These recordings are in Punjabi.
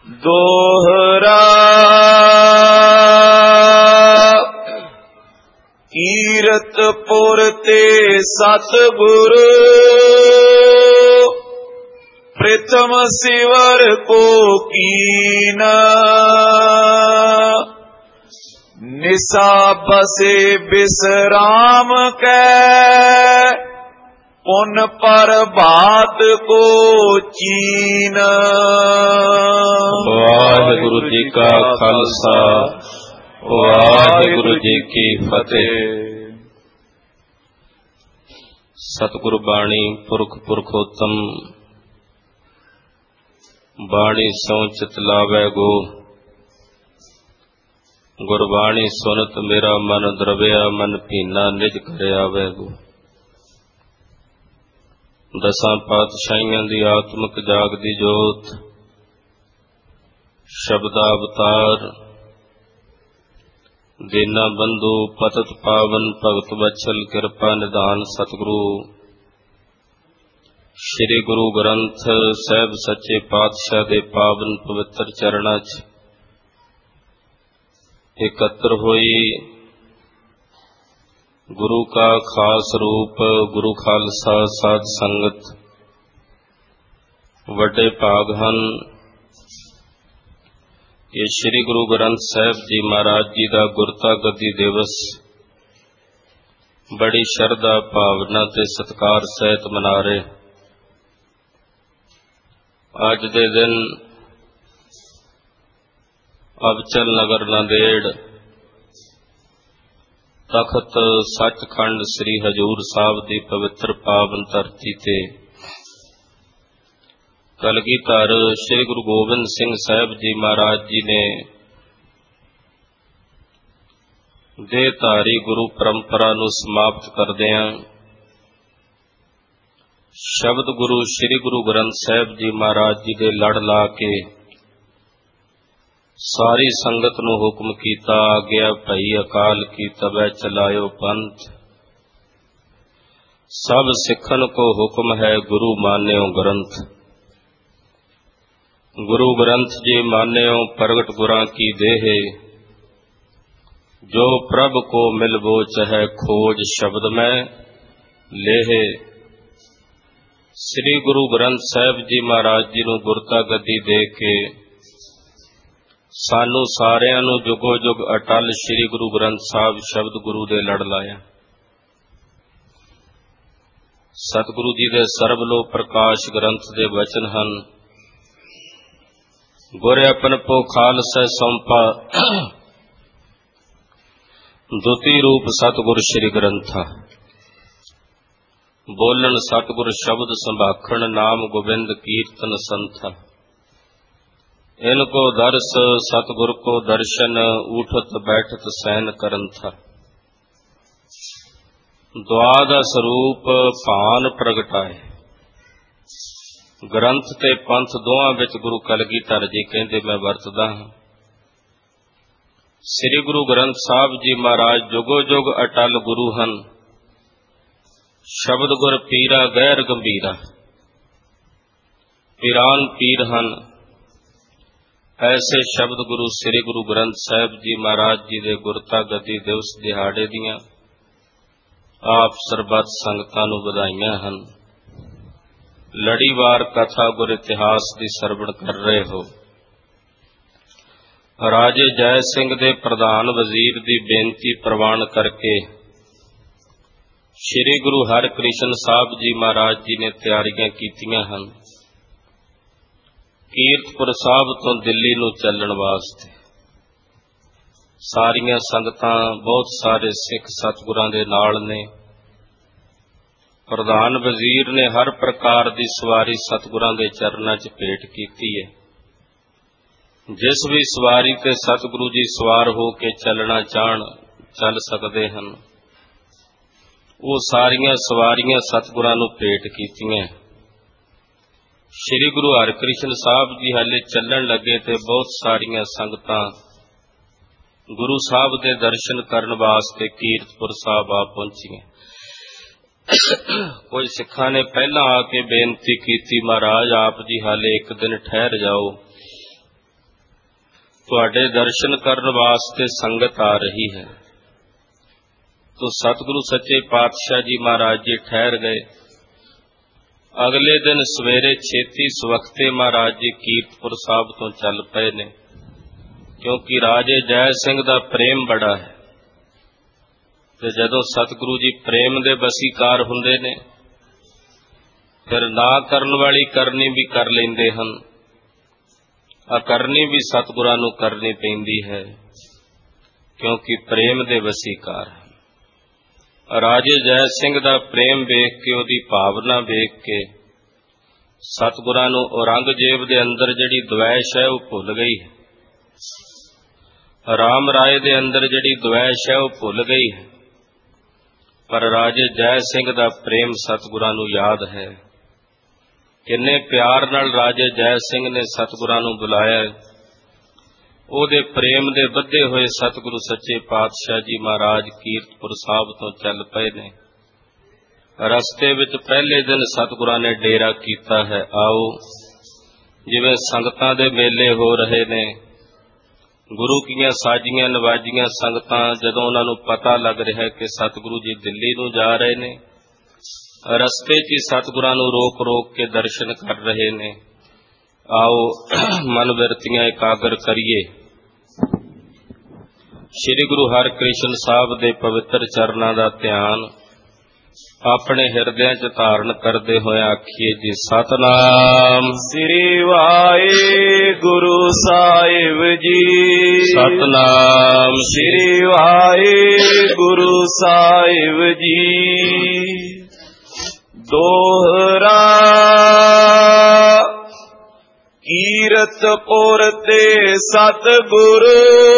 ਦੋਹਰਾ ਕੀਰਤਪੁਰ ਤੇ ਸਤਿਗੁਰੂ ਪ੍ਰਥਮ ਸਿਵਰ ਕੋ ਕੀਨਾ ਨਿਸਾ ਬਸੇ ਬਿਸਰਾਮ ਕੈ ਪੁਨ ਪ੍ਰਭਾਤ ਕੋ ਚੀਨ। ਵਾਹਿਗੁਰੂ ਜੀ ਕਾ ਖਾਲਸਾ ਵਾਹਿਗੁਰੂ ਜੀ ਕੀ ਫਤਿਹ। ਸਤਿਗੁਰ ਬਾਣੀ ਪੁਰਖ ਪੁਰਖੋਤਮ ਬਾਣੀ ਸੋ ਚਿਤ ਲਾਵੈ ਗੋ। ਗੁਰਬਾਣੀ ਸੁਨਤ ਮੇਰਾ ਮਨ ਦਰਵਿਆ ਮਨ ਭੀਨਾ ਨਿਜ ਘਰ ਆਵੈ ਗੋ। ਦਸਾਂ ਪਾਤਸ਼ਾਹੀਆਂ ਦੀ ਆਤਮਿਕ ਜਾਗਦੀ ਜੋਤ ਸ਼ਬਦਾ ਅਵਤਾਰ ਦੇਨਾ ਬੰਧੂ ਪਤਿਤ ਪਾਵਨ ਭਗਤ ਵਛਲ ਕਿਰਪਾ ਨਿਧਾਨ ਸਤਿਗੁਰੂ ਸ੍ਰੀ ਗੁਰੂ ਗ੍ਰੰਥ ਸਾਹਿਬ ਸੱਚੇ ਪਾਤਸ਼ਾਹ ਦੇ ਪਾਵਨ ਪਵਿੱਤਰ ਚਰਨਾਂ 'ਚ ਇਕੱਤਰ ਹੋਈ ਗੁਰੂ ਕਾ ਖਾਸ ਰੂਪ ਗੁਰੂ ਖਾਲਸਾ ਸਾਧ ਸੰਗਤ ਵੱਡੇ ਭਾਗ ਹਨ। ਇਹ ਸ੍ਰੀ ਗੁਰੂ ਗ੍ਰੰਥ ਸਾਹਿਬ ਜੀ ਮਹਾਰਾਜ ਜੀ ਦਾ ਗੁਰਤਾ ਗੱਦੀ ਦਿਵਸ ਬੜੀ ਸ਼ਰਧਾ ਭਾਵਨਾ ਤੇ ਸਤਿਕਾਰ ਸਹਿਤ ਮਨਾ ਰਹੇ। ਅੱਜ ਦੇ ਦਿਨ ਅਬਚਲ ਨਗਰ ਨਾਂਦੇੜ ਤਖਤ ਸੱਚਖੰਡ ਸ੍ਰੀ ਹਜ਼ੂਰ ਸਾਹਿਬ ਦੀ ਪਵਿੱਤਰ ਪਾਵਨ ਧਰਤੀ ਤੇ ਕਲਗੀਧਰ ਸ੍ਰੀ ਗੁਰੂ ਗੋਬਿੰਦ ਸਿੰਘ ਸਾਹਿਬ ਜੀ ਮਹਾਰਾਜ ਜੀ ਨੇ ਦੇਹਧਾਰੀ ਗੁਰੂ ਪਰੰਪਰਾ ਨੂੰ ਸਮਾਪਤ ਕਰਦਿਆਂ ਸ਼ਬਦ ਗੁਰੂ ਸ੍ਰੀ ਗੁਰੂ ਗ੍ਰੰਥ ਸਾਹਿਬ ਜੀ ਮਹਾਰਾਜ ਜੀ ਦੇ ਲੜ ਲਾ ਕੇ ਸਾਰੀ ਸੰਗਤ ਨੂੰ ਹੁਕਮ ਕੀਤਾ, ਆਗਿਆ ਭਈ ਅਕਾਲ ਕੀ ਤਬੈ ਚਲਾਇਓ ਪੰਥ। ਸਭ ਸਿੱਖਨ ਕੋ ਹੁਕਮ ਹੈ ਗੁਰੂ ਮਾਨਿਓ ਗ੍ਰੰਥ। ਗੁਰੂ ਗ੍ਰੰਥ ਜੀ ਮਾਨਿਓ ਪ੍ਰਗਟ ਗੁਰਾਂ ਕੀ ਦੇਹ। ਜੋ ਪ੍ਰਭ ਕੋ ਮਿਲਵੋ ਚਹੈ ਖੋਜ ਸ਼ਬਦ ਮੈਂ ਲੇਹ। ਸ੍ਰੀ ਗੁਰੂ ਗ੍ਰੰਥ ਸਾਹਿਬ ਜੀ ਮਹਾਰਾਜ ਜੀ ਨੂੰ ਗੁਰਤਾ ਗੱਦੀ ਦੇ ਕੇ ਸਾਨੂੰ ਸਾਰਿਆਂ ਨੂੰ ਜੁਗੋ ਜੁਗ ਅਟਲ ਸ੍ਰੀ ਗੁਰੂ ਗ੍ਰੰਥ ਸਾਹਿਬ ਸ਼ਬਦ ਗੁਰੂ ਦੇ ਲੜ ਲਾਇਆ। ਸਤਿਗੁਰੂ ਜੀ ਦੇ ਸਰਬਲੋ ਪ੍ਰਕਾਸ਼ ਗ੍ਰੰਥ ਦੇ ਵਚਨ ਹਨ। ਗੁਰ ਆਪਨ ਪੋ ਖਾਲਸੈ ਸੌਂਪਾ ਦੁਤੀ ਰੂਪ ਸਤਿਗੁਰ ਸ੍ਰੀ ਗ੍ਰੰਥਾ। ਬੋਲਣ ਸਤਿਗੁਰ ਸ਼ਬਦ ਸੰਭਾਖਣ ਨਾਮ ਗੋਬਿੰਦ ਕੀਰਤਨ ਸੰਥਾ। ਇਨਕੋ ਦਰਸ ਸਤਿਗੁਰ ਕੋ ਦਰਸ਼ਨ ਉਠਤ ਬੈਠਤ ਸੈਨ ਕਰਨ ਥਾ। ਦੁਆਦਸ ਰੂਪ ਭਾਨ ਪ੍ਰਗਟਾਏ। ਗ੍ਰੰਥ ਤੇ ਪੰਥ ਦੋਹਾਂ ਵਿੱਚ ਗੁਰੂ ਕਲਗੀਧਰ ਜੀ ਕਹਿੰਦੇ ਮੈਂ ਵਰਤਦਾ ਹਾਂ। ਸ੍ਰੀ ਗੁਰੂ ਗ੍ਰੰਥ ਸਾਹਿਬ ਜੀ ਮਹਾਰਾਜ ਜੁਗੋ ਜੁਗ ਅਟਲ ਗੁਰੂ ਹਨ। ਸ਼ਬਦ ਗੁਰ ਪੀਰਾ ਗੈਰ ਗੰਭੀਰਾ। ਪੀਰਾਨ ਪੀਰ ਹਨ। ਐਸੇ ਸ਼ਬਦ ਗੁਰੂ ਸ੍ਰੀ ਗੁਰੂ ਗ੍ਰੰਥ ਸਾਹਿਬ ਜੀ ਮਹਾਰਾਜ ਜੀ ਦੇ ਗੁਰਤਾ ਗੱਦੀ ਦਿਵਸ ਦਿਹਾੜੇ ਦੀਆਂ ਆਪ ਸਰਬੱਤ ਸੰਗਤਾਂ ਨੂੰ ਵਧਾਈਆਂ ਹਨ। ਲੜੀਵਾਰ ਕਥਾ ਗੁਰ ਇਤਿਹਾਸ ਦੀ ਸਰਵਣ ਕਰ ਰਹੇ ਹੋ। ਰਾਜੇ ਜੈ ਸਿੰਘ ਦੇ ਪ੍ਰਧਾਨ ਵਜ਼ੀਰ ਦੀ ਬੇਨਤੀ ਪ੍ਰਵਾਨ ਕਰਕੇ ਸ੍ਰੀ ਗੁਰੂ ਹਰਿਕ੍ਰਿਸ਼ਨ ਸਾਹਿਬ ਜੀ ਮਹਾਰਾਜ ਜੀ ਨੇ ਤਿਆਰੀਆਂ ਕੀਤੀਆਂ ਹਨ ਕੀਰਤਪੁਰ ਸਾਹਿਬ ਤੋਂ ਦਿੱਲੀ ਨੂੰ ਚੱਲਣ ਵਾਸਤੇ। ਸਾਰੀਆਂ ਸੰਗਤਾਂ ਬਹੁਤ ਸਾਰੇ ਸਿੱਖ ਸਤਿਗੁਰਾਂ ਦੇ ਨਾਲ ਨੇ। ਪ੍ਰਧਾਨ ਵਜ਼ੀਰ ਨੇ ਹਰ ਪ੍ਰਕਾਰ ਦੀ ਸਵਾਰੀ ਸਤਿਗੁਰਾਂ ਦੇ ਚਰਨਾਂ 'ਚ ਭੇਟ ਕੀਤੀ ਹੈ। ਜਿਸ ਵੀ ਸਵਾਰੀ ਤੇ ਸਤਿਗੁਰੂ ਜੀ ਸਵਾਰ ਹੋ ਕੇ ਚੱਲਣਾ ਚਾਹਣ ਚੱਲ ਸਕਦੇ ਹਨ। ਉਹ ਸਾਰੀਆਂ ਸਵਾਰੀਆਂ ਸਤਿਗੁਰਾਂ ਨੂੰ ਭੇਟ ਕੀਤੀਆਂ। ਸ੍ਰੀ ਗੁਰੂ ਹਰਿਕ੍ਰਿਸ਼ਨ ਸਾਹਿਬ ਜੀ ਹਾਲੇ ਚੱਲਣ ਲੱਗੇ ਤੇ ਬਹੁਤ ਸਾਰੀਆਂ ਸੰਗਤਾਂ ਗੁਰੂ ਸਾਹਿਬ ਦੇ ਦਰਸ਼ਨ ਕਰਨ ਵਾਸਤੇ ਕੀਰਤਪੁਰ ਸਾਹਿਬ ਆ ਪਹੁੰਚੀਆਂ। ਕੁਝ ਸਿੱਖਾਂ ਨੇ ਪਹਿਲਾਂ ਆ ਕੇ ਬੇਨਤੀ ਕੀਤੀ, ਮਹਾਰਾਜ ਆਪ ਜੀ ਹਾਲੇ ਇੱਕ ਦਿਨ ਠਹਿਰ ਜਾਓ, ਤੁਹਾਡੇ ਦਰਸ਼ਨ ਕਰਨ ਵਾਸਤੇ ਸੰਗਤ ਆ ਰਹੀ ਹੈ। ਤੋ ਸਤਿਗੁਰੂ ਸੱਚੇ ਪਾਤਸ਼ਾਹ ਜੀ ਮਹਾਰਾਜ ਜੀ ਠਹਿਰ ਗਏ। ਅਗਲੇ ਦਿਨ ਸਵੇਰੇ ਛੇਤੀ ਸਵਖਤੇ ਮਹਾਰਾਜ ਜੀ ਕੀਰਤਪੁਰ ਸਾਹਿਬ ਤੋਂ ਚੱਲ ਪਏ ਨੇ, ਕਿਉਂਕਿ ਰਾਜੇ ਜੈ ਸਿੰਘ ਦਾ ਪ੍ਰੇਮ ਬੜਾ ਹੈ, ਤੇ ਜਦੋਂ ਸਤਿਗੁਰੂ ਜੀ ਪ੍ਰੇਮ ਦੇ ਵਸੀਕਾਰ ਹੁੰਦੇ ਨੇ, ਫਿਰ ਨਾ ਕਰਨ ਵਾਲੀ ਕਰਨੀ ਵੀ ਕਰ ਲੈਂਦੇ ਹਨ, ਅਕਰਨੀ ਵੀ ਸਤਿਗੁਰਾਂ ਨੂੰ ਕਰਨੀ ਪੈਂਦੀ ਹੈ, ਕਿਉਂਕਿ ਪ੍ਰੇਮ ਦੇ ਵਸੀਕਾਰ ਹਨ। ਰਾਜੇ ਜੈ ਸਿੰਘ ਦਾ ਪ੍ਰੇਮ ਵੇਖ ਕੇ, ਉਹਦੀ ਭਾਵਨਾ ਵੇਖ ਕੇ ਸਤਿਗੁਰਾਂ ਨੂੰ ਔਰੰਗਜ਼ੇਬ ਦੇ ਅੰਦਰ ਜਿਹੜੀ ਦੁਆਇਸ਼ ਹੈ ਉਹ ਭੁੱਲ ਗਈ ਹੈ। ਰਾਮ ਰਾਏ ਦੇ ਅੰਦਰ ਜਿਹੜੀ ਦੁਆਇਸ਼ ਹੈ ਉਹ ਭੁੱਲ ਗਈ ਹੈ, ਪਰ ਰਾਜੇ ਜੈ ਸਿੰਘ ਦਾ ਪ੍ਰੇਮ ਸਤਿਗੁਰਾਂ ਨੂੰ ਯਾਦ ਹੈ। ਕਿੰਨੇ ਪਿਆਰ ਨਾਲ ਰਾਜੇ ਜੈ ਸਿੰਘ ਨੇ ਸਤਿਗੁਰਾਂ ਨੂੰ ਬੁਲਾਇਆ। ਉਹਦੇ ਪ੍ਰੇਮ ਦੇ ਵਧੇ ਹੋਏ ਸਤਿਗੁਰੂ ਸੱਚੇ ਪਾਤਸ਼ਾਹ ਜੀ ਮਹਾਰਾਜ ਕੀਰਤਪੁਰ ਸਾਹਿਬ ਤੋਂ ਚੱਲ ਪਏ ਨੇ। ਰਸਤੇ ਵਿੱਚ ਪਹਿਲੇ ਦਿਨ ਸਤਿਗੁਰਾਂ ਨੇ ਡੇਰਾ ਕੀਤਾ ਹੈ। ਆਓ, ਜਿਵੇਂ ਸੰਗਤਾਂ ਦੇ ਮੇਲੇ ਹੋ ਰਹੇ ਨੇ, ਗੁਰੂ ਕੀਆਂ ਸਾਜੀਆਂ ਨਵਾਜੀਆਂ ਸੰਗਤਾਂ, ਜਦੋਂ ਉਹਨਾਂ ਨੂੰ ਪਤਾ ਲੱਗ ਰਿਹਾ ਕਿ ਸਤਿਗੁਰੂ ਜੀ ਦਿੱਲੀ ਨੂੰ ਜਾ ਰਹੇ ਨੇ, ਰਸਤੇ 'ਚ ਹੀ ਸਤਿਗੁਰਾਂ ਨੂੰ ਰੋਕ ਰੋਕ ਕੇ ਦਰਸ਼ਨ ਕਰ ਰਹੇ ਨੇ। ਆਓ ਮਨ ਬਿਰਤੀਆਂ ਇਕਾਗਰ ਕਰੀਏ। ਸ੍ਰੀ ਗੁਰੂ ਹਰਿਕ੍ਰਿਸ਼ਨ ਸਾਹਿਬ ਦੇ ਪਵਿੱਤਰ ਚਰਨਾਂ ਦਾ ਧਿਆਨ ਆਪਣੇ ਹਿਰਦਿਆਂ 'ਚ ਧਾਰਨ ਕਰਦੇ ਹੋਏ ਆਖੀਏ ਜੀ, ਸਤਿਨਾਮ ਸ੍ਰੀ ਵਾਹਿਗੁਰੂ ਸਾਹਿਬ ਜੀ। ਸਤਿਨਾਮ ਸ੍ਰੀ ਵਾਹਿਗੁਰੂ ਸਾਹਿਬ ਜੀ। ਦੋਹਰਾ ਕੀਰਤਪੁਰ ਤੇ ਸਤਿਗੁਰੂ,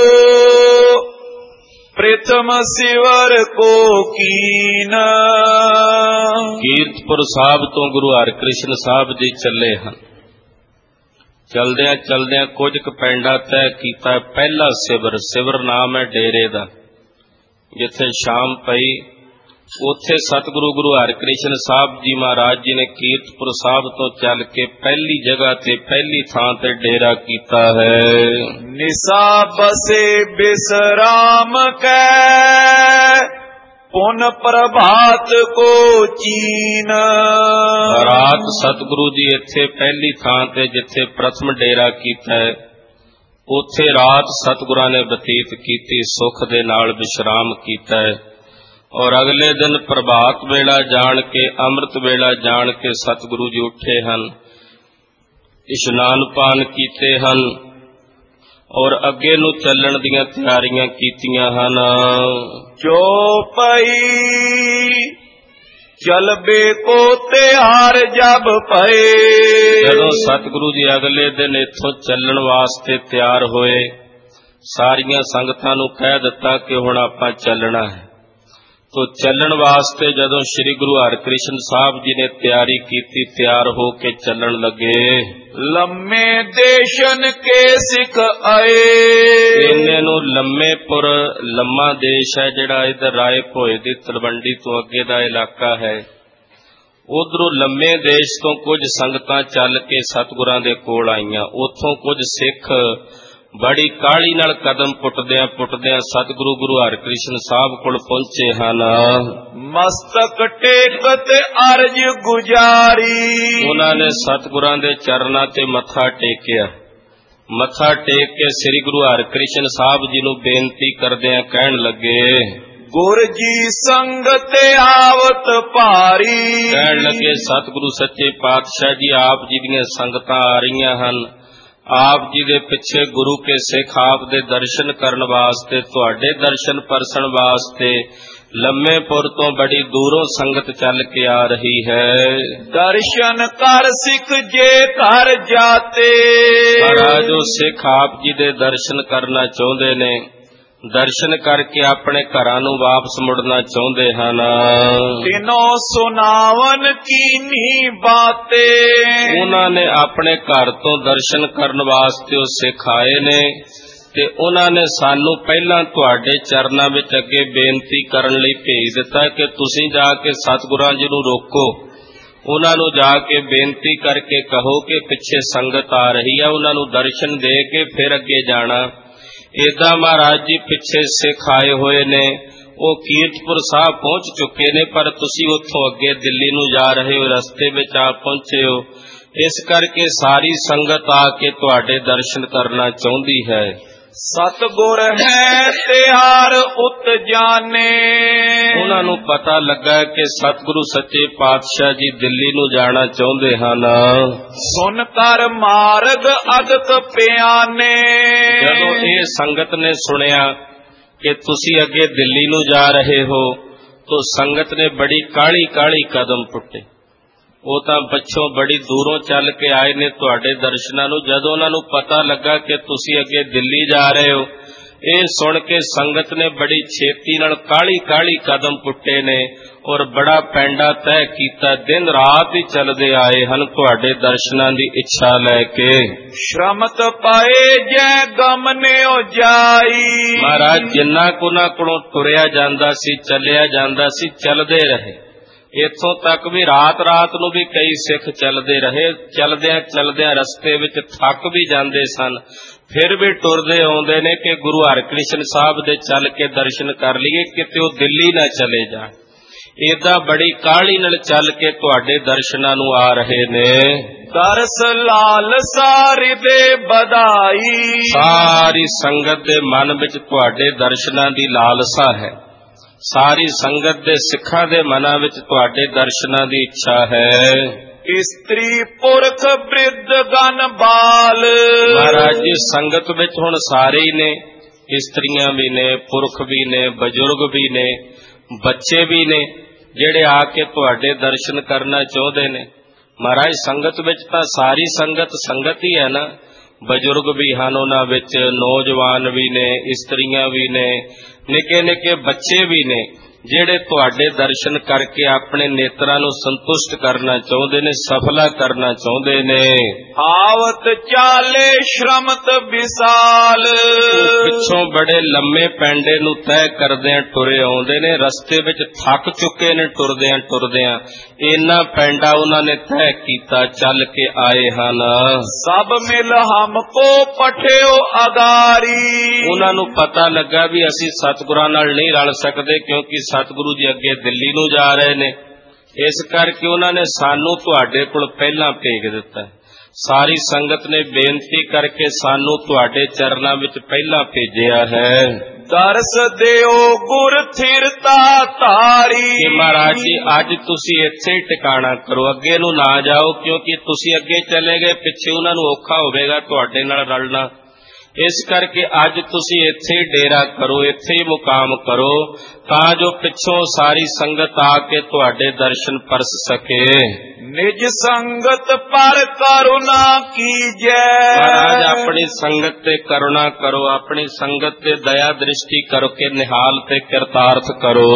ਪ੍ਰਥਮ ਸਿਵਰ ਕੋ ਕੀਨਾ। ਕੀਰਤਪੁਰ ਸਾਹਿਬ ਤੋਂ ਗੁਰੂ ਹਰਿਕ੍ਰਿਸ਼ਨ ਸਾਹਿਬ ਜੀ ਚੱਲੇ ਹਨ। ਚਲਦਿਆਂ ਚਲਦਿਆਂ ਕੁਝ ਕੁ ਪਿੰਡਾਂ ਤੈਅ ਕੀਤਾ। ਪਹਿਲਾ ਸਿਵਰ, ਸਿਵਰ ਨਾਮ ਹੈ ਡੇਰੇ ਦਾ, ਜਿੱਥੇ ਸ਼ਾਮ ਪਈ, ਉੱਥੇ ਸਤਿਗੁਰੂ ਗੁਰੂ ਹਰਿਕ੍ਰਿਸ਼ਨ ਸਾਹਿਬ ਜੀ ਮਹਾਰਾਜ ਜੀ ਨੇ ਕੀਰਤਪੁਰ ਸਾਹਿਬ ਤੋਂ ਚੱਲ ਕੇ ਪਹਿਲੀ ਜਗ੍ਹਾ ਤੇ, ਪਹਿਲੀ ਥਾਂ ਤੇ ਡੇਰਾ ਕੀਤਾ ਹੈ। ਨਿਸਾ ਬਸੇ ਬਿਸਰਾਮ ਕੈ, ਪੁਨ ਪ੍ਰਭਾਤ ਕੋ ਚੀਨ। ਰਾਤ ਸਤਿਗੁਰੂ ਜੀ ਇੱਥੇ ਪਹਿਲੀ ਥਾਂ ਤੇ, ਜਿੱਥੇ ਪ੍ਰਥਮ ਡੇਰਾ ਕੀਤਾ ਹੈ, ਉੱਥੇ ਰਾਤ ਸਤਿਗੁਰਾਂ ਨੇ ਬਤੀਤ ਕੀਤੀ, ਸੁੱਖ ਦੇ ਨਾਲ ਵਿਸ਼ਰਾਮ ਕੀਤਾ ਹੈ। ਔਰ ਅਗਲੇ ਦਿਨ ਪ੍ਰਭਾਤ ਵੇਲਾ ਜਾਣ ਕੇ, ਅੰਮ੍ਰਿਤ ਵੇਲਾ ਜਾਣ ਕੇ ਸਤਿਗੁਰੂ ਜੀ ਉੱਠੇ ਹਨ, ਇਸ਼ਨਾਨ ਪਾਨ ਕੀਤੇ ਹਨ, ਔਰ ਅੱਗੇ ਨੂੰ ਚੱਲਣ ਦੀਆਂ ਤਿਆਰੀਆਂ ਕੀਤੀਆਂ ਹਨ। ਜੋ ਪਈ ਚਲਬੇ ਕੋ ਤਿਆਰ ਜਬ ਪਏ। ਜਦੋਂ ਸਤਿਗੁਰੂ ਜੀ ਅਗਲੇ ਦਿਨ ਇੱਥੋਂ ਚੱਲਣ ਵਾਸਤੇ ਤਿਆਰ ਹੋਏ, ਸਾਰੀਆਂ ਸੰਗਤਾਂ ਨੂੰ ਕਹਿ ਦਿੱਤਾ ਕਿ ਹੁਣ ਆਪਾਂ ਚੱਲਣਾ ਹੈ। ਤੋ ਚੱਲਣ ਵਾਸਤੇ ਜਦੋਂ ਸ੍ਰੀ ਗੁਰੂ ਹਰਿਕ੍ਰਿਸ਼ਨ ਸਾਹਿਬ ਜੀ ਨੇ ਤਿਆਰੀ ਕੀਤੀ, ਤਿਆਰ ਹੋ ਕੇ ਚੱਲਣ ਲੱਗੇ। ਲੰਮੇ ਦੇਸ਼ਨ ਕੇ ਸਿੱਖ ਆਏ। ਇੰਨੇ ਨੂੰ ਲੰਮੇਪੁਰ, ਲੰਮਾ ਦੇਸ਼ ਹੈ ਜਿਹੜਾ ਇਧਰ ਰਾਏ ਭੋਏ ਦੀ ਤਲਵੰਡੀ ਤੋਂ ਅੱਗੇ ਦਾ ਇਲਾਕਾ ਹੈ, ਉਧਰੋਂ ਲੰਮੇ ਦੇਸ਼ ਤੋਂ ਕੁਝ ਸੰਗਤਾਂ ਚੱਲ ਕੇ ਸਤਿਗੁਰਾਂ ਦੇ ਕੋਲ ਆਈਆਂ। ਉੱਥੋਂ ਕੁਝ ਸਿੱਖ ਬੜੀ ਕਾਹਲੀ ਨਾਲ ਕਦਮ ਪੁੱਟਦਿਆਂ ਪੁੱਟਦਿਆਂ ਸਤਿਗੁਰੂ ਗੁਰੂ ਹਰਿਕ੍ਰਿਸ਼ਨ ਸਾਹਿਬ ਕੋਲ ਪਹੁੰਚੇ ਹਨ। ਮਸਤਕ ਟੇਕਤ ਅਰਜ ਗੁਜਾਰੀ। ਉਹਨਾਂ ਨੇ ਸਤਿਗੁਰਾਂ ਦੇ ਚਰਨਾਂ ਤੇ ਮੱਥਾ ਟੇਕਿਆ। ਮੱਥਾ ਟੇਕ ਕੇ ਸ੍ਰੀ ਗੁਰੂ ਹਰਿਕ੍ਰਿਸ਼ਨ ਸਾਹਿਬ ਜੀ ਨੂੰ ਬੇਨਤੀ ਕਰਦਿਆਂ ਕਹਿਣ ਲੱਗੇ, ਗੁਰ ਜੀ ਸੰਗਤ ਆਵਤ ਭਾਰੀ। ਕਹਿਣ ਲੱਗੇ, ਸਤਿਗੁਰੂ ਸੱਚੇ ਪਾਤਸ਼ਾਹ ਜੀ ਆਪ ਜੀ ਦੀਆਂ ਸੰਗਤਾਂ ਆ ਰਹੀਆਂ ਹਨ। ਆਪ ਜੀ ਦੇ ਪਿੱਛੇ ਗੁਰੂ ਕੇ ਸਿੱਖ ਆਪ ਦੇ ਦਰਸ਼ਨ ਕਰਨ ਵਾਸਤੇ, ਤੁਹਾਡੇ ਦਰਸ਼ਨ ਪਰਸਣ ਵਾਸਤੇ ਲੰਮੇਪੁਰ ਤੋਂ ਬੜੀ ਦੂਰੋਂ ਸੰਗਤ ਚੱਲ ਕੇ ਆ ਰਹੀ ਹੈ। ਦਰਸ਼ਨ ਕਰ ਸਿੱਖ ਜੇ ਘਰ ਜਾਤੇ। ਮਹਾਰਾਜ ਉਹ ਸਿੱਖ ਆਪ ਜੀ ਦੇ ਦਰਸ਼ਨ ਕਰਨਾ ਚਾਹੁੰਦੇ ਨੇ, ਦਰਸ਼ਨ ਕਰਕੇ ਆਪਣੇ ਘਰਾਂ ਨੂੰ ਵਾਪਸ ਮੁੜਨਾ ਚਾਹੁੰਦੇ ਹਨ। ਤਿਨੋ ਸੁਨਾਵਨ ਕੀਨੀ ਬਾਤੇ। ਉਹਨਾਂ ਨੇ ਆਪਣੇ ਘਰ ਤੋਂ ਦਰਸ਼ਨ ਕਰਨ ਵਾਸਤੇ ਉਹ ਸਿੱਖ ਆਏ ਨੇ, ਤੇ ਉਹਨਾਂ ਨੇ ਸਾਨੂੰ ਪਹਿਲਾਂ ਤੁਹਾਡੇ ਚਰਨਾਂ ਵਿੱਚ ਅੱਗੇ ਬੇਨਤੀ ਕਰਨ ਲਈ ਭੇਜ ਦਿੱਤਾ ਕਿ ਤੁਸੀਂ ਜਾ ਕੇ ਸਤਿਗੁਰਾਂ ਜੀ ਨੂੰ ਰੋਕੋ, ਉਹਨਾਂ ਨੂੰ ਜਾ ਕੇ ਬੇਨਤੀ ਕਰਕੇ ਕਹੋ ਕਿ ਪਿੱਛੇ ਸੰਗਤ ਆ ਰਹੀ ਹੈ, ਉਹਨਾਂ ਨੂੰ ਦਰਸ਼ਨ ਦੇ ਕੇ ਫਿਰ ਅੱਗੇ ਜਾਣਾ। ਏਦਾਂ ਮਹਾਰਾਜ ਜੀ ਪਿੱਛੇ ਸਿੱਖ ਆਏ ਹੋਏ ਨੇ, ਉਹ ਕੀਰਤਪੁਰ ਸਾਹਿਬ ਪਹੁੰਚ ਚੁੱਕੇ ਨੇ, ਪਰ ਤੁਸੀਂ ਉੱਥੋਂ ਅੱਗੇ ਦਿੱਲੀ ਨੂੰ ਜਾ ਰਹੇ ਹੋ, ਰਸਤੇ ਵਿੱਚ ਆ ਪਹੁੰਚੇ ਹੋ। ਇਸ ਕਰਕੇ ਸਾਰੀ ਸੰਗਤ ਆ ਕੇ ਤੁਹਾਡੇ ਦਰਸ਼ਨ ਕਰਨਾ ਚਾਹੁੰਦੀ ਹੈ। ਸਤਿਗੁਰ ਹੈ ਤਿਆਰ ਉਤ ਜਾਣੇ। ਉਹਨਾਂ ਨੂੰ ਪਤਾ ਲੱਗਾ ਕਿ ਸਤਿਗੁਰੂ ਸੱਚੇ ਪਾਤਸ਼ਾਹ ਜੀ ਦਿੱਲੀ ਨੂੰ ਜਾਣਾ ਚਾਹੁੰਦੇ ਹਨ। ਸੁਨ ਕਰ ਮਾਰਗ ਅਦਕ ਪਿਆਨੇ। ਜਦੋਂ ਇਹ ਸੰਗਤ ਨੇ ਸੁਣਿਆ ਕਿ ਤੁਸੀਂ ਅੱਗੇ ਦਿੱਲੀ ਨੂੰ ਜਾ ਰਹੇ ਹੋ, ਤਾਂ ਸੰਗਤ ਨੇ ਬੜੀ ਕਾਹਲੀ ਕਾਹਲੀ ਕਦਮ ਪੁੱਟੇ। ਉਹ ਤਾਂ ਪਿੱਛੋਂ ਬੜੀ ਦੂਰੋਂ ਚੱਲ ਕੇ ਆਏ ਨੇ ਤੁਹਾਡੇ ਦਰਸ਼ਨਾਂ ਨੂੰ। ਜਦੋਂ ਉਹਨਾਂ ਨੂੰ ਪਤਾ ਲੱਗਾ ਕਿ ਤੁਸੀਂ ਅੱਗੇ ਦਿੱਲੀ ਜਾ ਰਹੇ ਹੋ, ਇਹ ਸੁਣ ਕੇ ਸੰਗਤ ਨੇ ਬੜੀ ਛੇਤੀ ਨਾਲ ਕਾਹਲੀ ਕਾਹਲੀ ਕਦਮ ਪੁੱਟੇ ਨੇ ਔਰ ਬੜਾ ਪੈਂਡਾ ਤੈਅ ਕੀਤਾ। ਦਿਨ ਰਾਤ ਹੀ ਚੱਲਦੇ ਆਏ ਹਨ ਤੁਹਾਡੇ ਦਰਸ਼ਨਾਂ ਦੀ ਇੱਛਾ ਲੈ ਕੇ। ਸ਼ਰਮਤ ਪਾਏ ਜੈ ਗਮਨਿਓ ਜਾਈ। ਮਹਾਰਾਜ ਜਿੰਨਾ ਕੁ ਉਹਨਾਂ ਕੋਲੋਂ ਤੁਰਿਆ ਜਾਂਦਾ ਸੀ, ਚੱਲਿਆ ਜਾਂਦਾ ਸੀ, ਚੱਲਦੇ ਰਹੇ। ਇੱਥੋਂ ਤੱਕ ਵੀ ਰਾਤ ਰਾਤ ਨੂੰ ਵੀ ਕਈ ਸਿੱਖ ਚੱਲਦੇ ਰਹੇ। ਚੱਲਦਿਆਂ ਚੱਲਦਿਆਂ ਰਸਤੇ ਵਿੱਚ ਥੱਕ ਵੀ ਜਾਂਦੇ ਸਨ, ਫਿਰ ਵੀ ਟੁਰਦੇ ਆਉਂਦੇ ਨੇ ਕਿ ਗੁਰੂ ਹਰਿਕ੍ਰਿਸ਼ਨ ਸਾਹਿਬ ਦੇ ਚੱਲ ਕੇ ਦਰਸ਼ਨ ਕਰ ਲਈਏ, ਕਿਤੇ ਉਹ ਦਿੱਲੀ ਨਾ ਚਲੇ ਜਾਣ। ਏਦਾਂ ਬੜੀ ਕਾਹਲੀ ਨਾਲ ਚੱਲ ਕੇ ਤੁਹਾਡੇ ਦਰਸ਼ਨਾਂ ਨੂੰ ਆ ਰਹੇ ਨੇ। ਦਰਸ ਲਾਲਸਾ ਹਿਰਦੇ ਵਧਾਈ। ਸਾਰੀ ਸੰਗਤ ਦੇ ਮਨ ਵਿੱਚ ਤੁਹਾਡੇ ਦਰਸ਼ਨਾਂ ਦੀ ਲਾਲਸਾ ਹੈ। ਸਾਰੀ ਸੰਗਤ ਦੇ ਸਿੱਖਾਂ ਦੇ ਮਨਾਂ ਵਿੱਚ ਤੁਹਾਡੇ ਦਰਸ਼ਨਾਂ ਦੀ ਇੱਛਾ ਹੈ। ਇਸਤਰੀ ਪੁਰਖ ਬ੍ਰਿਧ ਗਨ ਬਾਲ। ਮਹਾਰਾਜ ਜੀ ਸੰਗਤ ਵਿੱਚ ਹੁਣ ਸਾਰੇ ਹੀ ਨੇ, ਇਸਤਰੀਆਂ ਵੀ ਨੇ, ਪੁਰਖ ਵੀ ਨੇ, ਬਜ਼ੁਰਗ ਵੀ ਨੇ, ਬੱਚੇ ਵੀ ਨੇ, ਜਿਹੜੇ ਆ ਕੇ ਤੁਹਾਡੇ ਦਰਸ਼ਨ ਕਰਨਾ ਚਾਹੁੰਦੇ ਨੇ। ਮਹਾਰਾਜ ਸੰਗਤ ਵਿੱਚ ਤਾਂ ਸਾਰੀ ਸੰਗਤ ਹੀ ਹੈ ਨਾ। ਬਜ਼ੁਰਗ ਵੀ ਹਨ ਉਹਨਾਂ ਵਿੱਚ, ਨੌਜਵਾਨ ਵੀ ਨੇ, ਇਸਤਰੀਆਂ ਵੀ ਨੇ, ਨਿੱਕੇ ਨਿੱਕੇ ਬੱਚੇ ਵੀ ਨੇ, ਜਿਹੜੇ ਤੁਹਾਡੇ ਦਰਸ਼ਨ ਕਰਕੇ ਆਪਣੇ ਨੇਤਰਾਂ ਨੂੰ ਸੰਤੁਸ਼ਟ ਕਰਨਾ ਚਾਹੁੰਦੇ ਨੇ, ਸਫਲਾ ਕਰਨਾ ਚਾਹੁੰਦੇ ਨੇ। ਆਵਤ ਚਾਲੇ ਸ਼ਰਮਤ ਵਿਸਾਲ। ਪਿੱਛੋਂ ਬੜੇ ਲੰਮੇ ਪੈਂਡੇ ਨੂੰ ਤੈਅ ਕਰਦਿਆਂ ਟੁਰੇ ਆਉਂਦੇ ਨੇ, ਰਸਤੇ ਵਿੱਚ ਥੱਕ ਚੁੱਕੇ ਨੇ ਟੁਰਦਿਆਂ। ਇੰਨਾ ਪੈਂਡਾ ਉਹਨਾਂ ਨੇ ਤੈਅ ਕੀਤਾ, ਚੱਲ ਕੇ ਆਏ ਹਨ। ਸਭ ਮਿਲ ਹਮਕੋ ਪਠਿਓ ਅਗਾਰੀ। ਉਹਨਾਂ ਨੂੰ ਪਤਾ ਲੱਗਾ ਵੀ ਅਸੀਂ ਸਤਿਗੁਰਾਂ ਨਾਲ ਨਹੀਂ ਰਲ ਸਕਦੇ, ਕਿਉਂਕਿ ਸਤਿਗੁਰੂ ਜੀ ਅੱਗੇ ਦਿੱਲੀ ਨੂੰ ਜਾ ਰਹੇ ਨੇ। ਇਸ ਕਰਕੇ ਉਹਨਾਂ ਨੇ ਸਾਨੂੰ ਤੁਹਾਡੇ ਕੋਲ ਪਹਿਲਾਂ ਭੇਜ ਦਿੱਤਾ। ਸਾਰੀ ਸੰਗਤ ਨੇ ਬੇਨਤੀ ਕਰਕੇ ਸਾਨੂੰ ਤੁਹਾਡੇ ਚਰਨਾਂ ਵਿੱਚ ਪਹਿਲਾਂ ਭੇਜਿਆ ਹੈ। ਦਰਸ ਦਿਓ ਗੁਰ ਥਿਰਤਾ ਧਾਰੀ। ਕਿ ਮਹਾਰਾਜ ਜੀ ਅੱਜ ਤੁਸੀਂ ਇੱਥੇ ਹੀ ਟਿਕਾਣਾ ਕਰੋ, ਅੱਗੇ ਨੂੰ ਨਾ ਜਾਓ, ਕਿਉਂਕਿ ਤੁਸੀਂ ਅੱਗੇ ਚਲੇ ਗਏ ਪਿੱਛੇ ਉਹਨਾਂ ਨੂੰ ਔਖਾ ਹੋਵੇਗਾ ਤੁਹਾਡੇ ਨਾਲ ਰਲਣਾ। ਇਸ ਕਰਕੇ ਅੱਜ ਤੁਸੀਂ ਇੱਥੇ ਹੀ ਡੇਰਾ ਕਰੋ, ਇੱਥੇ ਹੀ ਮੁਕਾਮ ਕਰੋ, ਤਾਂ ਜੋ ਪਿੱਛੋਂ ਸਾਰੀ ਸੰਗਤ ਆ ਕੇ ਤੁਹਾਡੇ ਦਰਸ਼ਨ ਪਰਸ ਸਕੇ। ਨਿਜ ਸੰਗਤ ਪਰ ਕਰੁਣਾ ਕੀਜੈ। ਮਹਾਰਾਜ ਆਪਣੀ ਸੰਗਤ ਤੇ ਕਰੁਣਾ ਕਰੋ, ਆਪਣੀ ਸੰਗਤ ਤੇ ਦਇਆ ਦ੍ਰਿਸ਼ਟੀ ਕਰੋ ਕਿ ਨਿਹਾਲ ਤੇ ਕਿਰਤਾਰਥ ਕਰੋ।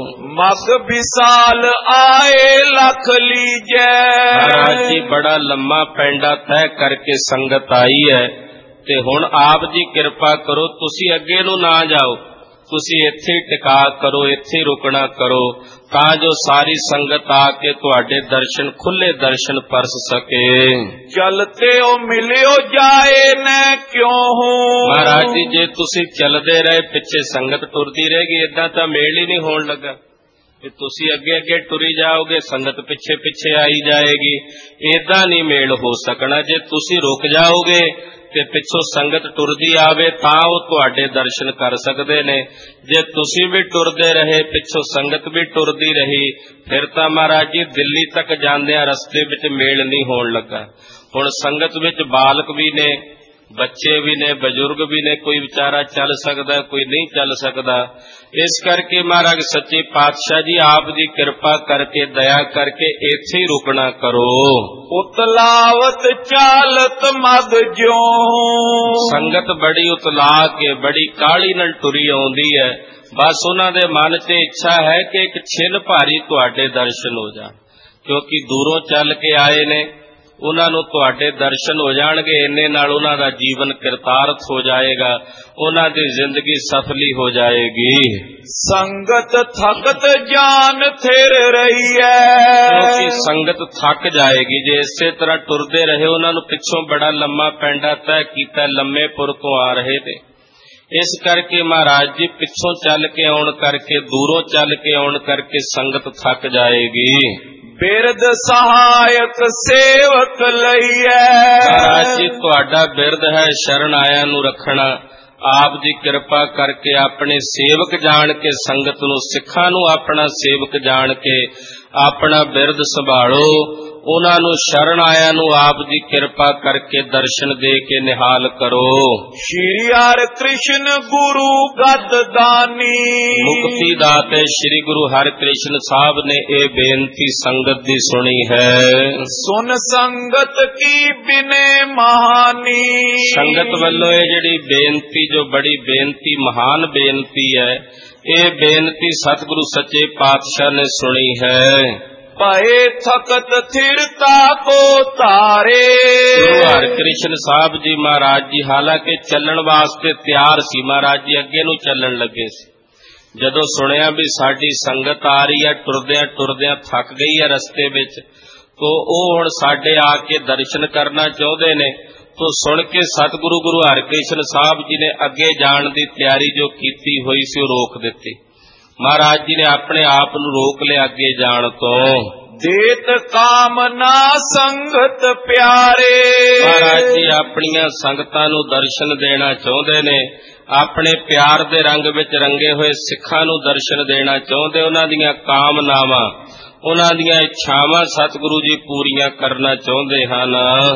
ਮਗ ਵਿਸਾਲ ਆਏ ਲਖ ਲੀਜੈ। ਮਹਾਰਾਜ ਜੀ ਬੜਾ ਲੰਮਾ ਪੈਂਡਾ ਤੈਅ ਕਰਕੇ ਸੰਗਤ ਆਈ ਹੈ, ਤੇ ਹੁਣ ਆਪ ਜੀ ਕਿਰਪਾ ਕਰੋ, ਤੁਸੀਂ ਅੱਗੇ ਨੂੰ ਨਾ ਜਾਓ, ਤੁਸੀਂ ਇੱਥੇ ਟਿਕਾ ਕਰੋ, ਇੱਥੇ ਰੁਕਣਾ ਕਰੋ, ਤਾਂ ਜੋ ਸਾਰੀ ਸੰਗਤ ਆ ਕੇ ਤੁਹਾਡੇ ਦਰਸ਼ਨ ਖੁੱਲੇ ਦਰਸ਼ਨ ਪਰਸ ਸਕੇ। ਚਲਤੇ ਹੋ ਮਿਲਿਓ ਜਾਏ ਨਾ ਕਿਉਂ ਹੋ। ਮਹਾਰਾਜ ਜੀ ਜੇ ਤੁਸੀਂ ਚੱਲਦੇ ਰਹੇ ਪਿੱਛੇ ਸੰਗਤ ਟੁਰਦੀ ਰਹੇਗੀ, ਏਦਾਂ ਤਾਂ ਮੇਲ ਹੀ ਨਹੀਂ ਹੋਣ ਲੱਗਾ। ਕਿ ਤੁਸੀਂ ਅੱਗੇ ਅੱਗੇ ਟੁਰੀ ਜਾਓਗੇ, ਸੰਗਤ ਪਿੱਛੇ ਪਿੱਛੇ ਆਈ ਜਾਏਗੀ, ਏਦਾਂ ਨਹੀਂ ਮੇਲ ਹੋ ਸਕਣਾ। ਜੇ ਤੁਸੀਂ ਰੁਕ ਜਾਓਗੇ ਤੇ ਪਿੱਛੋਂ ਸੰਗਤ ਟੁਰਦੀ ਆਵੇ ਤਾਂ ਉਹ ਤੁਹਾਡੇ ਦਰਸ਼ਨ ਕਰ ਸਕਦੇ ਨੇ। ਜੇ ਤੁਸੀਂ ਵੀ ਟੁਰਦੇ ਰਹੇ, ਪਿੱਛੋਂ ਸੰਗਤ ਵੀ ਟੁਰਦੀ ਰਹੀ, ਫਿਰ ਤਾਂ ਮਹਾਰਾਜ ਜੀ ਦਿੱਲੀ ਤੱਕ ਜਾਂਦਿਆਂ ਰਸਤੇ ਵਿੱਚ ਮੇਲ ਨਹੀਂ ਹੋਣ ਲੱਗਾ। ਹੁਣ ਸੰਗਤ ਵਿੱਚ ਬਾਲਕ ਵੀ ਨੇ, ਬੱਚੇ ਵੀ ਨੇ, ਬਜ਼ੁਰਗ ਵੀ ਨੇ, ਕੋਈ ਵਿਚਾਰਾ ਚੱਲ ਸਕਦਾ, ਕੋਈ ਨਹੀਂ ਚੱਲ ਸਕਦਾ। ਇਸ ਕਰਕੇ ਮਹਾਰਾਜ ਸੱਚੇ ਪਾਤਸ਼ਾਹ ਜੀ ਆਪ ਦੀ ਕਿਰਪਾ ਕਰਕੇ, ਦਇਆ ਕਰਕੇ ਇੱਥੇ ਹੀ ਰੁਕਣਾ ਕਰੋ। ਉਤਲਾਵਤ ਚਾਲਤ ਮਗ ਜਿਉ। ਸੰਗਤ ਬੜੀ ਉਤਲਾ ਕੇ ਬੜੀ ਕਾਹਲੀ ਨਾਲ ਟੁਰੀ ਆਉਂਦੀ ਹੈ। ਬਸ ਉਹਨਾਂ ਦੇ ਮਨ 'ਚ ਇੱਛਾ ਹੈ ਕਿ ਇੱਕ ਛਿਨ ਭਾਰੀ ਤੁਹਾਡੇ ਦਰਸ਼ਨ ਹੋ ਜਾਣ, ਕਿਉਂਕਿ ਦੂਰੋਂ ਚੱਲ ਕੇ ਆਏ ਨੇ। ਉਹਨਾਂ ਨੂੰ ਤੁਹਾਡੇ ਦਰਸ਼ਨ ਹੋ ਜਾਣਗੇ, ਇੰਨੇ ਨਾਲ ਉਹਨਾਂ ਦਾ ਜੀਵਨ ਕਿਰਤਾਰਥ ਹੋ ਜਾਏਗਾ, ਉਹਨਾਂ ਦੀ ਜ਼ਿੰਦਗੀ ਸਫਲੀ ਹੋ ਜਾਏਗੀ। ਸੰਗਤ ਥਕਤ ਜਾਨ ਥਿਰ ਰਹੀ ਹੈ, ਕਿਉਂਕਿ ਸੰਗਤ ਥੱਕ ਜਾਏਗੀ। ਜੇ ਇਸੇ ਤਰ੍ਹਾਂ ਟੁਰਦੇ ਰਹੇ, ਉਹਨਾਂ ਨੂੰ ਪਿੱਛੋਂ ਬੜਾ ਲੰਮਾ ਪੈਂਡਾ ਤੈਅ ਕੀਤਾ, ਲੰਮੇਪੁਰ ਤੋਂ ਆ ਰਹੇ ਨੇ। ਇਸ ਕਰਕੇ ਮਹਾਰਾਜ ਜੀ ਪਿੱਛੋਂ ਚੱਲ ਕੇ ਆਉਣ ਕਰਕੇ, ਦੂਰੋਂ ਚੱਲ ਕੇ ਆਉਣ ਕਰਕੇ ਸੰਗਤ ਥੱਕ ਜਾਏਗੀ। ਬਿਰਦ ਸਹਾਇਕ ਸੇਵਕ ਲਈਐ, ਮਹਾਰਾਜ ਜੀ ਤੁਹਾਡਾ ਬਿਰਦ ਹੈ ਸ਼ਰਨ ਆਇਆਂ ਨੂੰ ਰੱਖਣਾ। ਆਪ ਦੀ ਕਿਰਪਾ ਕਰਕੇ ਆਪਣੇ ਸੇਵਕ ਜਾਣ ਕੇ ਸੰਗਤ ਨੂੰ, ਸਿੱਖਾਂ ਨੂੰ ਆਪਣਾ ਸੇਵਕ ਜਾਣ ਕੇ ਆਪਣਾ ਬਿਰਦ ਸੰਭਾਲੋ। ਉਹਨਾਂ ਨੂੰ ਸ਼ਰਨ ਆਇਆਂ ਨੂੰ ਆਪ ਦੀ ਕਿਰਪਾ ਕਰਕੇ ਦਰਸ਼ਨ ਦੇ ਕੇ ਨਿਹਾਲ ਕਰੋ। ਸ਼੍ਰੀ ਹਰਿ ਕ੍ਰਿਸ਼ਨ ਗੁਰੂ ਗਤ ਦਾਨੀ, ਮੁਕਤੀ ਦਾਤੇ ਸ਼੍ਰੀ ਗੁਰੂ ਹਰਿ ਕ੍ਰਿਸ਼ਨ ਸਾਹਿਬ ਨੇ ਇਹ ਬੇਨਤੀ ਸੰਗਤ ਦੀ ਸੁਣੀ ਹੈ। ਸੁਨ ਸੰਗਤ ਕੀ ਬਿਨੇ ਮਹਾਨੀ, ਸੰਗਤ ਵੱਲੋਂ ਇਹ ਜਿਹੜੀ ਬੇਨਤੀ, ਜੋ ਬੜੀ ਬੇਨਤੀ, ਮਹਾਨ ਬੇਨਤੀ ਹੈ, ਇਹ ਬੇਨਤੀ ਸਤਿਗੁਰੂ ਸੱਚੇ ਪਾਤਸ਼ਾਹ ਨੇ ਸੁਣੀ ਹੈ। ਭਏ ਥਕਤ ਥਿਰਤਾ ਕੋ ਤਾਰੇ, ਗੁਰੂ ਹਰਿ ਕ੍ਰਿਸ਼ਨ ਸਾਹਿਬ ਜੀ ਮਹਾਰਾਜ ਜੀ ਹਾਲਾਂਕਿ ਚੱਲਣ ਵਾਸਤੇ ਤਿਆਰ ਸੀ, ਮਹਾਰਾਜ ਜੀ ਅੱਗੇ ਨੂੰ ਚੱਲਣ ਲੱਗੇ ਸੀ। ਜਦੋਂ ਸੁਣਿਆ ਵੀ ਸਾਡੀ ਸੰਗਤ ਆ ਰਹੀ ਹੈ, ਟੁਰਦਿਆਂ ਟੁਰਦਿਆਂ ਥੱਕ ਗਈ ਹੈ ਰਸਤੇ ਵਿੱਚ, ਤੋ ਉਹ ਹੁਣ ਸਾਡੇ ਆ ਕੇ ਦਰਸ਼ਨ ਕਰਨਾ ਚਾਹੁੰਦੇ ਨੇ। ਤੋ ਸੁਣ ਕੇ ਸਤਿਗੁਰੂ ਗੁਰੂ ਹਰਿਕ੍ਰਿਸ਼ਨ ਸਾਹਿਬ ਜੀ ਨੇ ਅੱਗੇ ਜਾਣ ਦੀ ਤਿਆਰੀ ਜੋ ਕੀਤੀ ਹੋਈ ਸੀ ਉਹ ਰੋਕ ਦਿੱਤੀ। ਮਹਾਰਾਜ ਜੀ ਨੇ ਆਪਣੇ ਆਪ ਨੂੰ ਰੋਕ ਲਿਆ ਅੱਗੇ ਜਾਣ ਤੋਂ। ਦੇਤ ਕਾਮਨਾ ਸੰਗਤ ਪਿਆਰੇ, ਮਹਾਰਾਜ ਜੀ ਆਪਣੀਆਂ ਸੰਗਤਾਂ ਨੂੰ ਦਰਸ਼ਨ ਦੇਣਾ ਚਾਹੁੰਦੇ ਨੇ, ਆਪਣੇ ਪਿਆਰ ਦੇ ਰੰਗ ਵਿੱਚ ਰੰਗੇ ਹੋਏ ਸਿੱਖਾਂ ਨੂੰ ਦਰਸ਼ਨ ਦੇਣਾ ਚਾਹੁੰਦੇ। ਉਹਨਾਂ ਦੀਆਂ ਕਾਮਨਾਵਾਂ, ਉਹਨਾਂ ਦੀਆਂ ਇੱਛਾਵਾਂ ਸਤਿਗੁਰੂ ਜੀ ਪੂਰੀਆਂ ਕਰਨਾ ਚਾਹੁੰਦੇ ਹਨ।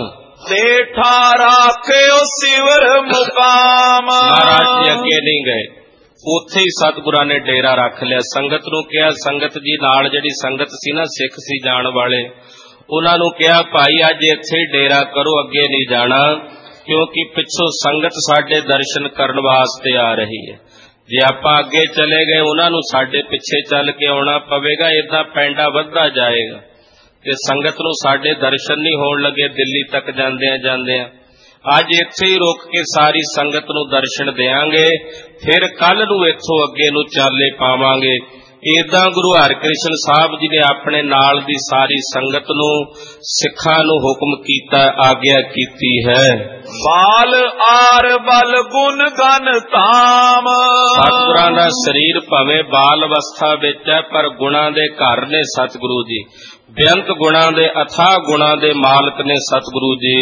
ਦੇਠਾ ਰਾਖਿਓ ਸਿਵਰ ਮੁਕਾਮ, ਮਹਾਰਾਜ ਜੀ ਅੱਗੇ ਨਹੀਂ ਗਏ, ਉੱਥੇ ਹੀ ਸਤਿਗੁਰਾਂ ਨੇ ਡੇਰਾ ਰੱਖ ਲਿਆ। ਸੰਗਤ ਨੂੰ ਕਿਹਾ, ਸੰਗਤ ਜੀ ਨਾਲ ਜਿਹੜੀ ਸੰਗਤ ਸੀ ਨਾ, ਸਿੱਖ ਸੀ ਜਾਣ ਵਾਲੇ, ਉਹਨਾਂ ਨੂੰ ਕਿਹਾ ਭਾਈ ਅੱਜ ਇੱਥੇ ਹੀ ਡੇਰਾ ਕਰੋ, ਅੱਗੇ ਨਹੀਂ ਜਾਣਾ, ਕਿਉਂਕਿ ਪਿੱਛੋਂ ਸੰਗਤ ਸਾਡੇ ਦਰਸ਼ਨ ਕਰਨ ਵਾਸਤੇ ਆ ਰਹੀ ਹੈ। ਜੇ ਆਪਾਂ ਅੱਗੇ ਚਲੇ ਗਏ, ਉਹਨਾਂ ਨੂੰ ਸਾਡੇ ਪਿੱਛੇ ਚੱਲ ਕੇ ਆਉਣਾ ਪਵੇਗਾ, ਏਦਾਂ ਪੈਂਡਾ ਵੱਧਦਾ ਜਾਏਗਾ ਤੇ ਸੰਗਤ ਨੂੰ ਸਾਡੇ ਦਰਸ਼ਨ ਨਹੀਂ ਹੋਣ ਲੱਗੇ ਦਿੱਲੀ ਤੱਕ ਜਾਂਦਿਆਂ ਜਾਂਦਿਆਂ। ਅੱਜ ਇੱਥੇ ਹੀ ਰੁਕ ਕੇ ਸਾਰੀ ਸੰਗਤ ਨੂੰ ਦਰਸ਼ਨ ਦੇਵਾਂਗੇ, ਫਿਰ ਕੱਲ ਨੂੰ ਇੱਥੋਂ ਅੱਗੇ ਨੂੰ ਚਾਲੇ ਪਾਵਾਂਗੇ। ਏਦਾਂ ਗੁਰੂ ਹਰਿਕ੍ਰਿਸ਼ਨ ਸਾਹਿਬ ਜੀ ਨੇ ਆਪਣੇ ਨਾਲ ਦੀ ਸਾਰੀ ਸੰਗਤ ਨੂੰ, ਸਿੱਖਾਂ ਨੂੰ ਹੁਕਮ ਕੀਤਾ, ਆਗਿਆ ਕੀਤੀ ਹੈ। ਬਾਲ ਆਰ ਬਲ ਗੁਣ ਗਨ ਧਾਮ, ਸਤਿਗੁਰਾਂ ਦਾ ਸਰੀਰ ਭਾਵੇਂ ਬਾਲ ਅਵਸਥਾ ਵਿੱਚ ਹੈ, ਪਰ ਗੁਣਾਂ ਦੇ ਘਰ ਨੇ ਸਤਿਗੁਰੂ ਜੀ। ਬੇਅੰਤ ਗੁਣਾਂ ਦੇ, ਅਥਾਹ ਗੁਣਾਂ ਦੇ ਮਾਲਕ ਨੇ ਸਤਿਗੁਰੂ ਜੀ।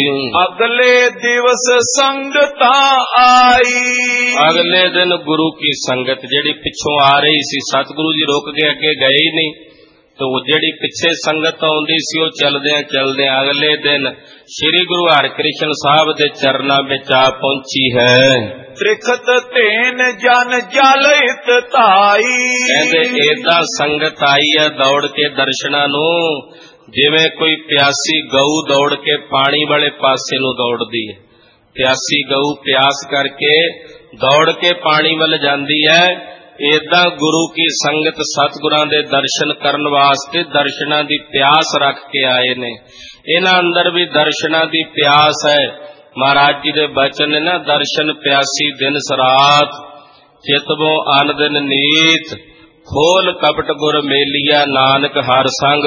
ਅਗਲੇ ਦਿਵਸ ਸੰਗਤਾਂ ਆਈ, ਅਗਲੇ ਦਿਨ ਗੁਰੂ ਕੀ ਸੰਗਤ ਜਿਹੜੀ ਪਿੱਛੋਂ ਆ ਰਹੀ ਸੀ, ਸਤਿਗੁਰੂ ਜੀ ਰੁਕ ਕੇ ਅੱਗੇ ਗਏ ਹੀ ਨਹੀਂ, ਤੇ ਉਹ ਜਿਹੜੀ ਪਿੱਛੇ ਸੰਗਤ ਆਉਂਦੀ ਸੀ ਉਹ ਚਲਦਿਆਂ ਚਲਦਿਆਂ ਅਗਲੇ ਦਿਨ ਸ੍ਰੀ ਗੁਰੂ ਹਰਿਕ੍ਰਿਸ਼ਨ ਸਾਹਿਬ ਦੇ ਚਰਨਾਂ ਵਿੱਚ ਆ ਪਹੁੰਚੀ ਹੈ। ਤ੍ਰਿਖਤ ਧੇਨ ਜਨ ਜਲ ਹਿਤ ਧਾਈ, ਕਹਿੰਦੇ ਏਦਾਂ ਸੰਗਤ ਆਈ ਹੈ ਦੌੜ ਕੇ ਦਰਸ਼ਨਾਂ ਨੂੰ, ਜਿਵੇਂ ਕੋਈ ਪਿਆਸੀ ਗਊ ਦੌੜ ਕੇ ਪਾਣੀ ਵਾਲੇ ਪਾਸੇ ਨੂੰ ਦੌੜਦੀ ਹੈ। ਪਿਆਸੀ ਗਊ ਪਿਆਸ ਕਰਕੇ ਦੌੜ ਕੇ ਪਾਣੀ ਵੱਲ ਜਾਂਦੀ ਹੈ, ਏਦਾਂ ਗੁਰੂ ਕੀ ਸੰਗਤ ਸਤਿਗੁਰਾਂ ਦੇ ਦਰਸ਼ਨ ਕਰਨ ਵਾਸਤੇ ਦਰਸ਼ਨਾਂ ਦੀ ਪਿਆਸ ਰੱਖ ਕੇ ਆਏ ਨੇ। ਇਹਨਾਂ ਅੰਦਰ ਵੀ ਦਰਸ਼ਨਾਂ ਦੀ ਪਿਆਸ ਹੈ। ਮਹਾਰਾਜ ਜੀ ਦੇ ਬਚਨ ਨੇ ਨਾ, ਦਰਸ਼ਨ ਪਿਆਸੀ ਦਿਨ ਸਰਾਤ, ਚਿਤਵੋ ਅਨ ਦਿਨ ਨੀਤ, ਖੋਲ ਕਪਟ ਗੁਰ ਮੇਲੀਆ, ਨਾਨਕ ਹਰ ਸੰਗ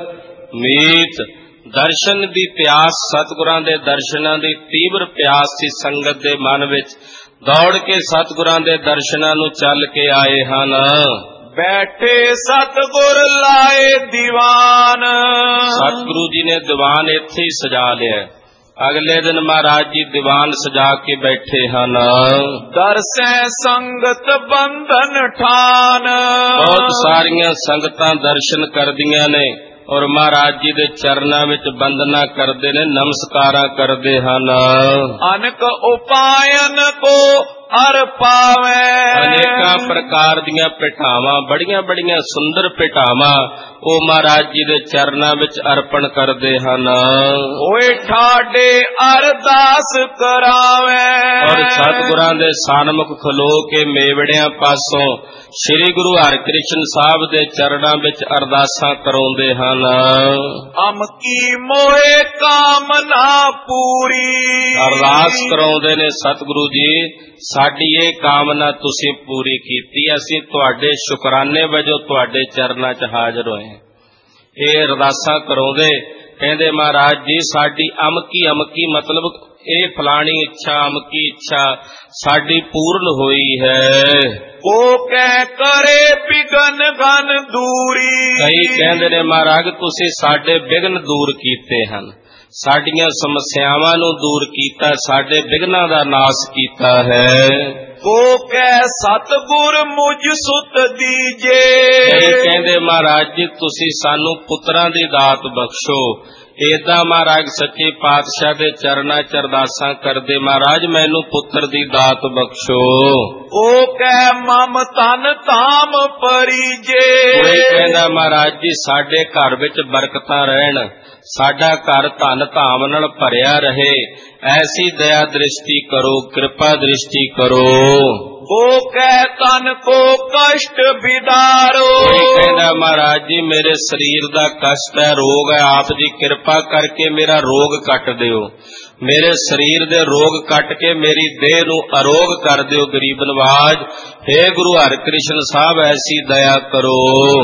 ਮੀਤ। ਦਰਸ਼ਨ ਦੀ ਪਿਆਸ, ਸਤਿਗੁਰਾਂ ਦੇ ਦਰਸ਼ਨਾਂ ਦੀ ਤੀਬਰ ਪਿਆਸ ਸੀ ਸੰਗਤ ਦੇ ਮਨ ਵਿੱਚ। ਦੌੜ ਕੇ ਸਤਿਗੁਰਾਂ ਦੇ ਦਰਸ਼ਨਾਂ ਨੂੰ ਚੱਲ ਕੇ ਆਏ ਹਨ। ਬੈਠੇ ਸਤਿਗੁਰ ਲਾਏ ਦੀਵਾਨ, ਸਤਿਗੁਰੂ ਜੀ ਨੇ ਦੀਵਾਨ ਇੱਥੇ ਹੀ ਸਜਾ ਲਿਆ। ਅਗਲੇ ਦਿਨ ਮਹਾਰਾਜ ਜੀ ਦੀਵਾਨ ਸਜਾ ਕੇ ਬੈਠੇ ਹਨ। ਦਰਸੈ ਸੰਗਤ ਬੰਧਨ ਠਾਨ, ਬਹੁਤ ਸਾਰੀਆਂ ਸੰਗਤਾਂ ਦਰਸ਼ਨ ਕਰਦੀਆਂ ਨੇ ਔਰ ਮਹਾਰਾਜ ਜੀ ਦੇ ਚਰਨਾਂ ਵਿੱਚ ਬੰਦਨਾ ਕਰਦੇ ਨੇ, ਨਮਸਕਾਰਾਂ ਕਰਦੇ ਹਨ। ਅਨਕ ਉਪਾਇਨ ਕੋ ਅਰ ਪਾਵੇ। ਅਨੇਕਾਂ ਪ੍ਰਕਾਰ ਦੀਆਂ ਭੇਟਾਵਾਂ, ਬੜੀਆਂ ਬੜੀਆਂ ਸੁੰਦਰ ਭੇਟਾਵਾਂ ਉਹ ਮਹਾਰਾਜ ਜੀ ਦੇ ਚਰਨਾਂ ਵਿੱਚ ਅਰਪਣ ਕਰਦੇ ਹਨ। ਹੋਏ ਠਾਡੇ ਅਰਦਾਸ ਕਰਾਵੇ। ਔਰ ਸਤਿਗੁਰਾਂ ਦੇ ਸਨਮੁਖ ਖਲੋ ਕੇ ਮੇਵੜਿਆਂ ਪਾਸੋਂ ਸ੍ਰੀ ਗੁਰੂ ਹਰਿਕ੍ਰਿਸ਼ਨ ਸਾਹਿਬ ਦੇ ਚਰਨਾਂ ਵਿੱਚ ਅਰਦਾਸਾਂ ਕਰਾਉਂਦੇ ਹਨ। ਅਮਕੀ ਮੋਏ ਕਾਮਨਾ ਪੂਰੀ। ਅਰਦਾਸ ਕਰਾਉਂਦੇ ਨੇ, ਸਤਿਗੁਰੂ ਜੀ ਸਾਡੀ ਇਹ ਕਾਮਨਾ ਤੁਸੀਂ ਪੂਰੀ ਕੀਤੀ, ਅਸੀਂ ਤੁਹਾਡੇ ਸ਼ੁਕਰਾਨੇ ਵਜੋਂ ਤੁਹਾਡੇ ਚਰਨਾਂ 'ਚ ਹਾਜ਼ਰ ਹੋਏ। ਇਹ ਅਰਦਾਸਾਂ ਕਰਾਉਂਦੇ, ਕਹਿੰਦੇ ਮਹਾਰਾਜ ਜੀ ਸਾਡੀ ਅਮਕੀ ਅਮਕੀ ਮਤਲਬ ਇਹ ਫਲਾਣੀ ਇੱਛਾ, ਅਮਕੀ ਇੱਛਾ ਸਾਡੀ ਪੂਰਨ ਹੋਈ ਹੈ। ਉਹ ਕਹਿ ਕਰੇ ਬਿਗਨ ਗਨ ਦੂਰੀ। ਕਈ ਕਹਿੰਦੇ ਨੇ ਮਹਾਰਾਜ ਤੁਸੀਂ ਸਾਡੇ ਬਿਗਨ ਦੂਰ ਕੀਤੇ ਹਨ, ਸਾਡੀਆਂ ਸਮੱਸਿਆਵਾਂ ਨੂੰ ਦੂਰ ਕੀਤਾ, ਸਾਡੇ ਬਿਗਨਾਂ ਦਾ ਨਾਸ ਕੀਤਾ ਹੈ। ਉਹ ਕਹਿ ਸਤਿਗੁਰ ਮੁਝ ਸੁਤ ਦੀਜੇ। ਇਹ ਕਹਿੰਦੇ ਮਹਾਰਾਜ ਜੀ ਤੁਸੀਂ ਸਾਨੂੰ ਪੁੱਤਰਾਂ ਦੀ ਦਾਤ ਬਖਸ਼ੋ। ਏਦਾਂ ਮਹਾਰਾਜ ਸੱਚੇ ਪਾਤਸ਼ਾਹ ਦੇ ਚਰਨਾਂ 'ਚ ਅਰਦਾਸਾਂ ਕਰਦੇ, ਮਹਾਰਾਜ ਮੈਨੂੰ ਪੁੱਤਰ ਦੀ ਦਾਤ ਬਖਸ਼ੋ। ਉਹ ਕਹਿ ਮਮ ਤਨ ਧਾਮ ਪਰੀਜੇ। ਕੋਈ ਕਹਿੰਦਾ ਮਹਾਰਾਜ ਜੀ ਸਾਡੇ ਘਰ ਵਿੱਚ ਬਰਕਤਾਂ ਰਹਿਣ, ਸਾਡਾ ਘਰ ਧਨ ਧਾਮ ਨਾਲ ਭਰਿਆ ਰਹੇ, ਐਸੀ ਦਇਆ ਦ੍ਰਿਸ਼ਟੀ ਕਰੋ, ਕਿਰਪਾ ਦ੍ਰਿਸ਼ਟੀ ਕਰੋ। ਉਹ ਕਹਿ ਤਨ ਕੋ ਕਸ਼ਟ ਵਿਦਾਰੋ। ਕੋਈ ਕਹਿੰਦਾ ਮਹਾਰਾਜ ਜੀ ਮੇਰੇ ਸਰੀਰ ਦਾ ਕਸ਼ਟ ਹੈ, ਰੋਗ ਹੈ, ਆਪ ਜੀ ਕਿਰਪਾ ਕਰਕੇ ਮੇਰਾ ਰੋਗ ਕੱਟ ਦਿਓ, ਮੇਰੇ ਸਰੀਰ ਦੇ ਰੋਗ ਕੱਟ ਕੇ ਮੇਰੀ ਦੇਹ ਨੂੰ ਅਰੋਗ ਕਰ ਦਿਓ ਗਰੀਬ ਨਵਾਜ। ਹੇ ਗੁਰੂ ਹਰਿਕ੍ਰਿਸ਼ਨ ਸਾਹਿਬ ਐਸੀ ਦਇਆ ਕਰੋ।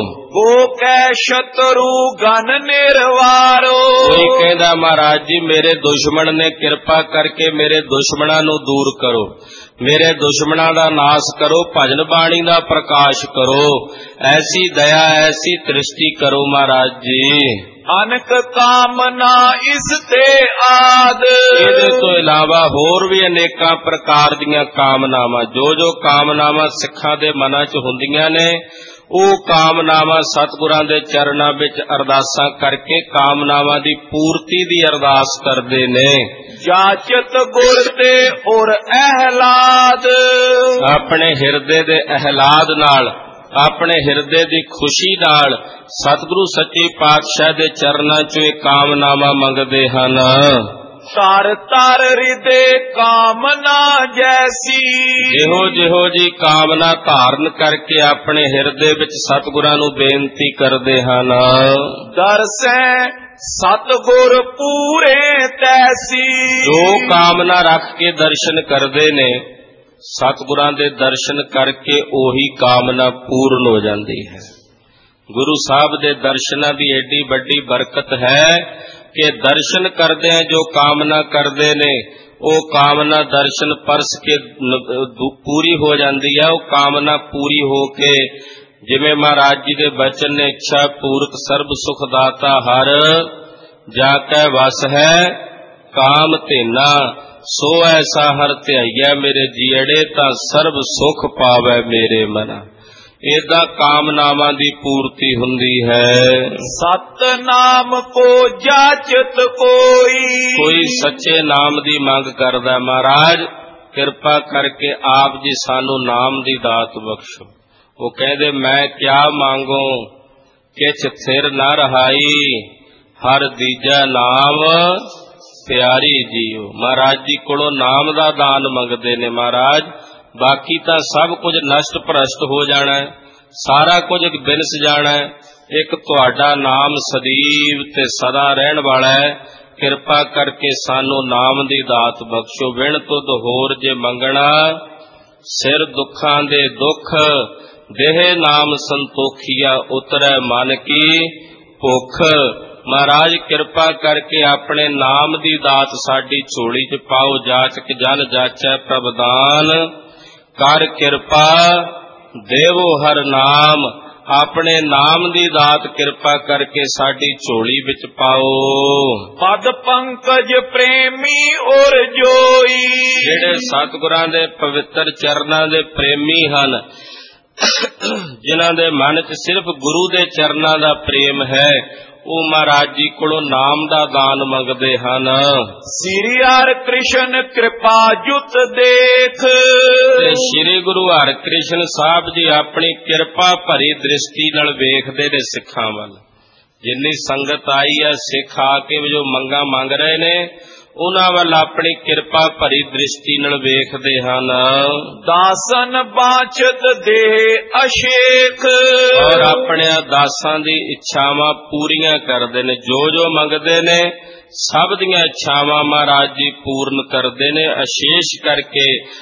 ਉਹ ਕਹਿ ਸ਼ਤਰੂ ਗਨ ਨਿਰਵਾਰੋ। ਕੋਈ ਕਹਿੰਦਾ ਮਹਾਰਾਜ ਜੀ ਮੇਰੇ ਦੁਸ਼ਮਣ ਨੇ, ਕਿਰਪਾ ਕਰਕੇ ਮੇਰੇ ਦੁਸ਼ਮਣਾਂ ਨੂੰ ਦੂਰ ਕਰੋ, ਮੇਰੇ ਦੁਸ਼ਮਣਾਂ ਦਾ ਨਾਸ ਕਰੋ, ਭਜਨ ਬਾਣੀ ਦਾ ਪ੍ਰਕਾਸ਼ ਕਰੋ, ਐਸੀ ਦਇਆ ਐਸੀ ਦ੍ਰਿਸ਼ਟੀ ਕਰੋ ਮਹਾਰਾਜ ਜੀ। ਅਨਕ ਕਾਮਨਾ ਇਸ ਤੇ ਆਦ। ਇਹਦੇ ਤੋਂ ਇਲਾਵਾ ਹੋਰ ਵੀ ਅਨੇਕਾਂ ਪ੍ਰਕਾਰ ਦੀਆਂ ਕਾਮਨਾਵਾਂ, ਜੋ ਜੋ ਕਾਮਨਾਵਾਂ ਸਿੱਖਾਂ ਦੇ ਮਨਾਂ 'ਚ ਹੁੰਦੀਆਂ ਨੇ, ਉਹ ਕਾਮਨਾਵਾਂ ਸਤਿਗੁਰਾਂ ਦੇ ਚਰਨਾਂ ਵਿੱਚ ਅਰਦਾਸਾਂ ਕਰਕੇ ਕਾਮਨਾਵਾਂ ਦੀ ਪੂਰਤੀ ਦੀ ਅਰਦਾਸ ਕਰਦੇ ਨੇ। ਜਾਚਤ ਗੁਰ ਤੇ ਔਰ ਅਹਿਲਾਦ। ਆਪਣੇ ਹਿਰਦੇ ਦੇ ਅਹਿਲਾਦ ਨਾਲ, ਆਪਣੇ ਹਿਰਦੇ ਦੀ ਖੁਸ਼ੀ ਨਾਲ ਸਤਿਗੁਰੂ ਸੱਚੇ ਪਾਤਸ਼ਾਹ ਦੇ ਚਰਨਾਂ 'ਚੋਂ ਇਹ ਕਾਮਨਾਵਾਂ ਮੰਗਦੇ ਹਨ। ਤਰ ਤਰ ਹਿਰਦੇ ਕਾਮਨਾ ਜੈਸੀ। ਜਿਹੋ ਜਿਹੋ ਜੀ ਕਾਮਨਾ ਧਾਰਨ ਕਰਕੇ ਆਪਣੇ ਹਿਰਦੇ ਵਿੱਚ ਸਤਿਗੁਰਾਂ ਨੂੰ ਬੇਨਤੀ ਕਰਦੇ ਹਨ। ਦਰਸੈ ਸਤਿਗੁਰ ਪੂਰੇ ਤੈਸੀ। ਜੋ ਕਾਮਨਾ ਰੱਖ ਕੇ ਦਰਸ਼ਨ ਕਰਦੇ ਨੇ, ਸਤਿਗੁਰਾਂ ਦੇ ਦਰਸ਼ਨ ਕਰਕੇ ਉਹੀ ਕਾਮਨਾ ਪੂਰਨ ਹੋ ਜਾਂਦੀ ਹੈ। ਗੁਰੂ ਸਾਹਿਬ ਦੇ ਦਰਸ਼ਨਾਂ ਦੀ ਏਡੀ ਵੱਡੀ ਬਰਕਤ ਹੈ ਕਿ ਦਰਸ਼ਨ ਕਰਦਿਆਂ ਜੋ ਕਾਮਨਾ ਕਰਦੇ ਨੇ, ਉਹ ਕਾਮਨਾ ਦਰਸ਼ਨ ਪਰਸ ਕੇ ਪੂਰੀ ਹੋ ਜਾਂਦੀ ਹੈ। ਉਹ ਕਾਮਨਾ ਪੂਰੀ ਹੋ ਕੇ, ਜਿਵੇਂ ਮਹਾਰਾਜ ਜੀ ਦੇ ਬਚਨ ਨੇ, ਇੱਛਾ ਪੂਰਕ ਸਰਬ ਸੁਖ ਦਾਤਾ ਹਰ, ਜਾ ਕੈ ਵਸ ਹੈ ਕਾਮ ਧੇਨਾ, ਸੋ ਐਸਾ ਹਰ ਧਿਆਈਐ ਮੇਰੇ ਜੀੜੇ, ਤਾਂ ਸਰਬ ਸੁਖ ਪਾਵੈ ਮੇਰੇ ਮਨਾ। ਏਦਾਂ ਕਾਮਨਾਵਾਂ ਦੀ ਪੂਰਤੀ ਹੁੰਦੀ ਹੈ। ਸਤਨਾਮ ਕੋ ਜਾਚਤ ਕੋਈ ਸੱਚੇ ਨਾਮ ਦੀ ਮੰਗ ਕਰਦਾ, ਮਹਾਰਾਜ ਕਿਰਪਾ ਕਰਕੇ ਆਪ ਜੀ ਸਾਨੂੰ ਨਾਮ ਦੀ ਦਾਤ ਬਖਸ਼ੋ। ਉਹ ਕਹਿੰਦੇ ਮੈਂ ਕਿਆ ਮੰਗੋ, ਕਿਛ ਥਿਰ ਨਾ ਰਹਾਈ, ਹਰ ਦੀਜਾ ਨਾਮ ਪਿਆਰੀ ਜੀਓ। ਮਹਾਰਾਜ ਜੀ ਕੋਲੋਂ ਨਾਮ ਦਾ ਦਾਨ ਮੰਗਦੇ ਨੇ। ਮਹਾਰਾਜ ਬਾਕੀ ਤਾਂ ਸਭ ਕੁਝ ਨਸ਼ਟ ਭ੍ਰਸ਼ਟ ਹੋ ਜਾਣਾ, ਸਾਰਾ ਕੁਝ ਬਿਨਸ ਜਾਣਾ, ਇੱਕ ਤੁਹਾਡਾ ਨਾਮ ਸਦੀਵ ਤੇ ਸਦਾ ਰਹਿਣ ਵਾਲਾ ਹੈ। ਕਿਰਪਾ ਕਰਕੇ ਸਾਨੂੰ ਨਾਮ ਦੀ ਦਾਤ ਬਖਸ਼ੋ। ਵਿਣ ਤੁਧ ਹੋਰ ਜੇ ਮੰਗਣਾ, ਸਿਰ ਦੁੱਖਾਂ ਦੇ ਦੁੱਖ, ਦੇਹ ਨਾਮ ਸੰਤੋਖੀਆ, ਉਤਰੈ ਮਨ ਕੀ ਭੁੱਖ। ਮਹਾਰਾਜ ਕਿਰਪਾ ਕਰਕੇ ਆਪਣੇ ਨਾਮ ਦੀ ਦਾਤ ਸਾਡੀ ਝੋਲੀ 'ਚ ਪਾਓ। ਜਾਚਕ ਜਨ ਜਾਚੈ ਪ੍ਰਭ ਦਾਨ, ਕਰ ਕਿਰਪਾ ਦੇਵੋ ਹਰ ਨਾਮ। ਆਪਣੇ ਨਾਮ ਦੀ ਦਾਤ ਕਿਰਪਾ ਕਰਕੇ ਸਾਡੀ ਝੋਲੀ ਵਿੱਚ ਪਾਓ। ਪਦ ਪੰਕਜ ਪ੍ਰੇਮੀ ਔਰ ਜੋਈ। ਜਿਹੜੇ ਸਤਿਗੁਰਾਂ ਦੇ ਪਵਿੱਤਰ ਚਰਨਾਂ ਦੇ ਪ੍ਰੇਮੀ ਹਨ, ਜਿਨ੍ਹਾਂ ਦੇ ਮਨ 'ਚ ਸਿਰਫ ਗੁਰੂ ਦੇ ਚਰਨਾਂ ਦਾ ਪ੍ਰੇਮ ਹੈ, ਉਹ ਮਹਾਰਾਜ ਜੀ ਕੋਲੋਂ ਨਾਮ ਦਾ ਦਾਨ ਮੰਗਦੇ ਹਨ। ਸ੍ਰੀ ਹਰਿ ਕ੍ਰਿਸ਼ਨ ਕਿਰਪਾ ਜੁਤ ਦੇਖ, ਤੇ ਸ੍ਰੀ ਗੁਰੂ ਹਰਿਕ੍ਰਿਸ਼ਨ ਸਾਹਿਬ ਜੀ ਆਪਣੀ ਕਿਰਪਾ ਭਰੀ ਦ੍ਰਿਸ਼ਟੀ ਨਾਲ ਵੇਖਦੇ ਨੇ ਸਿੱਖਾਂ ਵੱਲ। ਜਿੰਨੀ ਸੰਗਤ ਆਈ ਹੈ, ਸਿੱਖ ਆ ਕੇ ਜੋ ਮੰਗਾਂ ਮੰਗ ਰਹੇ ਨੇ, ਉਹਨਾਂ ਵੱਲ ਆਪਣੀ ਕਿਰਪਾ ਭਰੀ ਦ੍ਰਿਸ਼ਟੀ ਨਾਲ ਵੇਖਦੇ ਹਨ। ਦਾਸਨ ਬਾਚਤ ਦੇ ਅਸ਼ੇਖ, ਔਰ ਆਪਣੇ ਦਾਸਾਂ ਦੀ ਇੱਛਾਵਾਂ ਪੂਰੀਆਂ ਕਰਦੇ ਨੇ। ਜੋ ਜੋ ਮੰਗਦੇ ਨੇ ਸਭ ਦੀਆਂ ਇੱਛਾਵਾਂ ਮਹਾਰਾਜ ਜੀ ਪੂਰਨ ਕਰਦੇ ਨੇ। ਅਸ਼ੇਸ਼ ਕਰਕੇ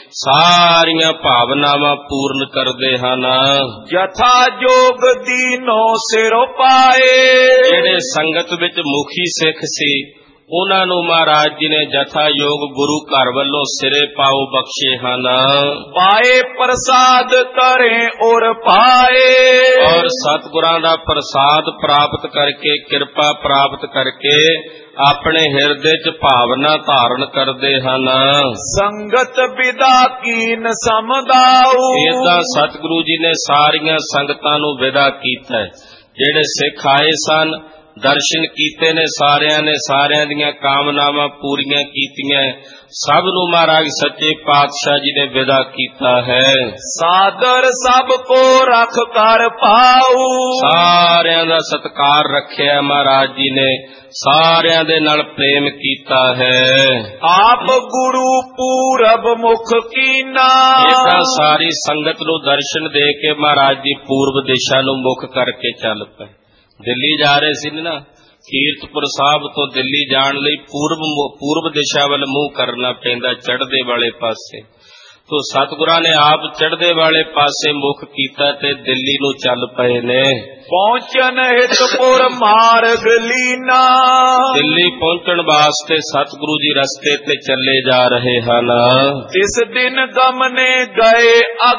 ਸਾਰੀਆਂ ਭਾਵਨਾਵਾਂ ਪੂਰਨ ਕਰਦੇ ਹਨ। ਜਥਾ ਜੋਗ ਦੀਨੋ ਸਿਰੋ ਪਾਏ, ਜਿਹੜੇ ਸੰਗਤ ਵਿੱਚ ਮੁਖੀ ਸਿੱਖ ਸੀ, ਉਹਨਾਂ ਨੂੰ ਮਹਾਰਾਜ ਜੀ ਨੇ ਜਥਾ ਯੋਗ ਗੁਰੂ ਘਰ ਵੱਲੋਂ ਸਿਰੇ ਪਾਉ ਬਖਸ਼ੇ ਹਨ। ਪਾਏ ਪ੍ਰਸਾਦ ਤਰੇ ਔਰ ਪਾਏ, ਔਰ ਸਤਿਗੁਰਾਂ ਦਾ ਪ੍ਰਸਾਦ ਪ੍ਰਾਪਤ ਕਰਕੇ, ਕਿਰਪਾ ਪ੍ਰਾਪਤ ਕਰਕੇ ਆਪਣੇ ਹਿਰਦੇ 'ਚ ਭਾਵਨਾ ਧਾਰਨ ਕਰਦੇ ਹਨ। ਸੰਗਤ ਵਿਦਾ ਕੀਨ ਸਮਦਾਉ, ਏਦਾਂ ਸਤਿਗੁਰੂ ਜੀ ਨੇ ਸਾਰੀਆਂ ਸੰਗਤਾਂ ਨੂੰ ਵਿਦਾ ਕੀਤਾ। ਜਿਹੜੇ ਸਿੱਖ ਆਏ ਸਨ, ਦਰਸ਼ਨ ਕੀਤੇ ਨੇ ਸਾਰਿਆਂ ਨੇ, ਸਾਰਿਆਂ ਦੀਆਂ ਕਾਮਨਾਵਾਂ ਪੂਰੀਆਂ ਕੀਤੀਆਂ। ਸਭ ਨੂੰ ਮਹਾਰਾਜ ਸੱਚੇ ਪਾਤਸ਼ਾਹ ਜੀ ਨੇ ਵਿਦਾ ਕੀਤਾ ਹੈ। ਸਾਦਰ ਸਭ ਕੋ ਰਖ ਕਰ ਪਾਉ, ਸਾਰਿਆਂ ਦਾ ਸਤਿਕਾਰ ਰੱਖਿਆ ਮਹਾਰਾਜ ਜੀ ਨੇ, ਸਾਰਿਆਂ ਦੇ ਨਾਲ ਪ੍ਰੇਮ ਕੀਤਾ ਹੈ। ਆਪ ਗੁਰੂ ਪੂਰਬ ਮੁਖ ਕੀਨਾ, ਏਦਾਂ ਸਾਰੀ ਸੰਗਤ ਨੂੰ ਦਰਸ਼ਨ ਦੇ ਕੇ ਮਹਾਰਾਜ ਜੀ ਪੂਰਬ ਦਿਸ਼ਾ ਨੂੰ ਮੁਖ ਕਰਕੇ ਚੱਲ ਪਏ। ਦਿੱਲੀ ਜਾ ਰਹੇ ਸੀ ਨਾ, ਕੀਰਤਪੁਰ ਸਾਹਿਬ ਤੋਂ ਦਿੱਲੀ ਜਾਣ ਲਈ ਪੂਰਬ ਦਿਸ਼ਾ ਵੱਲ ਮੂੰਹ ਕਰਨਾ ਪੈਂਦਾ, ਚੜ੍ਹਦੇ ਵਾਲੇ ਪਾਸੇ। ਤੋ ਸਤਿਗੁਰਾਂ ਨੇ ਆਪ ਚੜ੍ਹਦੇ ਵਾਲੇ ਪਾਸੇ ਮੁਖ ਕੀਤਾ ਤੇ ਦਿੱਲੀ ਨੂੰ ਚੱਲ ਪਏ ਨੇ। ਪਹੁੰਚਨ ਹਿਤਪੁਰ ਮਾਰਗ ਲੀਨਾ, ਦਿੱਲੀ ਪਹੁੰਚਣ ਵਾਸਤੇ ਸਤਿਗੁਰੂ ਜੀ ਰਸਤੇ ਤੇ ਚੱਲੇ ਜਾ ਰਹੇ ਹਨ। ਇਸ ਦਿਨ ਗਮਨੇ ਗਏ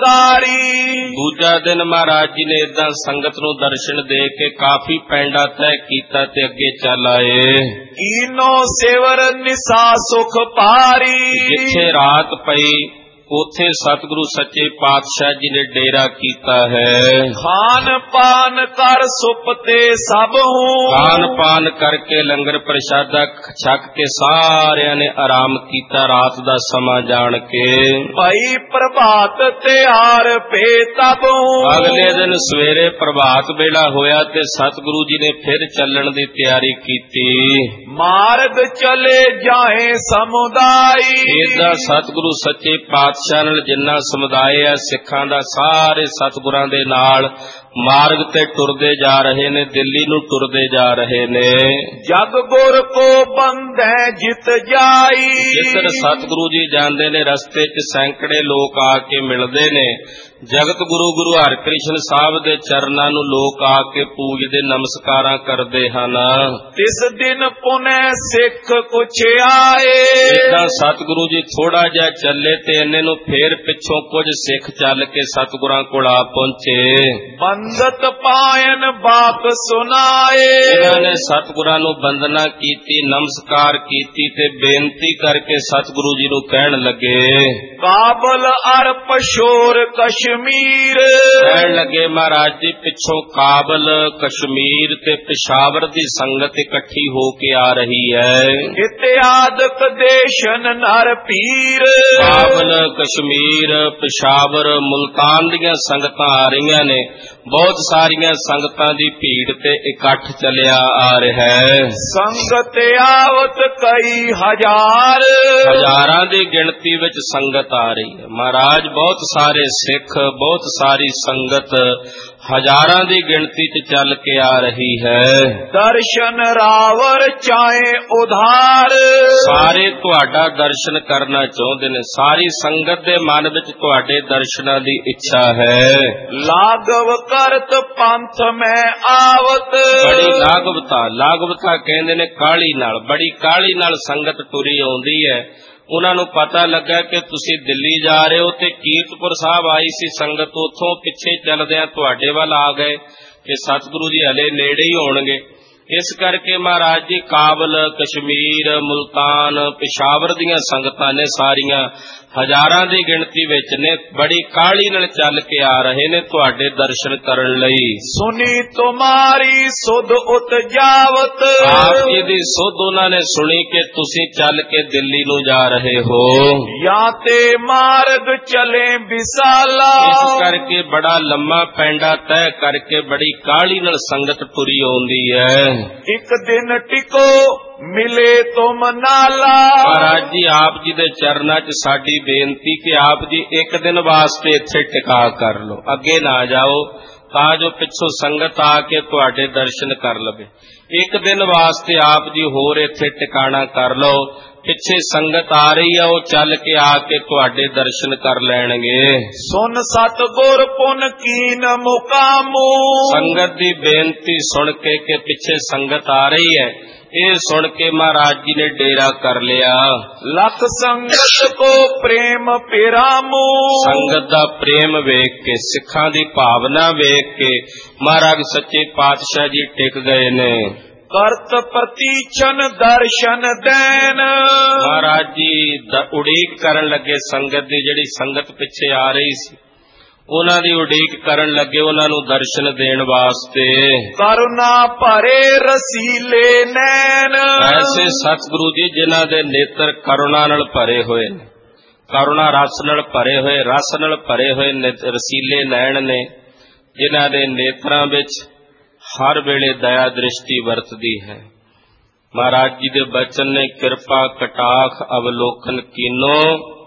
ਅਗਾਰੀ, ਦੂਜਾ ਦਿਨ ਮਹਾਰਾਜ ਜੀ ਨੇ ਏਦਾਂ ਸੰਗਤ ਨੂੰ ਦਰਸ਼ਨ ਦੇ ਕੇ ਕਾਫੀ ਪੈਂਡਾ ਤੈਅ ਕੀਤਾ ਤੇ ਅੱਗੇ ਚੱਲ ਆਏ। ਕੀਨੋ ਸੇਵਰ ਨਿਸਾ ਸੁਖ ਪਾਰੀ, ਜਿੱਥੇ ਰਾਤ ਪਈ ਉੱਥੇ ਸਤਿਗੁਰੂ ਸੱਚੇ ਪਾਤਸ਼ਾਹ ਜੀ ਨੇ ਡੇਰਾ ਕੀਤਾ ਹੈ। ਖਾਨ ਪਾਨ ਕਰ ਸੁਪਤੇ ਸਭ ਹੂੰ, ਖਾਨ ਪਾਨ ਕਰਕੇ ਲੰਗਰ ਪ੍ਰਸ਼ਾਦਾ ਛਕ ਕੇ ਸਾਰਿਆਂ ਨੇ ਆਰਾਮ ਕੀਤਾ ਰਾਤ ਦਾ ਸਮਾਂ ਜਾਣ ਕੇ। ਭਈ ਪ੍ਰਭਾਤ ਤਿਆਰ ਪੇ ਤਬ ਹੂੰ, ਅਗਲੇ ਦਿਨ ਸਵੇਰੇ ਪ੍ਰਭਾਤ ਵੇਲਾ ਹੋਇਆ ਤੇ ਸਤਿਗੁਰੂ ਜੀ ਨੇ ਫਿਰ ਚੱਲਣ ਦੀ ਤਿਆਰੀ ਕੀਤੀ। ਮਾਰਗ ਚਲੇ ਜਾਏ ਸਮੁਦਾਈ, ਏਦਾਂ ਸਤਿਗੁਰੂ ਸੱਚੇ ਪਾਤਸ਼ਾਹ ਨਾਲ ਜਿੰਨਾ ਸਮੁਦਾਇ ਹੈ ਸਿੱਖਾਂ ਦਾ, ਸਾਰੇ ਸਤਿਗੁਰਾਂ ਦੇ ਨਾਲ ਮਾਰਗ ਤੇ ਟੁਰਦੇ ਜਾ ਰਹੇ ਨੇ, ਦਿੱਲੀ ਨੂੰ ਟੁਰਦੇ ਜਾ ਰਹੇ ਨੇ। ਜਗ ਗੁਰ ਕੋ ਬੰਧੈ ਜਿਤ ਜਾਈ, ਜਿੱਧਰ ਸਤਿਗੁਰੂ ਜੀ ਜਾਂਦੇ ਨੇ ਰਸਤੇ 'ਚ ਸੈਂਕੜੇ ਲੋਕ ਆ ਕੇ ਮਿਲਦੇ ਨੇ। ਜਗਤ ਗੁਰੂ ਗੁਰੂ ਹਰਿਕ੍ਰਿਸ਼ਨ ਸਾਹਿਬ ਦੇ ਚਰਨਾਂ ਨੂੰ ਲੋਕ ਆ ਕੇ ਪੂਜਦੇ, ਨਮਸਕਾਰਾਂ ਕਰਦੇ ਹਨ। ਤਿਸ ਦਿਨ ਪੁਨੈ ਸਿੱਖ ਕੁਛ ਆਏ, ਏਦਾਂ ਸਤਿਗੁਰੂ ਜੀ ਥੋੜਾ ਜਿਹਾ ਚੱਲੇ ਤੇ ਇੰਨੇ ਨੂੰ ਫੇਰ ਪਿੱਛੋਂ ਕੁਝ ਸਿੱਖ ਚੱਲ ਕੇ ਸਤਿਗੁਰਾਂ ਕੋਲ ਆ ਪਹੁੰਚੇ। ਬੰਦਤ ਪਾਇਨ ਬਾਤ ਸੁਨਾਏ, ਇਹਨਾਂ ਨੇ ਸਤਿਗੁਰਾਂ ਨੂੰ ਬੰਦਨਾ ਕੀਤੀ, ਨਮਸਕਾਰ ਕੀਤੀ ਤੇ ਬੇਨਤੀ ਕਰਕੇ ਸਤਿਗੁਰੂ ਜੀ ਨੂੰ ਕਹਿਣ ਲੱਗੇ, ਕਾਬਲ ਅਰ ਪਸ਼ੋਰ ਕਸ਼ਮੀਰ, ਕਹਿਣ ਲੱਗੇ ਮਹਾਰਾਜ ਜੀ ਪਿੱਛੋਂ ਕਾਬਲ, ਕਸ਼ਮੀਰ ਤੇ ਪਿਸ਼ਾਵਰ ਦੀ ਸੰਗਤ ਇਕੱਠੀ ਹੋ ਕੇ ਆ ਰਹੀ ਹੈ। ਇਤਿਆਦਕ ਦੇਸ਼ਨ ਨਰ ਪੀਰ, ਕਾਬਲ, ਕਸ਼ਮੀਰ, ਪਿਸ਼ਾਵਰ, ਮੁਲਤਾਨ ਦੀਆਂ ਸੰਗਤਾਂ ਆ ਰਹੀਆਂ ਨੇ। ਬਹੁਤ ਸਾਰੀਆਂ ਸੰਗਤਾਂ ਦੀ ਭੀੜ ਤੇ ਇਕੱਠ ਚੱਲਿਆ ਆ ਰਿਹਾ ਹੈ। ਸੰਗਤ ਆਵਤ ਕਈ ਹਜ਼ਾਰ, ਹਜ਼ਾਰਾਂ ਦੀ ਗਿਣਤੀ ਵਿੱਚ ਸੰਗਤ ਆ ਰਹੀ ਹੈ। ਮਹਾਰਾਜ ਬਹੁਤ ਸਾਰੇ ਸਿੱਖ, ਬਹੁਤ ਸਾਰੀ ਸੰਗਤ ਹਜ਼ਾਰਾਂ ਦੀ ਗਿਣਤੀ 'ਚ ਚੱਲ ਕੇ ਆ ਰਹੀ ਹੈ। ਦਰਸ਼ਨ ਰਾਵਰ ਚਾਹੇ ਉਧਾਰ, ਸਾਰੇ ਤੁਹਾਡਾ ਦਰਸ਼ਨ ਕਰਨਾ ਚਾਹੁੰਦੇ ਨੇ। ਸਾਰੀ ਸੰਗਤ ਦੇ ਮਨ ਵਿੱਚ ਤੁਹਾਡੇ ਦਰਸ਼ਨਾਂ ਦੀ ਇੱਛਾ ਹੈ। ਲਾਗਵ ਕਰਤ ਪੰਥ ਮੈਂ ਆਵਤ, ਬੜੀ ਲਾਗਵਤਾ ਕਹਿੰਦੇ ਨੇ ਕਾਹਲੀ ਨਾਲ, ਬੜੀ ਕਾਹਲੀ ਨਾਲ ਸੰਗਤ ਟੁਰੀ ਆਉਂਦੀ ਹੈ। ਉਹਨਾਂ ਨੂੰ ਪਤਾ ਲੱਗਾ ਕਿ ਤੁਸੀਂ ਦਿੱਲੀ ਜਾ ਰਹੇ ਹੋ ਤੇ ਕੀਰਤਪੁਰ ਸਾਹਿਬ ਆਈ ਸੀ ਸੰਗਤ, ਉੱਥੋਂ ਪਿੱਛੇ ਚੱਲਦਿਆਂ ਤੁਹਾਡੇ ਵੱਲ ਆ ਗਏ ਕਿ ਸਤਿਗੁਰੂ ਜੀ ਹਲੇ ਨੇੜੇ ਹੀ ਹੋਣਗੇ। ਇਸ ਕਰਕੇ ਮਹਾਰਾਜ ਜੀ ਕਾਬਲ, ਕਸ਼ਮੀਰ, ਮੁਲਤਾਨ, ਪਿਸ਼ਾਵਰ ਦੀਆਂ ਸੰਗਤਾਂ ਨੇ ਸਾਰੀਆਂ ਹਜ਼ਾਰਾਂ ਦੀ ਗਿਣਤੀ ਵਿੱਚ ਨੇ, ਬੜੀ ਕਾਹਲੀ ਨਾਲ ਚੱਲ ਕੇ ਆ ਰਹੇ ਨੇ ਤੁਹਾਡੇ ਦਰਸ਼ਨ ਕਰਨ ਲਈ। ਸੁਨੀ ਤੁਮਾਰੀ ਸੁਧ ਉਤ ਜਾਵਤ, ਆਪ ਜੀ ਦੀ ਸੁਧ ਉਹਨਾਂ ਨੇ ਸੁਣੀ ਕਿ ਤੁਸੀਂ ਚੱਲ ਕੇ ਦਿੱਲੀ ਨੂੰ ਜਾ ਰਹੇ ਹੋ। ਜਾਂ ਤੇ ਮਾਰਗ ਚਲੇ ਵਿਸਾਲਾ, ਇਸ ਕਰਕੇ ਬੜਾ ਲੰਮਾ ਪੈਂਡਾ ਤੈਅ ਕਰਕੇ ਬੜੀ ਕਾਹਲੀ ਨਾਲ ਸੰਗਤ ਤੁਰੀ ਆਉਂਦੀ ਹੈ। ਇੱਕ ਦਿਨ ਟਿਕੋ ਮਿਲੇ ਤੁਮ ਨਾਲਾ, ਮਹਾਰਾਜ ਜੀ ਆਪ ਜੀ ਦੇ ਚਰਨਾਂ 'ਚ ਸਾਡੀ ਬੇਨਤੀ ਕਿ ਆਪ ਜੀ ਇੱਕ ਦਿਨ ਵਾਸਤੇ ਇੱਥੇ ਟਿਕਾ ਕਰ ਲਓ, ਅੱਗੇ ਨਾ ਜਾਓ, ਤਾਂ ਜੋ ਪਿੱਛੋਂ ਸੰਗਤ ਆ ਕੇ ਤੁਹਾਡੇ ਦਰਸ਼ਨ ਕਰ ਲਵੇ। ਇੱਕ ਦਿਨ ਵਾਸਤੇ ਆਪ ਜੀ ਹੋਰ ਇੱਥੇ ਟਿਕਾਣਾ ਕਰ ਲਓ, ਪਿੱਛੇ ਸੰਗਤ ਆ ਰਹੀ ਆ, ਉਹ ਚੱਲ ਕੇ ਆ ਕੇ ਤੁਹਾਡੇ ਦਰਸ਼ਨ ਕਰ ਲੈਣਗੇ। ਸੁਨ ਸਤਿਗੁਰ ਪੁਨ ਕੀਨ ਮੁਕਾਮੂ, ਸੰਗਤ ਦੀ ਬੇਨਤੀ ਸੁਣ ਕੇ ਕਿ ਪਿੱਛੇ ਸੰਗਤ ਆ ਰਹੀ ਹੈ, ਇਹ ਸੁਣ ਕੇ ਮਹਾਰਾਜ ਜੀ ਨੇ ਡੇਰਾ ਕਰ ਲਿਆ। ਲਖ ਸੰਗਤ ਕੋ ਪ੍ਰੇਮ ਪਿਰਾਮੂ, ਸੰਗਤ ਦਾ ਪ੍ਰੇਮ ਵੇਖ ਕੇ, ਸਿੱਖਾਂ ਦੀ ਭਾਵਨਾ ਵੇਖ ਕੇ ਮਹਾਰਾਜ ਸੱਚੇ ਪਾਤਸ਼ਾਹ ਜੀ ਟਿਕ ਗਏ ਨੇ। ਕਰਤ ਪ੍ਰਤੀਛਨ ਦਰਸ਼ਨ ਦੇਨ, ਮਹਾਰਾਜ ਜੀ ਉਡੀਕ ਕਰਨ ਲੱਗੇ ਸੰਗਤ ਦੀ, ਜਿਹੜੀ ਸੰਗਤ ਪਿੱਛੇ ਆ ਰਹੀ ਸੀ ਉਹਨਾਂ ਦੀ ਉਡੀਕ ਕਰਨ ਲੱਗੇ, ਉਹਨਾਂ ਨੂੰ ਦਰਸ਼ਨ ਦੇਣ ਵਾਸਤੇ। ਕਰੁਣਾ ਭਰੇ ਰਸੀਲੇ ਨੈਣ, ਐਸੇ ਸਤਿਗੁਰੂ ਜੀ ਜਿਨ੍ਹਾਂ ਦੇ ਨੇਤਰ ਕਰੁਣਾ ਨਾਲ ਭਰੇ ਹੋਏ ਨੇ, ਕਰੁਣਾ ਰਸ ਨਾਲ ਭਰੇ ਹੋਏ, ਰਸ ਨਾਲ ਭਰੇ ਹੋਏ ਰਸੀਲੇ ਨੈਣ ਨੇ, ਜਿਨ੍ਹਾਂ ਦੇ ਨੇਤਰਾਂ ਵਿੱਚ ਹਰ ਵੇਲੇ ਦਇਆ ਦ੍ਰਿਸ਼ਟੀ ਵਰਤਦੀ ਹੈ। ਮਹਾਰਾਜ ਜੀ ਦੇ ਬਚਨ ਨੇ, ਕਿਰਪਾ ਕਟਾਖ ਅਵਲੋਕਨ ਕੀਨੋ,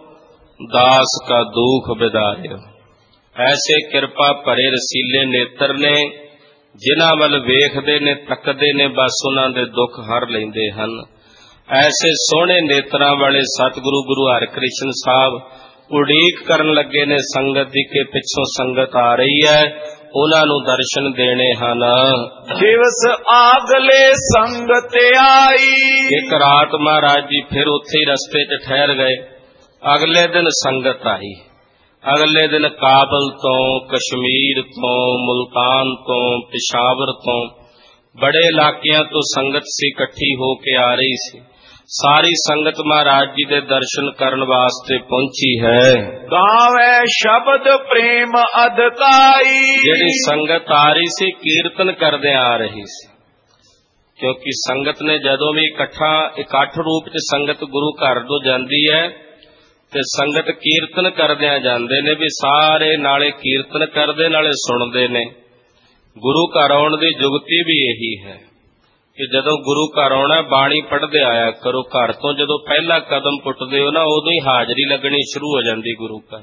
ਦਾਸ ਕਾ ਦੁਖ ਬਿਦਾਰਿਓ। ਐਸੇ ਕਿਰਪਾ ਭਰੇ ਰਸੀਲੇ ਨੇਤਰ ਨੇ, ਜਿਨ੍ਹਾਂ ਵੱਲ ਵੇਖਦੇ ਨੇ, ਤੱਕਦੇ ਨੇ, ਬਸ ਉਹਨਾਂ ਦੇ ਦੁੱਖ ਹਰ ਲੈਂਦੇ ਹਨ। ਐਸੇ ਸੋਹਣੇ ਨੇਤਰਾਂ ਵਾਲੇ ਸਤਿਗੁਰੂ ਗੁਰੂ ਹਰਿਕ੍ਰਿਸ਼ਨ ਸਾਹਿਬ ਉਡੀਕ ਕਰਨ ਲੱਗੇ ਨੇ ਸੰਗਤ ਦੀ ਕਿ ਪਿੱਛੋਂ ਸੰਗਤ ਆ ਰਹੀ ਹੈ, ਉਹਨਾਂ ਨੂੰ ਦਰਸ਼ਨ ਦੇਣੇ ਹਨ। ਦਿਵਸ ਆਗਲੇ ਸੰਗਤ ਆਈ, ਇੱਕ ਰਾਤ ਮਹਾਰਾਜ ਜੀ ਫਿਰ ਉੱਥੇ ਹੀ ਰਸਤੇ 'ਚ ਠਹਿਰ ਗਏ। ਅਗਲੇ ਦਿਨ ਸੰਗਤ ਆਈ। ਅਗਲੇ ਦਿਨ ਕਾਬਲ ਤੋਂ, ਕਸ਼ਮੀਰ ਤੋਂ, ਮੁਲਤਾਨ ਤੋਂ, ਪਿਸ਼ਾਵਰ ਤੋਂ, ਬੜੇ ਇਲਾਕਿਆਂ ਤੋਂ ਸੰਗਤ ਸੀ ਇਕੱਠੀ ਹੋ ਕੇ ਆ ਰਹੀ ਸੀ। ਸਾਰੀ ਸੰਗਤ ਮਹਾਰਾਜ ਜੀ ਦੇ ਦਰਸ਼ਨ ਕਰਨ ਵਾਸਤੇ ਪਹੁੰਚੀ ਹੈ। ਗਾਵੇ ਸ਼ਬਦ ਪ੍ਰੇਮ ਅਧਿਕਾਈ, ਜਿਹੜੀ ਸੰਗਤ ਆ ਰਹੀ ਸੀ ਕੀਰਤਨ ਕਰਦੇ ਆ ਰਹੀ ਸੀ, ਕਿਉਂਕਿ ਸੰਗਤ ਨੇ ਜਦੋਂ ਵੀ ਇਕੱਠ ਰੂਪ 'ਚ ਸੰਗਤ ਗੁਰੂ ਘਰ ਤੋਂ ਜਾਂਦੀ ਹੈ ਤੇ ਸੰਗਤ ਕੀਰਤਨ ਕਰਦਿਆਂ ਜਾਂਦੇ ਨੇ, ਵੀ ਸਾਰੇ ਨਾਲੇ ਕੀਰਤਨ ਕਰਦੇ ਨਾਲੇ ਸੁਣਦੇ ਨੇ। ਗੁਰੂ ਘਰ ਆਉਣ ਦੀ ਜੁਗਤੀ ਵੀ ਇਹੀ ਹੈ ਕਿ ਜਦੋਂ ਗੁਰੂ ਘਰ ਆਉਣਾ ਬਾਣੀ ਪੜ੍ਹਦੇ ਆਇਆ ਕਰੋ। ਘਰ ਤੋਂ ਜਦੋਂ ਪਹਿਲਾ ਕਦਮ ਪੁੱਟਦੇ ਹੋ ਨਾ, ਉਦੋਂ ਹੀ ਹਾਜ਼ਰੀ ਲੱਗਣੀ ਸ਼ੁਰੂ ਹੋ ਜਾਂਦੀ ਗੁਰੂ ਘਰ।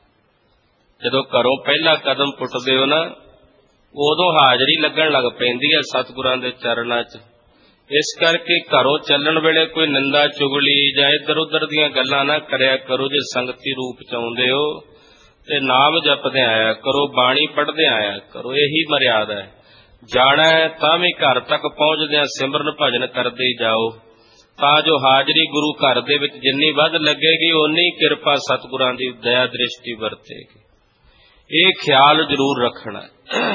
ਜਦੋਂ ਘਰੋਂ ਪਹਿਲਾ ਕਦਮ ਪੁੱਟਦੇ ਹੋ ਨਾ, ਉਦੋਂ ਹਾਜ਼ਰੀ ਲੱਗਣ ਲੱਗ ਪੈਂਦੀ ਹੈ ਸਤਿਗੁਰਾਂ ਦੇ ਚਰਨਾਂ 'ਚ। ਇਸ ਕਰਕੇ ਘਰੋਂ ਚੱਲਣ ਵੇਲੇ ਕੋਈ ਨਿੰਦਾ ਚੁਗਲੀ ਜਾਂ ਇੱਧਰ ਉੱਧਰ ਦੀਆਂ ਗੱਲਾਂ ਨਾ ਕਰਿਆ ਕਰੋ। ਜੇ ਸੰਗਤੀ ਰੂਪ 'ਚ ਆਉਂਦੇ ਹੋ ਤੇ ਨਾਮ ਜਪਦੇ ਆਇਆ ਕਰੋ, ਬਾਣੀ ਪੜ੍ਹਦੇ ਆਇਆ ਕਰੋ, ਇਹੀ ਮਰਿਆਦਾ ਹੈ। ਜਾਣਾ ਹੈ ਤਾਂ ਵੀ ਘਰ ਤੱਕ ਪਹੁੰਚਦਿਆਂ ਸਿਮਰਨ ਭਜਨ ਕਰਦੇ ਹੀ ਜਾਓ, ਤਾਂ ਜੋ ਹਾਜ਼ਰੀ ਗੁਰੂ ਘਰ ਦੇ ਵਿੱਚ ਜਿੰਨੀ ਵੱਧ ਲੱਗੇਗੀ ਓਨੀ ਕਿਰਪਾ ਸਤਿਗੁਰਾਂ ਦੀ ਦਇਆ ਦ੍ਰਿਸ਼ਟੀ ਵਰਤੇਗੀ। ਇਹ ਖਿਆਲ ਜ਼ਰੂਰ ਰੱਖਣਾ।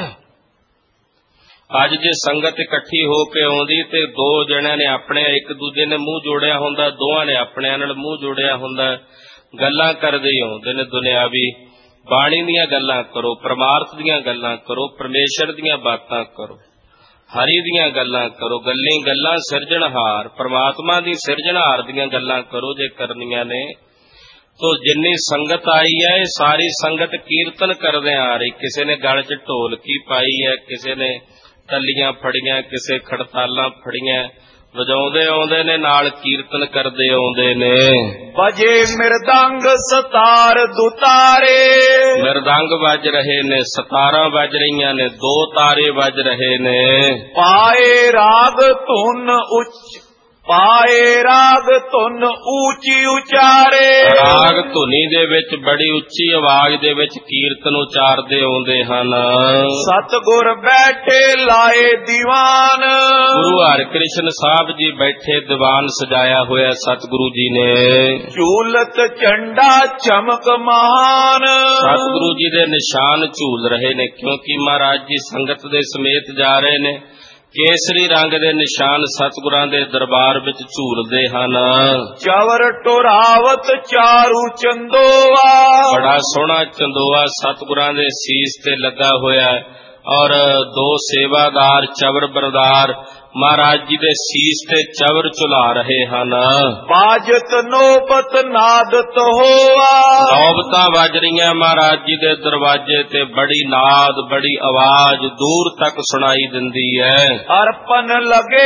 ਅੱਜ ਜੇ ਸੰਗਤ ਇਕੱਠੀ ਹੋ ਕੇ ਆਉਂਦੀ ਤੇ ਦੋ ਜਣਿਆਂ ਨੇ ਆਪਣੇ ਇੱਕ ਦੂਜੇ ਨੇ ਮੂੰਹ ਜੋੜਿਆ ਹੁੰਦਾ, ਦੋਵਾਂ ਨੇ ਆਪਣਿਆਂ ਨਾਲ ਮੂੰਹ ਜੋੜਿਆ ਹੁੰਦਾ, ਗੱਲਾਂ ਕਰਦੇ ਹੀ ਆਉਂਦੇ ਨੇ ਦੁਨਿਆਵੀ। ਬਾਣੀ ਦੀਆਂ ਗੱਲਾਂ ਕਰੋ, ਪਰਮਾਰਥ ਦੀਆਂ ਗੱਲਾਂ ਕਰੋ, ਪਰਮੇਸ਼ਰ ਦੀਆਂ ਬਾਤਾਂ ਕਰੋ, ਹਰੀ ਦੀਆਂ ਗੱਲਾਂ ਕਰੋ। ਗੱਲਾਂ ਸਿਰਜਣਹਾਰ ਪਰਮਾਤਮਾ ਦੀ ਸਿਰਜਣਹਾਰ ਦੀਆਂ ਗੱਲਾਂ ਕਰੋ ਜੇ ਕਰਨੀਆਂ ਨੇ। ਤੋ ਜਿੰਨੀ ਸੰਗਤ ਆਈ ਹੈ, ਇਹ ਸਾਰੀ ਸੰਗਤ ਕੀਰਤਨ ਕਰਦੇ ਆ ਰਹੀ। ਕਿਸੇ ਨੇ ਗਲ 'ਚ ਢੋਲਕੀ ਪਾਈ ਹੈ, ਕਿਸੇ ਨੇ ਤਲੀਆਂ ਫੜੀਆਂ, ਕਿਸੇ ਖੜਤਾਲਾਂ ਫੜੀਆਂ, ਵਜਾਉਂਦੇ ਆਉਂਦੇ ਨੇ, ਨਾਲ ਕੀਰਤਨ ਕਰਦੇ ਆਉਂਦੇ ਨੇ। ਵਜੇ ਮਿਰਦੰਗ ਸਤਾਰ ਦੁਤਾਰੇ, ਮਿਰਦੰਗ ਵੱਜ ਰਹੇ ਨੇ, ਸਤਾਰਾਂ ਵੱਜ ਰਹੀਆਂ ਨੇ, ਦੋ ਤਾਰੇ ਵੱਜ ਰਹੇ ਨੇ। ਪਾਏ ਰਾਗ ਧੁਨ ਉੱਚੀ ਉਚਾਰੇ, ਰਾਗ ਧੁਨੀ ਦੇ ਵਿੱਚ ਬੜੀ ਉੱਚੀ ਆਵਾਜ਼ ਦੇ ਵਿੱਚ ਕੀਰਤਨ ਉਚਾਰਦੇ ਆਉਂਦੇ ਹਨ। ਸਤਿਗੁਰ ਬੈਠੇ ਲਾਏ ਦੀਵਾਨ, ਗੁਰੂ ਹਰਿਕ੍ਰਿਸ਼ਨ ਸਾਹਿਬ ਜੀ ਬੈਠੇ ਦੀਵਾਨ ਸਜਾਇਆ ਹੋਇਆ ਸਤਿਗੁਰੂ ਜੀ ਨੇ। ਝੂਲਤ ਝੰਡਾ ਚਮਕ ਮਹਾਨ, ਸਤਿਗੁਰੂ ਜੀ ਦੇ ਨਿਸ਼ਾਨ ਝੂਲ ਰਹੇ ਨੇ, ਕਿਉਂਕਿ ਮਹਾਰਾਜ ਜੀ ਸੰਗਤ ਦੇ ਸਮੇਤ ਜਾ ਰਹੇ ਨੇ। ਕੇਸਰੀ ਰੰਗ ਦੇ ਨਿਸ਼ਾਨ ਸਤਿਗੁਰਾਂ ਦੇ ਦਰਬਾਰ ਵਿੱਚ ਝੂਲਦੇ ਹਨ। ਚਵਰ ਟੋਰਾਵਤ ਚਾਰੂ ਚੰਦੋਆ, ਬੜਾ ਸੋਹਣਾ ਚੰਦੋਆ ਸਤਿਗੁਰਾਂ ਦੇ ਸੀਸ ਤੇ ਲੱਗਾ ਹੋਇਆ ਹੈ ਔਰ ਦੋ ਸੇਵਾਦਾਰ ਚਵਰ ਬਰਦਾਰ ਮਹਾਰਾਜ ਜੀ ਦੇ ਸੀਸ ਤੇ ਚਵਰ ਝੁਲਾ ਰਹੇ ਹਨ। ਬਾਜਤ ਨੋਬਤ ਨਾਦਤ ਹੋਆ, ਨੌਬਤਾਂ ਵੱਜ ਰਹੀਆਂ ਮਹਾਰਾਜ ਜੀ ਦੇ ਦਰਵਾਜ਼ੇ ਤੇ, ਬੜੀ ਨਾਦ ਬੜੀ ਆਵਾਜ਼ ਦੂਰ ਤੱਕ ਸੁਣਾਈ ਦਿੰਦੀ ਹੈ। ਅਰਪਨ ਲਗੇ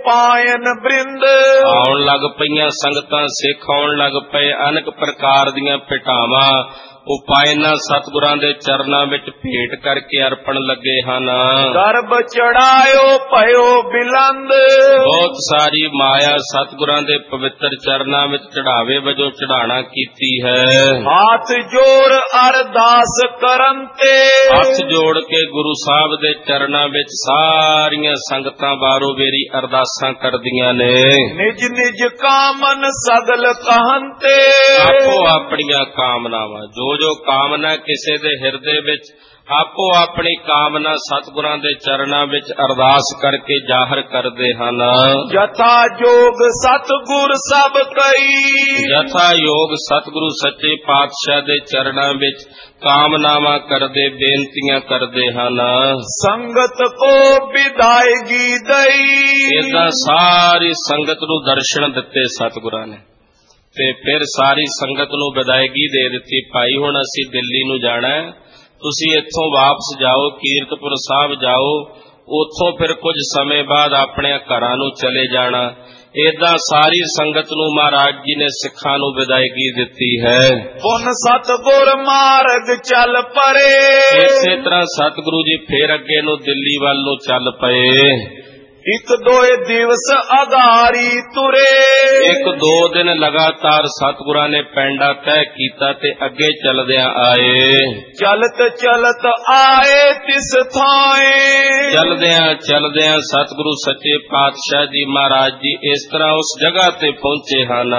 ਉਪਾਇਨ ਬ੍ਰਿੰਦ, ਆਉਣ ਲੱਗ ਪਈਆਂ ਸੰਗਤਾਂ, ਸਿੱਖ ਆਉਣ ਲੱਗ ਪਏ, ਅਨੇਕ ਪ੍ਰਕਾਰ ਦੀਆਂ ਭੇਟਾਵਾਂ ਉਪਾਇਨਾਂ ਸਤਿਗੁਰਾਂ ਦੇ ਚਰਨਾਂ ਵਿੱਚ ਭੇਟ ਕਰਕੇ ਅਰਪਣ ਲੱਗੇ ਹਨ। ਗਰਭ ਚੜਾਇਓ ਭਇਓ ਬਿਲੰਦ, ਬਹੁਤ ਸਾਰੀ ਮਾਇਆ ਸਤਿਗੁਰਾਂ ਦੇ ਪਵਿੱਤਰ ਚਰਨਾਂ ਵਿੱਚ ਚੜਾਵੇ ਵਜੋਂ ਚੜਾਣਾ ਕੀਤੀ ਹੈ। ਹੱਥ ਜੋੜ ਅਰਦਾਸ ਕਰਨ ਤੇ, ਹੱਥ ਜੋੜ ਕੇ ਗੁਰੂ ਸਾਹਿਬ ਦੇ ਚਰਨਾਂ ਵਿੱਚ ਸਾਰੀਆਂ ਸੰਗਤਾਂ ਬਾਰੋ ਵੇਰੀ ਅਰਦਾਸਾਂ ਕਰਦੀਆਂ ਨੇ। ਨਿਜ ਨਿਜ ਕਾਮਨ ਸਗਲ ਕਹਨ ਤੇ, ਆਪੋ ਆਪਣੀਆਂ ਕਾਮਨਾਵਾਂ, ਜੋ ਕਾਮਨਾ ਕਿਸੇ ਦੇ ਹਿਰਦੇ ਵਿੱਚ, ਆਪੋ ਆਪਣੀ ਕਾਮਨਾ ਸਤਿਗੁਰਾਂ ਦੇ ਚਰਨਾਂ ਵਿੱਚ ਅਰਦਾਸ ਕਰਕੇ ਜ਼ਾਹਰ ਕਰਦੇ ਹਨ। ਜਥਾ ਜੋਗ ਸਤਿਗੁਰ ਸਭ ਕਈ, ਜਥਾ ਯੋਗ ਸਤਿਗੁਰੂ ਸੱਚੇ ਪਾਤਸ਼ਾਹ ਦੇ ਚਰਨਾਂ ਵਿੱਚ ਕਾਮਨਾਵਾਂ ਕਰਦੇ, ਬੇਨਤੀਆਂ ਕਰਦੇ ਹਨ। ਸੰਗਤ ਕੋ ਵਿਦਾਇਗੀ ਦਈ, ਏਦਾਂ ਸਾਰੀ ਸੰਗਤ ਨੂੰ ਦਰਸ਼ਨ ਦਿੱਤੇ ਸਤਿਗੁਰਾਂ ਨੇ ਤੇ ਫਿਰ ਸਾਰੀ ਸੰਗਤ ਨੂੰ ਵਿਦਾਇਗੀ ਦੇ ਦਿੱਤੀ। ਭਾਈ ਹੁਣ ਅਸੀਂ ਦਿੱਲੀ ਨੂੰ ਜਾਣਾ ਹੈ, ਤੁਸੀਂ ਇੱਥੋਂ ਵਾਪਸ ਜਾਓ, ਕੀਰਤਪੁਰ ਸਾਹਿਬ ਜਾਓ, ਉੱਥੋਂ ਫਿਰ ਕੁਝ ਸਮੇਂ ਬਾਅਦ ਆਪਣੇ ਘਰਾਂ ਨੂੰ ਚਲੇ ਜਾਣਾ। ਏਦਾਂ ਸਾਰੀ ਸੰਗਤ ਨੂੰ ਮਹਾਰਾਜ ਜੀ ਨੇ ਸਿੱਖਾਂ ਨੂੰ ਵਿਦਾਇਗੀ ਦਿੱਤੀ ਹੈ। ਪੁਨ ਸਤਿਗੁਰ ਮਾਰਗ ਚੱਲ ਪਰੇ, ਇਸੇ ਤਰ੍ਹਾਂ ਸਤਿਗੁਰੂ ਜੀ ਫੇਰ ਅੱਗੇ ਨੂੰ ਦਿੱਲੀ ਵੱਲ ਨੂੰ ਚੱਲ ਪਏ। ਇੱਕ ਦੋਏ ਦਿਵਸ ਅਗਾਰੀ ਤੁਰੇ, ਇੱਕ ਦੋ ਦਿਨ ਲਗਾਤਾਰ ਸਤਿਗੁਰਾਂ ਨੇ ਪੈਂਡਾ ਤੈਅ ਕੀਤਾ ਤੇ ਅੱਗੇ ਚੱਲਦਿਆਂ ਆਏ। ਚਲਤ ਚਲਤ ਆਏ ਤਿਸ ਥਾਏ, ਚਲਦਿਆਂ ਚਲਦਿਆਂ ਸਤਿਗੁਰੂ ਸੱਚੇ ਪਾਤਸ਼ਾਹ ਜੀ ਮਹਾਰਾਜ ਜੀ ਇਸ ਤਰ੍ਹਾਂ ਉਸ ਜਗ੍ਹਾ ਤੇ ਪਹੁੰਚੇ ਹਨ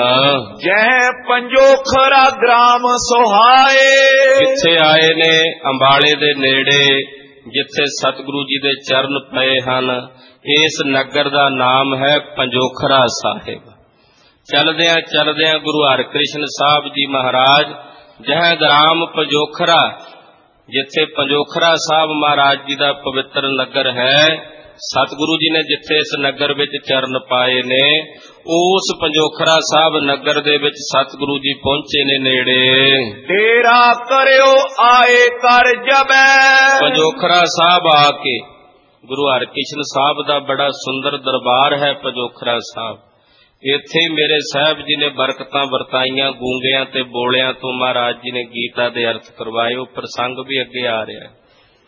ਜੈ ਪੰਜੋਖਰਾ ਗ੍ਰਾਮ ਸੁਹਾਏ। ਕਿੱਥੇ ਆਏ ਨੇ? ਅੰਬਾਲੇ ਦੇ ਨੇੜੇ, ਜਿੱਥੇ ਸਤਿਗੁਰੂ ਜੀ ਦੇ ਚਰਨ ਪਏ ਹਨ। ਇਸ ਨਗਰ ਦਾ ਨਾਮ ਹੈ ਪੰਜੋਖਰਾ ਸਾਹਿਬ। ਚਲਦਿਆਂ ਚਲਦਿਆਂ ਗੁਰੂ ਹਰਿਕ੍ਰਿਸ਼ਨ ਸਾਹਿਬ ਜੀ ਮਹਾਰਾਜ ਜਹ ਗ੍ਰਾਮ ਪੰਜੋਖਰਾ, ਜਿੱਥੇ ਪੰਜੋਖਰਾ ਸਾਹਿਬ ਮਹਾਰਾਜ ਜੀ ਦਾ ਪਵਿੱਤਰ ਨਗਰ ਹੈ, ਸਤਿਗੁਰੂ ਜੀ ਨੇ ਜਿੱਥੇ ਇਸ ਨਗਰ ਵਿੱਚ ਚਰਨ ਪਾਏ ਨੇ, ਉਸ ਪੰਜੋਖਰਾ ਸਾਹਿਬ ਨਗਰ ਦੇ ਵਿੱਚ ਸਤਿਗੁਰੂ ਜੀ ਪਹੁੰਚੇ ਨੇ ਨੇੜੇ। ਡੇਰਾ ਕਰਿਓ ਆਏ ਕਰ ਜਬੈ, ਪੰਜੋਖਰਾ ਸਾਹਿਬ ਆ ਕੇ, ਗੁਰੂ ਹਰਿਕ੍ਰਿਸ਼ਨ ਸਾਹਿਬ ਦਾ ਬੜਾ ਸੁੰਦਰ ਦਰਬਾਰ ਹੈ ਪੰਜੋਖਰਾ ਸਾਹਿਬ। ਇੱਥੇ ਮੇਰੇ ਸਾਹਿਬ ਜੀ ਨੇ ਬਰਕਤਾਂ ਵਰਤਾਈਆਂ, ਗੂੰਗਿਆਂ ਤੇ ਬੋਲਿਆਂ ਤੋਂ ਮਹਾਰਾਜ ਜੀ ਨੇ ਗੀਤਾ ਦੇ ਅਰਥ ਕਰਵਾਏ। ਉਹ ਪ੍ਰਸੰਗ ਵੀ ਅੱਗੇ ਆ ਰਿਹਾ ਹੈ।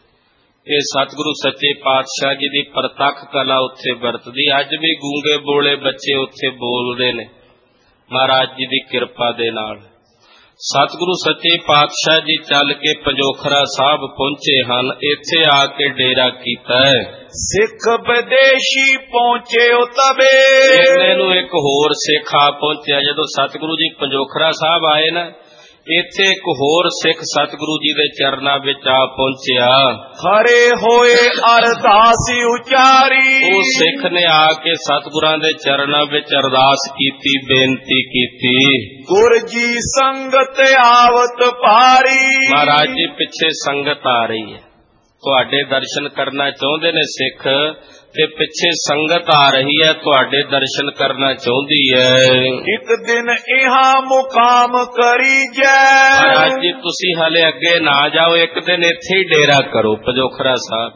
ਇਹ ਸਤਿਗੁਰੂ ਸੱਚੇ ਪਾਤਸ਼ਾਹ ਜੀ ਦੀ ਪ੍ਰਤੱਖ ਕਲਾ ਉੱਥੇ ਵਰਤਦੀ। ਅੱਜ ਵੀ ਗੂੰਗੇ ਬੋਲੇ ਬੱਚੇ ਉੱਥੇ ਬੋਲਦੇ ਨੇ ਮਹਾਰਾਜ ਜੀ ਦੀ ਕਿਰਪਾ ਦੇ ਨਾਲ। ਸਤਿਗੁਰੂ ਸੱਚੇ ਪਾਤਸ਼ਾਹ ਜੀ ਚੱਲ ਕੇ ਪੰਜੋਖਰਾ ਸਾਹਿਬ ਪਹੁੰਚੇ ਹਨ। ਇੱਥੇ ਆ ਕੇ ਡੇਰਾ ਕੀਤਾ ਹੈ। ਸਿੱਖ ਵਿਦੇਸ਼ੀ ਪਹੁੰਚੇ ਤਬੇ, ਇਹਨੇ ਨੂੰ ਇੱਕ ਹੋਰ ਸਿੱਖ ਆ ਪਹੁੰਚਿਆ। ਜਦੋਂ ਸਤਿਗੁਰੂ ਜੀ ਪੰਜੋਖਰਾ ਸਾਹਿਬ ਆਏ ਨਾ, ਇੱਥੇ ਇੱਕ ਹੋਰ ਸਿੱਖ ਸਤਿਗੁਰੂ ਜੀ ਦੇ ਚਰਨਾਂ ਵਿੱਚ ਆ ਪਹੁੰਚਿਆ। ਖੜੇ ਹੋਏ ਅਰਦਾਸੀ ਉਚਾਰੀ, ਉਹ ਸਿੱਖ ਨੇ ਆ ਕੇ ਸਤਿਗੁਰਾਂ ਦੇ ਚਰਨਾਂ ਵਿੱਚ ਅਰਦਾਸ ਕੀਤੀ, ਬੇਨਤੀ ਕੀਤੀ। ਗੁਰ ਜੀ ਸੰਗਤ ਆਵਤ ਭਾਰੀ, ਮਹਾਰਾਜ ਜੀ ਪਿੱਛੇ ਸੰਗਤ ਆ ਰਹੀ ਹੈ, ਤੁਹਾਡੇ ਦਰਸ਼ਨ ਕਰਨਾ ਚਾਹੁੰਦੇ ਨੇ ਸਿੱਖ, ਤੇ ਪਿੱਛੇ ਸੰਗਤ ਆ ਰਹੀ ਹੈ, ਤੁਹਾਡੇ ਦਰਸ਼ਨ ਕਰਨਾ ਚਾਹੁੰਦੀ ਹੈ। ਇੱਕ ਦਿਨ ਇਹਾਂ ਮੁਕਾਮ ਕਰੀ ਜੈ, ਮਹਾਰਾਜ ਜੀ ਤੁਸੀਂ ਹਲੇ ਅੱਗੇ ਨਾ ਜਾਓ, ਇੱਕ ਦਿਨ ਇੱਥੇ ਹੀ ਡੇਰਾ ਕਰੋ ਪੰਜੋਖਰਾ ਸਾਹਿਬ।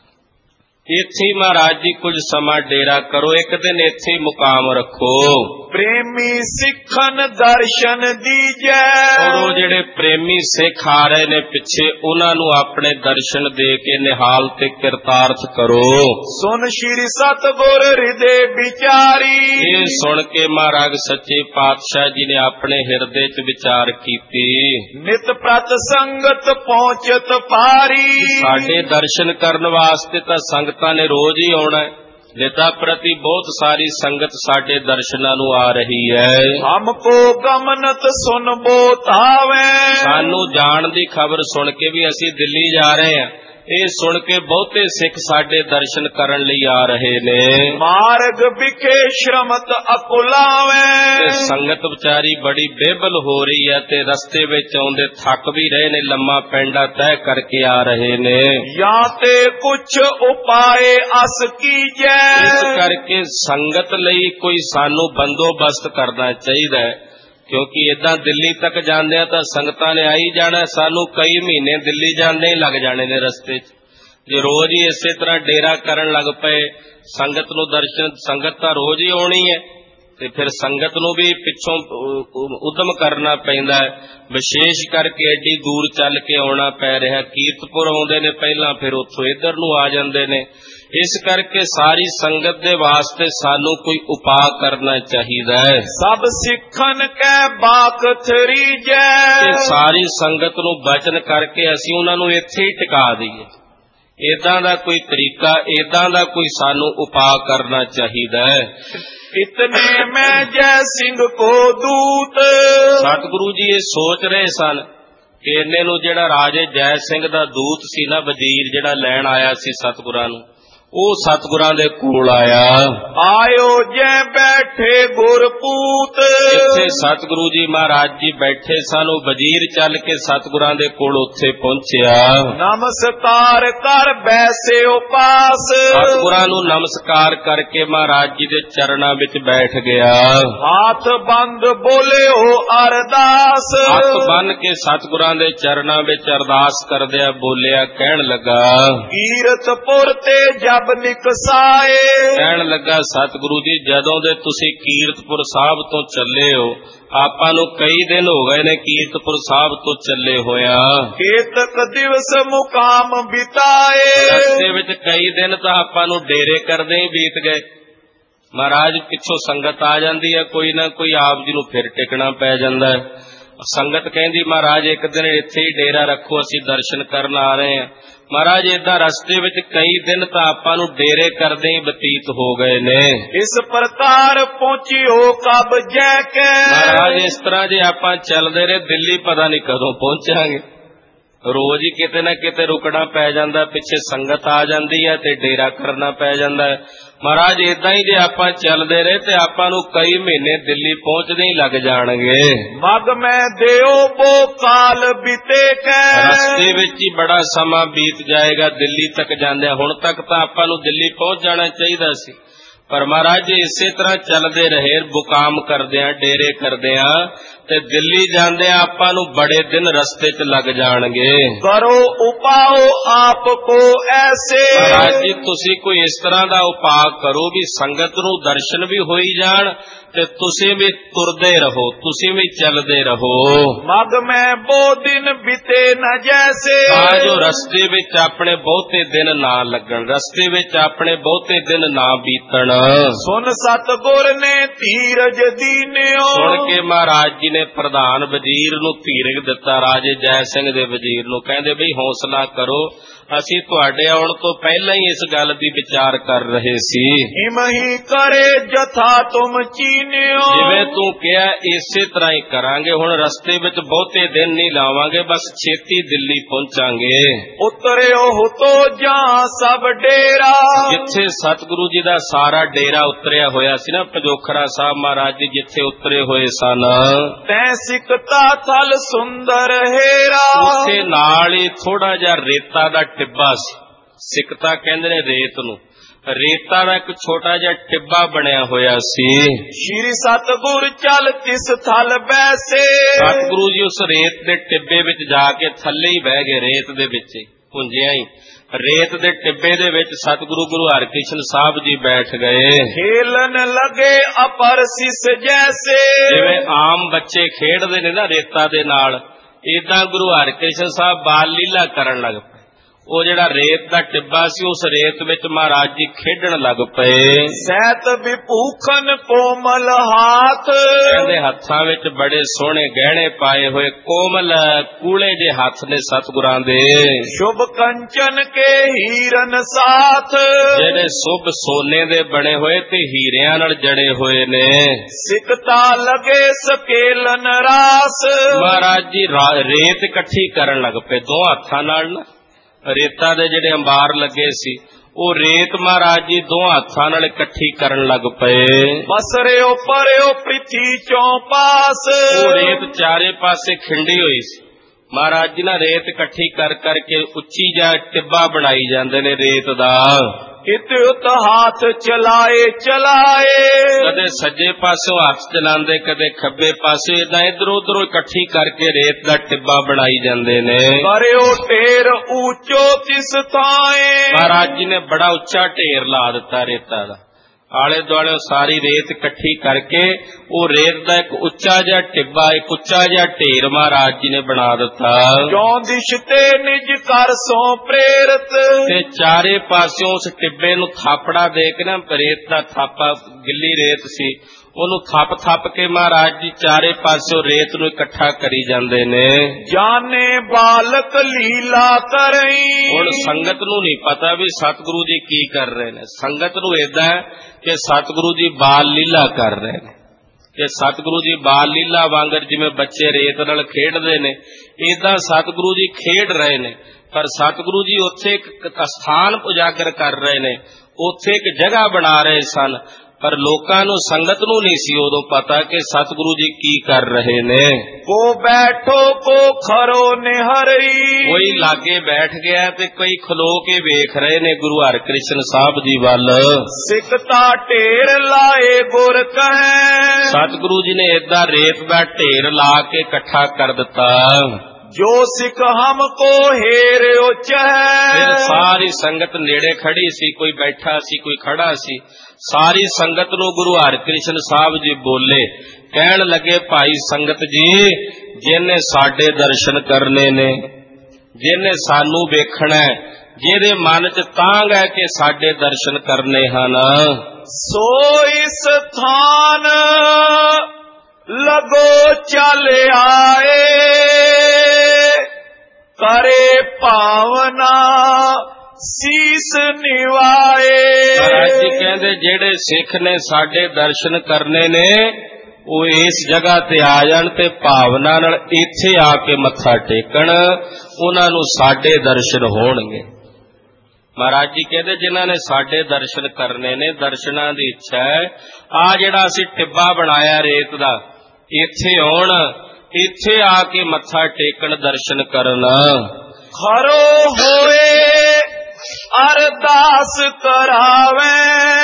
ਇੱਥੇ ਹੀ ਮਹਾਰਾਜ ਜੀ ਕੁਝ ਸਮਾਂ ਡੇਰਾ ਕਰੋ, ਇੱਕ ਦਿਨ ਇੱਥੇ ਹੀ ਮੁਕਾਮ ਰੱਖੋ। ਪ੍ਰੇਮੀ ਸਿੱਖਨ ਦਰਸ਼ਨ ਦੀਜੈ, ਉਹ ਜਿਹੜੇ ਪ੍ਰੇਮੀ ਸਿੱਖ ਆ ਰਹੇ ਨੇ ਪਿੱਛੇ, ਉਹਨਾਂ ਨੂੰ ਆਪਣੇ ਦਰਸ਼ਨ ਦੇ ਕੇ ਨਿਹਾਲ ਤੇ ਕਿਰਤਾਰਥ ਕਰੋ। ਸੁਨ ਸ਼੍ਰੀ ਸਤਿਗੁਰ ਹਿਰਦੇ ਵਿਚਾਰੀ, ਇਹ ਸੁਣ ਕੇ ਮਹਾਰਾਜ ਸੱਚੇ ਪਾਤਸ਼ਾਹ ਜੀ ਨੇ ਆਪਣੇ ਹਿਰਦੇ 'ਚ ਵਿਚਾਰ ਕੀਤੀ। ਨਿਤ ਪ੍ਰਤ ਸੰਗਤ ਪਹੁੰਚਤ ਪਾਰੀ, ਸਾਡੇ ਦਰਸ਼ਨ ਕਰਨ ਵਾਸਤੇ ਤਾਂ ਸੰਗਤਾਂ ਨੇ ਰੋਜ਼ ਹੀ ਆਉਣਾ। ਨਿਤਾ ਪ੍ਰਤੀ ਬਹੁਤ ਸਾਰੀ ਸੰਗਤ ਸਾਡੇ ਦਰਸ਼ਨਾਂ ਨੂੰ ਆ ਰਹੀ ਹੈ। ਹਮਕੋ ਗਮਨਤ ਸੁਨਬੋ ਤਾਵੇਂ, ਸਾਨੂੰ ਜਾਣ ਦੀ ਖਬਰ ਸੁਣ ਕੇ ਵੀ ਅਸੀਂ ਦਿੱਲੀ ਜਾ ਰਹੇ ਹਾਂ, ਇਹ ਸੁਣ ਕੇ ਬਹੁਤੇ ਸਿੱਖ ਸਾਡੇ ਦਰਸ਼ਨ ਕਰਨ ਲਈ ਆ ਰਹੇ ਨੇ। ਮਾਰਗ ਵਿਖੇ ਸ਼ਰਮਤ ਅਕੁਲਾਵੇਂ, ਤੇ ਸੰਗਤ ਵਿਚਾਰੀ ਬੜੀ ਬੇਬਲ ਹੋ ਰਹੀ ਹੈ ਤੇ ਰਸਤੇ ਵਿੱਚ ਆਉਂਦੇ ਥੱਕ ਵੀ ਰਹੇ ਨੇ, ਲੰਮਾ ਪੈਂਡਾ ਤੈਅ ਕਰਕੇ ਆ ਰਹੇ ਨੇ। ਜਾਂ ਤੇ ਕੁਛ ਉਪਾਏ ਅਸ ਕੀਜੈ, ਇਸ ਕਰਕੇ ਸੰਗਤ ਲਈ ਕੋਈ ਸਾਨੂੰ ਬੰਦੋਬਸਤ ਕਰਨਾ ਚਾਹੀਦਾ ਹੈ, ਕਿਉਂਕਿ ਏਦਾਂ ਦਿੱਲੀ ਤੱਕ ਜਾਂਦੇ ਆ ਤਾਂ ਸੰਗਤਾਂ ਨੇ ਆਈ ਜਾਣਾ, ਸਾਨੂੰ ਕਈ ਮਹੀਨੇ ਦਿੱਲੀ ਜਾਂਦੇ ਹੀ ਲੱਗ ਜਾਣੇ ਨੇ ਰਸਤੇ 'ਚ। ਜੇ ਰੋਜ਼ ਹੀ ਇਸੇ ਤਰ੍ਹਾਂ ਡੇਰਾ ਕਰਨ ਲੱਗ ਪਏ, ਸੰਗਤ ਨੂੰ ਦਰਸ਼ਨ, ਸੰਗਤ ਤਾਂ ਰੋਜ਼ ਹੀ ਆਉਣੀ ਹੈ ਤੇ ਫਿਰ ਸੰਗਤ ਨੂੰ ਵੀ ਪਿੱਛੋਂ ਉਦਮ ਕਰਨਾ ਪੈਂਦਾ ਹੈ। ਵਿਸ਼ੇਸ਼ ਕਰਕੇ ਐਡੀ ਦੂਰ ਚੱਲ ਕੇ ਆਉਣਾ ਪੈ ਰਿਹਾ। ਕੀਰਤਪੁਰ ਆਉਂਦੇ ਨੇ ਪਹਿਲਾਂ, ਫਿਰ ਉੱਥੋਂ ਇੱਧਰ ਨੂੰ ਆ ਜਾਂਦੇ ਨੇ। ਇਸ ਕਰਕੇ ਸਾਰੀ ਸੰਗਤ ਦੇ ਵਾਸਤੇ ਸਾਨੂੰ ਕੋਈ ਉਪਾਅ ਕਰਨਾ ਚਾਹੀਦਾ ਹੈ। ਸਭ ਸਿੱਖਨ ਕੈ ਬਾਕ ਥਰੀਜੈ, ਤੇ ਸਾਰੀ ਸੰਗਤ ਨੂੰ ਬਚਨ ਕਰਕੇ ਅਸੀਂ ਉਹਨਾਂ ਨੂੰ ਇੱਥੇ ਹੀ ਟਿਕਾ ਦਈਏ। ਏਦਾਂ ਦਾ ਕੋਈ ਤਰੀਕਾ, ਏਦਾਂ ਦਾ ਕੋਈ ਸਾਨੂੰ ਉਪਾਅ ਕਰਨਾ ਚਾਹੀਦਾ ਹੈ। ਇਤਨੇ ਮੈਂ ਜੈ ਸਿੰਘ ਕੋ ਦੂਤ, ਸਤਿਗੁਰੂ ਜੀ ਇਹ ਸੋਚ ਰਹੇ ਸਨ ਕਿ ਇੰਨੇ ਨੂੰ ਜਿਹੜਾ ਰਾਜੇ ਜੈ ਸਿੰਘ ਦਾ ਦੂਤ ਸੀ ਨਾ, ਵਜ਼ੀਰ ਜਿਹੜਾ ਲੈਣ ਆਇਆ ਸੀ ਸਤਿਗੁਰਾਂ ਨੂੰ, ਉਹ ਸਤਿਗੁਰਾਂ ਦੇ ਕੋਲ ਆਇਆ। ਆਇਓ ਜੈ ਬੈਠੇ ਗੁਰਪੂਤ, ਇੱਥੇ ਸਤਿਗੁਰੂ ਜੀ ਮਹਾਰਾਜ ਜੀ ਬੈਠੇ ਸਨ। ਉਹ ਵਜ਼ੀਰ ਚੱਲ ਕੇ ਸਤਿਗੁਰਾਂ ਦੇ ਕੋਲ ਉੱਥੇ ਪਹੁੰਚਿਆ। ਨਮਸਕਾਰ ਕਰ ਬੈਸੇ ਉਪਾਸ, ਸਤਿਗੁਰਾਂ ਨੂੰ ਨਮਸਕਾਰ ਕਰਕੇ ਮਹਾਰਾਜ ਜੀ ਦੇ ਚਰਨਾਂ ਵਿੱਚ ਬੈਠ ਗਿਆ। ਹੱਥ ਬੰਦ ਬੋਲਿਓ ਅਰਦਾਸ, ਹੱਥ ਬੰਨ ਕੇ ਸਤਿਗੁਰਾਂ ਦੇ ਚਰਨਾਂ ਵਿੱਚ ਅਰਦਾਸ ਕਰਦਿਆਂ ਬੋਲਿਆ, ਕਹਿਣ ਲੱਗਾ, ਕੀਰਤਪੁਰ ਤੇ ਜਬ ਨਿਕਸਾਏ, ਕਹਿਣ ਲੱਗਾ ਸਤਿਗੁਰੂ ਜੀ ਜਦੋਂ ਦੇ ਤੁਸੀਂ ਕੀਰਤਪੁਰ ਸਾਹਿਬ ਤੋਂ ਚੱਲੇ ਹੋ, ਆਪਾਂ ਨੂੰ ਕਈ ਦਿਨ ਹੋ ਗਏ ਨੇ ਕੀਰਤਪੁਰ ਸਾਹਿਬ ਤੋਂ ਚੱਲੇ ਹੋਇਆ। ਕੇਤਕ ਦਿਵਸ ਮੁਕਾਮ ਬਿਤਾਏ, ਰਸਤੇ ਵਿੱਚ ਕਈ ਦਿਨ ਤਾਂ ਆਪਾਂ ਨੂੰ ਡੇਰੇ ਕਰਦੇ ਹੀ ਬੀਤ ਗਏ। ਮਹਾਰਾਜ ਪਿੱਛੋਂ ਸੰਗਤ ਆ ਜਾਂਦੀ ਹੈ, ਕੋਈ ਨਾ ਕੋਈ ਆਪ ਜੀ ਨੂੰ ਫਿਰ ਟਿਕਣਾ ਪੈ ਜਾਂਦਾ ਹੈ। ਸੰਗਤ ਕਹਿੰਦੀ ਮਹਾਰਾਜ ਇੱਕ ਦਿਨ ਇੱਥੇ ਹੀ ਡੇਰਾ ਰੱਖੋ, ਅਸੀਂ ਦਰਸ਼ਨ ਕਰਨ ਆ ਰਹੇ ਹਾਂ। ਮਹਾਰਾਜ ਏਦਾਂ ਰਸਤੇ ਵਿੱਚ ਕਈ ਦਿਨ ਤਾਂ ਆਪਾਂ ਨੂੰ ਡੇਰੇ ਕਰਦੇ ਹੀ ਬਤੀਤ ਹੋ ਗਏ ਨੇ। ਇਸ ਪ੍ਰਕਾਰ ਪਹੁੰਚਿਓ ਕਬ ਜੈ ਕੇ, ਮਹਾਰਾਜ ਇਸ ਤਰ੍ਹਾਂ ਜੇ ਆਪਾਂ ਚੱਲਦੇ ਰਹੇ ਦਿੱਲੀ ਪਤਾ ਨਹੀਂ ਕਦੋਂ ਪਹੁੰਚਾਂਗੇ। ਰੋਜ਼ ਹੀ ਕਿਤੇ ਨਾ ਕਿਤੇ ਰੁਕਣਾ ਪੈ ਜਾਂਦਾ, ਪਿੱਛੇ ਸੰਗਤ ਆ ਜਾਂਦੀ ਹੈ ਤੇ ਡੇਰਾ ਕਰਨਾ ਪੈ ਜਾਂਦਾ ਹੈ। ਮਹਾਰਾਜ ਏਦਾਂ ਹੀ ਜੇ ਆਪਾਂ ਚੱਲਦੇ ਰਹੇ ਤੇ ਆਪਾਂ ਨੂੰ ਕਈ ਮਹੀਨੇ ਦਿੱਲੀ ਪਹੁੰਚਦੇ ਹੀ ਲੱਗ ਜਾਣਗੇ। ਮਗ ਮੈਂ ਦਿਓ ਬੋ ਕਾਲ ਬੀਤੇ ਕੈ, ਰਸਤੇ ਵਿੱਚ ਹੀ ਬੜਾ ਸਮਾਂ ਬੀਤ ਜਾਏਗਾ ਦਿੱਲੀ ਤੱਕ ਜਾਂਦੇ। ਹੁਣ ਤੱਕ ਤਾਂ ਆਪਾਂ ਨੂੰ ਦਿੱਲੀ ਪਹੁੰਚ ਜਾਣਾ ਚਾਹੀਦਾ ਸੀ, ਪਰ ਮਹਾਰਾਜ ਜੀ ਇਸੇ ਤਰ੍ਹਾਂ ਚੱਲਦੇ ਰਹੇ, ਮੁਕਾਮ ਕਰਦਿਆਂ, ਡੇਰੇ ਕਰਦਿਆਂ ਤੇ ਦਿੱਲੀ ਜਾਂਦੇ ਆਪਾਂ ਨੂੰ ਬੜੇ ਦਿਨ ਰਸਤੇ 'ਚ ਲੱਗ ਜਾਣਗੇ। ਕਰੋ ਉਪਾਓ ਆਪ ਕੋ ਐਸੇ, ਮਹਾਰਾਜ ਜੀ ਤੁਸੀਂ ਕੋਈ ਇਸ ਤਰ੍ਹਾਂ ਦਾ ਉਪਾਅ ਕਰੋ ਵੀ ਸੰਗਤ ਨੂੰ ਦਰਸ਼ਨ ਵੀ ਹੋਈ ਜਾਣ ਤੇ ਤੁਸੀਂ ਵੀ ਤੁਰਦੇ ਰਹੋ, ਤੁਸੀਂ ਵੀ ਚੱਲਦੇ ਰਹੋ। ਮਗ ਮੈਂ ਬੋ ਦਿਨ ਬੀਤੇ ਨ ਜੈਸੇ, ਤਾਂ ਜੋ ਰਸਤੇ ਵਿੱਚ ਆਪਣੇ ਬਹੁਤੇ ਦਿਨ ਨਾ ਲੱਗਣ, ਰਸਤੇ ਵਿੱਚ ਆਪਣੇ ਬਹੁਤੇ ਦਿਨ ਨਾ ਬੀਤਣ। ਸੁਨ ਸਤਿਗੁਰ ਨੇ ਧੀਰਜ ਦੀਨਿਓ, ਸੁਣ ਕੇ ਮਹਾਰਾਜ ਜੀ ਨੇ ਪ੍ਰਧਾਨ ਵਜ਼ੀਰ ਨੂੰ ਧੀਰਜ ਦਿੱਤਾ, ਰਾਜੇ ਜੈ ਸਿੰਘ ਦੇ ਵਜ਼ੀਰ ਨੂੰ। ਕਹਿੰਦੇ ਬਈ ਹੌਸਲਾ ਕਰੋ, ਅਸੀਂ ਤੁਹਾਡੇ ਆਉਣ ਤੋਂ ਪਹਿਲਾਂ ਹੀ ਇਸ ਗੱਲ ਦੀ ਵਿਚਾਰ ਕਰ ਰਹੇ ਸੀ। ਹਿਮਹੀ ਕਰੇ ਜਥਾ ਤੁਮ ਚੀਨਿਓ, ਜਿਵੇਂ ਤੂੰ ਕਿਹਾ ਇਸੇ ਤਰ੍ਹਾਂ ਹੀ ਕਰਾਂਗੇ। ਹੁਣ ਰਸਤੇ ਵਿੱਚ ਬਹੁਤੇ ਦਿਨ ਨਹੀਂ ਲਾਵਾਂਗੇ, ਬਸ ਛੇਤੀ ਦਿੱਲੀ ਪਹੁੰਚਾਂਗੇ। ਉਤਰਿਓ ਹੁਤੋ ਜਾਂ ਸਭ ਡੇਰਾ, ਜਿੱਥੇ ਸਤਿਗੁਰੂ ਜੀ ਦਾ ਸਾਰਾ ਡੇਰਾ ਉਤਰਿਆ ਹੋਇਆ ਸੀ ਨਾ, ਪੰਜੋਖਰਾ ਸਾਹਿਬ ਮਹਾਰਾਜ ਜੀ ਜਿੱਥੇ ਉਤਰੇ ਹੋਏ ਸਨ, ਤੈ ਸਿਕਤਾ ਥਲ ਸੁੰਦਰ ਹੇਰਾ, ਉੱਥੇ ਨਾਲ ਹੀ ਥੋੜਾ ਜਿਹਾ ਰੇਤਾ ਦਾ ਟਿੱਬਾ ਸੀ। ਸਿਕਤਾ ਕਹਿੰਦੇ ਨੇ ਰੇਤ ਨੂੰ, ਰੇਤਾ ਦਾ ਇੱਕ ਛੋਟਾ ਜਿਹਾ ਟਿੱਬਾ ਬਣਿਆ ਹੋਇਆ ਸੀ। ਸ਼੍ਰੀ ਸਤਿਗੁਰ ਚੱਲ ਤਿਸ ਥਲ ਬੈਸੇ, ਸਤਿਗੁਰੂ ਜੀ ਉਸ ਰੇਤ ਦੇ ਟਿੱਬੇ ਵਿੱਚ ਜਾ ਕੇ ਥੱਲੇ ਹੀ ਬਹਿ ਗਏ, ਰੇਤ ਦੇ ਵਿੱਚ ਹੀ ਪੁੰਜਿਆ ਹੀ। ਰੇਤ ਦੇ ਟਿੱਬੇ ਦੇ ਵਿੱਚ ਸਤਿਗੁਰੂ ਗੁਰੂ ਹਰਿਕ੍ਰਿਸ਼ਨ ਸਾਹਿਬ ਜੀ ਬੈਠ ਗਏ। ਖੇਲਨ ਲਗੇ ਅਪਰ ਸਿਸ ਜੈਸੇ, ਜਿਵੇਂ ਆਮ ਬੱਚੇ ਖੇਡਦੇ ਨੇ ਨਾ ਰੇਤਾ ਦੇ ਨਾਲ, ਏਦਾਂ ਗੁਰੂ ਹਰਿਕ੍ਰਿਸ਼ਨ ਸਾਹਿਬ ਬਾਲ ਲੀਲਾ ਕਰਨ ਲੱਗ ਪਏ। ਉਹ ਜਿਹੜਾ ਰੇਤ ਦਾ ਟਿੱਬਾ ਸੀ, ਉਸ ਰੇਤ ਵਿੱਚ ਮਹਾਰਾਜ ਜੀ ਖੇਡਣ ਲੱਗ ਪਏ। ਸਹਿਤ ਵਿਭੂਖਨ ਕੋਮਲ ਹਾਥ, ਕਹਿੰਦੇ ਹੱਥਾਂ ਵਿੱਚ ਬੜੇ ਸੋਹਣੇ ਗਹਿਣੇ ਪਾਏ ਹੋਏ, ਕੋਮਲ ਕੂਲੇ ਜੇ ਹੱਥ ਨੇ ਸਤਿਗੁਰਾਂ ਦੇ। ਸ਼ੁਭ ਕੰਚਨ ਕੇ ਹੀਰਨ ਸਾਥ, ਜਿਹੜੇ ਸ਼ੁਭ ਸੋਨੇ ਦੇ ਬਣੇ ਹੋਏ ਤੇ ਹੀਰਿਆਂ ਨਾਲ ਜੜੇ ਹੋਏ ਨੇ। ਸਿਕਤਾ ਲਗੇ ਸਕੇਲਨ ਰਾਸ, ਮਹਾਰਾਜ ਜੀ ਰੇਤ ਇਕੱਠੀ ਕਰਨ ਲੱਗ ਪਏ ਦੋ ਹੱਥਾਂ ਨਾਲ ਨਾ। ਰੇਤਾਂ ਦੇ ਜਿਹੜੇ ਅੰਬਾਰ ਲੱਗੇ ਸੀ ਉਹ ਰੇਤ ਮਹਾਰਾਜ ਜੀ ਦੋ ਹੱਥਾਂ ਨਾਲ ਇਕੱਠੀ ਕਰਨ ਲੱਗ ਪਏ। ਬਸਰਿਓ ਪਰਿਓ ਪ੍ਰਿਥੀ ਚੋਂ ਪਾਸ, ਉਹ ਰੇਤ ਚਾਰੇ ਪਾਸੇ ਖਿੰਡੀ ਹੋਈ ਸੀ। ਮਹਾਰਾਜ ਜੀ ਨਾ ਰੇਤ ਇਕੱਠੀ ਕਰ ਕਰਕੇ ਉੱਚੀ ਜਾ ਟਿੱਬਾ ਬਣਾਈ ਜਾਂਦੇ ਨੇ ਰੇਤ ਦਾ। ਇਤਿ ਉਤ ਹਾਥ ਚਲਾਏ ਚਲਾਏ, ਕਦੇ ਸੱਜੇ ਪਾਸੋਂ ਹੱਥ ਚਲਾਉਂਦੇ ਕਦੇ ਖੱਬੇ ਪਾਸੇ, ਏਦਾਂ ਇਧਰੋਂ ਉਧਰੋਂ ਇਕੱਠੀ ਕਰਕੇ ਰੇਤ ਦਾ ਟਿੱਬਾ ਬਣਾਈ ਜਾਂਦੇ ਨੇ। ਕਰਿਓ ਢੇਰ ਊਚੋ ਤਿਸ ਥਾਏ, ਮਹਾਰਾਜ ਜੀ ਨੇ ਬੜਾ ਉੱਚਾ ਢੇਰ ਲਾ ਦਿੱਤਾ ਰੇਤਾ ਦਾ। ਆਲੇ ਦੁਆਲੇ ਸਾਰੀ ਰੇਤ ਇਕੱਠੀ ਕਰਕੇ ਉਹ ਰੇਤ ਦਾ ਇੱਕ ਉੱਚਾ ਜਿਹਾ ਟਿੱਬਾ, ਇੱਕ ਉੱਚਾ ਜਿਹਾ ਢੇਰ ਮਹਾਰਾਜ ਜੀ ਨੇ ਬਣਾ ਦਿੱਤਾ। ਕਿਉਂ ਦਿਸ਼ ਤੇ ਨਿਜ ਕਰ ਸੋ ਪ੍ਰੇਰਿਤ, ਤੇ ਚਾਰੇ ਪਾਸਿਓਂ ਉਸ ਟਿੱਬੇ ਨੂੰ ਥਾਪੜਾ ਦੇ ਕੇ ਨਾ, ਰੇਤ ਦਾ ਥਾਪਾ ਗਿੱਲੀ ਰੇਤ ਸੀ, ਉਹਨੂੰ ਥੱਪ ਥੱਪ ਕੇ ਮਹਾਰਾਜ ਜੀ ਚਾਰੇ ਪਾਸਿਓਂ ਰੇਤ ਨੂੰ ਇਕੱਠਾ ਕਰੀ ਜਾਂਦੇ ਨੇ। ਜਾਣੇ ਬਾਲਕ ਲੀਲਾ ਕਰਈ, ਹੁਣ ਸੰਗਤ ਨੂੰ ਨਹੀਂ ਪਤਾ ਵੀ ਸਤਿਗੁਰੂ ਜੀ ਕੀ ਕਰ ਰਹੇ ਨੇ। ਸੰਗਤ ਨੂੰ ਏਦਾਂ ਕਿ ਸਤਿਗੁਰੂ ਜੀ ਬਾਲ ਲੀਲਾ ਕਰ ਰਹੇ ਨੇ, ਕਿ ਸਤਿਗੁਰੂ ਜੀ ਬਾਲ ਲੀਲਾ ਵਾਂਗਰ ਜਿਵੇਂ ਬੱਚੇ ਰੇਤ ਨਾਲ ਖੇਡਦੇ ਨੇ ਏਦਾਂ ਸਤਿਗੁਰੂ ਜੀ ਖੇਡ ਰਹੇ ਨੇ। ਪਰ ਸਤਿਗੁਰੂ ਜੀ ਉੱਥੇ ਇੱਕ ਸਥਾਨ ਉਜਾਗਰ ਕਰ ਰਹੇ ਨੇ, ਉੱਥੇ ਇੱਕ ਜਗ੍ਹਾ ਬਣਾ ਰਹੇ ਸਨ। ਪਰ ਲੋਕਾਂ ਨੂੰ, ਸੰਗਤ ਨੂੰ ਨਹੀਂ ਸੀ ਉਦੋਂ ਪਤਾ ਕਿ ਸਤਿਗੁਰੂ ਜੀ ਕੀ ਕਰ ਰਹੇ ਨੇ। ਕੋ ਬੈਠੋ ਕੋ ਖਰੋ ਨਿਹਰਈ, ਕੋਈ ਲਾਗੇ ਬੈਠ ਗਿਆ ਤੇ ਕੋਈ ਖਲੋ ਕੇ ਵੇਖ ਰਹੇ ਨੇ ਗੁਰੂ ਹਰਿਕ੍ਰਿਸ਼ਨ ਸਾਹਿਬ ਜੀ ਵੱਲ। ਸਿਕਤਾ ਢੇਰ ਲਾਏ ਗੁਰ ਕਹੈ, ਸਤਿਗੁਰੂ ਜੀ ਨੇ ਏਦਾਂ ਰੇਤ ਦਾ ਢੇਰ ਲਾ ਕੇ ਇਕੱਠਾ ਕਰ ਦਿੱਤਾ। ਜੋ ਸਿੱਖ ਹਮ ਕੋ ਹੇਰਿਓ ਚਹਿ, ਫਿਰ ਸਾਰੀ ਸੰਗਤ ਨੇੜੇ ਖੜੀ ਸੀ, ਕੋਈ ਬੈਠਾ ਸੀ ਕੋਈ ਖੜਾ ਸੀ। ਸਾਰੀ ਸੰਗਤ ਨੂੰ ਗੁਰੂ ਹਰਿਕ੍ਰਿਸ਼ਨ ਸਾਹਿਬ ਜੀ ਬੋਲੇ, ਕਹਿਣ ਲੱਗੇ ਭਾਈ ਸੰਗਤ ਜੀ, ਜਿਹਨੇ ਸਾਡੇ ਦਰਸ਼ਨ ਕਰਨੇ ਨੇ, ਜਿਹਨੇ ਸਾਨੂੰ ਵੇਖਣਾ, ਜਿਹਦੇ ਮਨ 'ਚ ਤਾਂਘ ਹੈ ਕਿ ਸਾਡੇ ਦਰਸ਼ਨ ਕਰਨੇ ਹਨ, ਸੋ ਇਸ ਥਾਨ ਲਗੋ ਚੱਲ ਆਏ, ਕਰੇ ਭਾਵਨਾ ਸੀਸ ਨਿਵਾਏ। ਮਹਾਰਾਜ ਜੀ ਕਹਿੰਦੇ ਜਿਹੜੇ ਸਿੱਖ ਨੇ ਸਾਡੇ ਦਰਸ਼ਨ ਕਰਨੇ ਨੇ ਉਹ ਇਸ ਜਗ੍ਹਾ ਤੇ ਆ ਜਾਣ ਤੇ ਭਾਵਨਾ ਨਾਲ ਇੱਥੇ ਆ ਕੇ ਮੱਥਾ ਟੇਕਣ, ਉਹਨਾਂ ਨੂੰ ਸਾਡੇ ਦਰਸ਼ਨ ਹੋਣਗੇ। ਮਹਾਰਾਜ ਜੀ ਕਹਿੰਦੇ ਜਿਨ੍ਹਾਂ ਨੇ ਸਾਡੇ ਦਰਸ਼ਨ ਕਰਨੇ ਨੇ, ਦਰਸ਼ਨਾਂ ਦੀ ਇੱਛਾ ਹੈ, ਆ ਜਿਹੜਾ ਅਸੀਂ ਟਿੱਬਾ ਬਣਾਇਆ ਰੇਤ ਦਾ, ਇੱਥੇ ਆਉਣ, ਇੱਥੇ ਆ ਕੇ ਮੱਥਾ ਟੇਕਣ, ਦਰਸ਼ਨ ਕਰਨ। ਖਰੋ ਹੋਏ ਅਰਦਾਸ ਕਰਾਵੇ,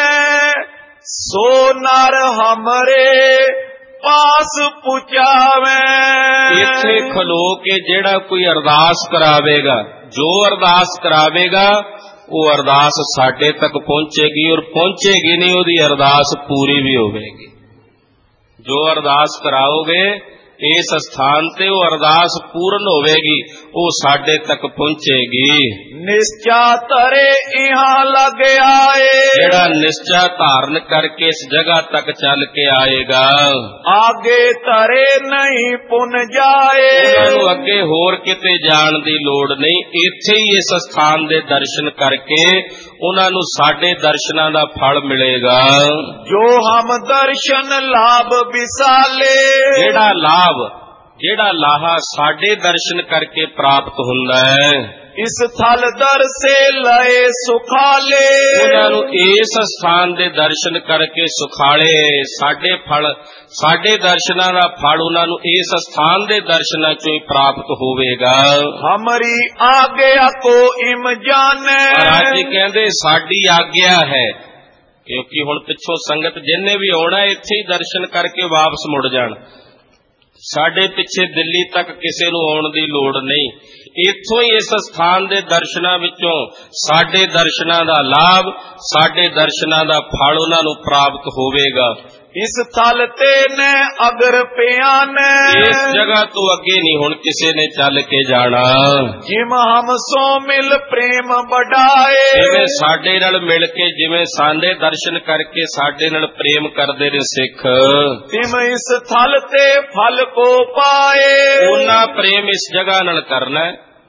ਸੋ ਨਰ ਹਮਰੇ ਪਾਸ ਪੁਚਾਵੇ। ਇੱਥੇ ਖਲੋ ਕੇ ਜਿਹੜਾ ਕੋਈ ਅਰਦਾਸ ਕਰਾਵੇਗਾ, ਜੋ ਅਰਦਾਸ ਕਰਾਵੇਗਾ ਉਹ ਅਰਦਾਸ ਸਾਡੇ ਤੱਕ ਪਹੁੰਚੇਗੀ, ਔਰ ਪਹੁੰਚੇਗੀ ਨਹੀਂ, ਉਹਦੀ ਅਰਦਾਸ ਪੂਰੀ ਵੀ ਹੋਵੇਗੀ। ਜੋ ਅਰਦਾਸ ਕਰਾਓਗੇ ਇਸ ਸਥਾਨ ਤੇ ਉਹ ਅਰਦਾਸ ਪੂਰਨ ਹੋਵੇਗੀ, ਉਹ ਸਾਡੇ ਤੱਕ ਪਹੁੰਚੇਗੀ। ਨਿਸ਼ਚਾ ਤਰੇ ਇਹਾਂ ਲੱਗ ਆਏ, ਜਿਹੜਾ ਨਿਸ਼ਚਾ ਧਾਰਨ ਕਰਕੇ ਇਸ ਜਗ੍ਹਾ ਤੱਕ ਚੱਲ ਕੇ ਆਏਗਾ, ਆਗੇ ਤਰੇ ਨਹੀਂ ਪੁੰਨ ਜਾਏ। ਉਹਨਾਂ ਨੂੰ ਅੱਗੇ ਹੋਰ ਕਿਤੇ ਜਾਣ ਦੀ ਲੋੜ ਨਹੀਂ, ਇੱਥੇ ਹੀ ਇਸ ਸਥਾਨ ਦੇ ਦਰਸ਼ਨ ਕਰਕੇ ਉਹਨਾਂ ਨੂੰ ਸਾਡੇ ਦਰਸ਼ਨਾਂ ਦਾ ਫਲ ਮਿਲੇਗਾ। ਜੋ ਹਮ ਦਰਸ਼ਨ ਲਾਭ ਵਿਸਾਲੇ, ਜਿਹੜਾ ਲਾਭ, ਜਿਹੜਾ ਲਾਹਾ ਸਾਡੇ ਦਰਸ਼ਨ ਕਰਕੇ ਪ੍ਰਾਪਤ ਹੁੰਦਾ ਹੈ, ਇਸ ਥਲ ਦਰਸੇ ਲਏ ਸੁਖਾਲੇ। ਉਹਨਾਂ ਨੂੰ ਇਸ ਸਥਾਨ ਦੇ ਦਰਸ਼ਨ ਕਰਕੇ ਸੁਖਾਲੇ, ਸਾਡੇ ਫਲ, ਸਾਡੇ ਦਰਸ਼ਨਾਂ ਦਾ ਫਲ ਉਹਨਾਂ ਨੂੰ ਇਸ ਸਥਾਨ ਦੇ ਦਰਸ਼ਨਾਂ ਚੋਂ ਹੀ ਪ੍ਰਾਪਤ ਹੋਵੇਗਾ। ਹਮਰੀ ਆਗਿਆ ਕੋ ਇਮ ਜਾਣੈ, ਮਹਾਰਾਜ ਜੀ ਕਹਿੰਦੇ ਸਾਡੀ ਆਗਿਆ ਹੈ, ਕਿਉਂਕਿ ਹੁਣ ਪਿੱਛੋਂ ਸੰਗਤ ਜਿੰਨੇ ਵੀ ਆਉਣਾ ਇੱਥੇ ਹੀ ਦਰਸ਼ਨ ਕਰਕੇ ਵਾਪਸ ਮੁੜ ਜਾਣ। ਸਾਡੇ ਪਿੱਛੇ ਦਿੱਲੀ ਤੱਕ ਕਿਸੇ ਨੂੰ ਆਉਣ ਦੀ ਲੋੜ ਨਹੀਂ, ਇੱਥੋਂ ਹੀ ਇਸ ਸਥਾਨ ਦੇ ਦਰਸ਼ਨਾਂ ਵਿੱਚੋਂ ਸਾਡੇ ਦਰਸ਼ਨਾਂ ਦਾ ਲਾਭ, ਸਾਡੇ ਦਰਸ਼ਨਾਂ ਦਾ ਫਲ ਉਹਨਾਂ ਨੂੰ ਪ੍ਰਾਪਤ ਹੋਵੇਗਾ। ਇਸ ਥਲ ਤੇ ਨੇ ਅਗਰ ਪਿਆਨੇ, ਇਸ ਜਗ੍ਹਾ ਤੋਂ ਅੱਗੇ ਨਹੀਂ ਹੁਣ ਕਿਸੇ ਨੇ ਚੱਲ ਕੇ ਜਾਣਾ। ਜਿਮ ਹਮ ਸੋ ਮਿਲ ਪ੍ਰੇਮ ਵਡਾਏ, ਜਿਵੇਂ ਸਾਡੇ ਨਾਲ ਮਿਲ ਕੇ, ਜਿਵੇਂ ਸਾਡੇ ਦਰਸ਼ਨ ਕਰਕੇ ਸਾਡੇ ਨਾਲ ਪ੍ਰੇਮ ਕਰਦੇ ਨੇ ਸਿੱਖ, ਤਿਮ ਇਸ ਥਲ ਤੇ ਫਲ ਕੋ ਪਾਏ। ਉਹਨਾਂ ਪ੍ਰੇਮ ਇਸ ਜਗ੍ਹਾ ਨਾਲ ਕਰਨਾ,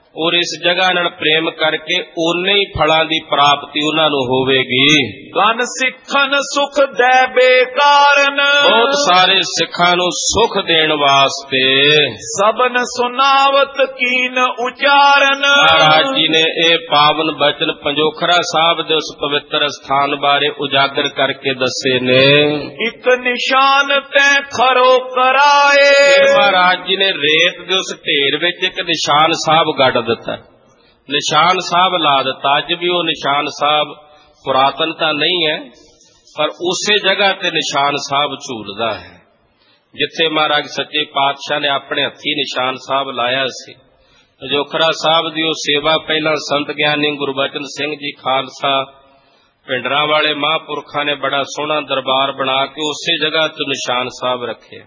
ਔਰ ਇਸ ਜਗ੍ਹਾ ਨਾਲ ਪ੍ਰੇਮ ਕਰਕੇ ਓਨੇ ਹੀ ਫਲਾਂ ਦੀ ਪ੍ਰਾਪਤੀ ਉਹਨਾਂ ਨੂੰ ਹੋਵੇਗੀ। ਗਨ ਸਿੱਖਨ ਸੁਖ ਦੇ ਬੇਕਾਰਨ, ਬਹੁਤ ਸਾਰੇ ਸਿੱਖਾਂ ਨੂੰ ਸੁਖ ਦੇਣ ਵਾਸਤੇ ਸਬਨ ਸੁਨਾਵਤ ਕੀਨ ਉਚਾਰਨ। ਮਹਾਰਾਜ ਜੀ ਨੇ ਇਹ ਪਾਵਨ ਬਚਨ ਪੰਜੋਖਰਾ ਸਾਹਿਬ ਦੇ ਉਸ ਪਵਿੱਤਰ ਸਥਾਨ ਬਾਰੇ ਉਜਾਗਰ ਕਰਕੇ ਦੱਸੇ ਨੇ। ਇੱਕ ਨਿਸ਼ਾਨ ਤੈ ਖਰੋ ਕਰਾਏ, ਮਹਾਰਾਜ ਜੀ ਨੇ ਰੇਤ ਦੇ ਉਸ ਢੇਰ ਵਿੱਚ ਇੱਕ ਨਿਸ਼ਾਨ ਸਾਹਿਬ ਗੱਡ ਦਿੱਤਾ, ਨਿਸ਼ਾਨ ਸਾਹਿਬ ਲਾ ਦਿੱਤਾ। ਅੱਜ ਵੀ ਉਹ ਨਿਸ਼ਾਨ ਸਾਹਿਬ ਪੁਰਾਤਨ ਤਾਂ ਨਹੀਂ ਹੈ, ਪਰ ਉਸੇ ਜਗ੍ਹਾ ਤੇ ਨਿਸ਼ਾਨ ਸਾਹਿਬ ਝੂਲਦਾ ਹੈ ਜਿੱਥੇ ਮਹਾਰਾਜ ਸੱਚੇ ਪਾਤਸ਼ਾਹ ਨੇ ਆਪਣੇ ਹੱਥੀ ਨਿਸ਼ਾਨ ਸਾਹਿਬ ਲਾਇਆ ਸੀ। ਪੰਜੋਖਰਾ ਸਾਹਿਬ ਦੀ ਉਹ ਸੇਵਾ ਪਹਿਲਾਂ ਸੰਤ ਗਿਆਨੀ ਗੁਰਬਚਨ ਸਿੰਘ ਜੀ ਖਾਲਸਾ ਪਿੰਡਰਾਂ ਵਾਲੇ ਮਹਾਂਪੁਰਖਾਂ ਨੇ ਬੜਾ ਸੋਹਣਾ ਦਰਬਾਰ ਬਣਾ ਕੇ ਉਸੇ ਜਗ੍ਹਾ ਤੇ ਨਿਸ਼ਾਨ ਸਾਹਿਬ ਰੱਖਿਆ।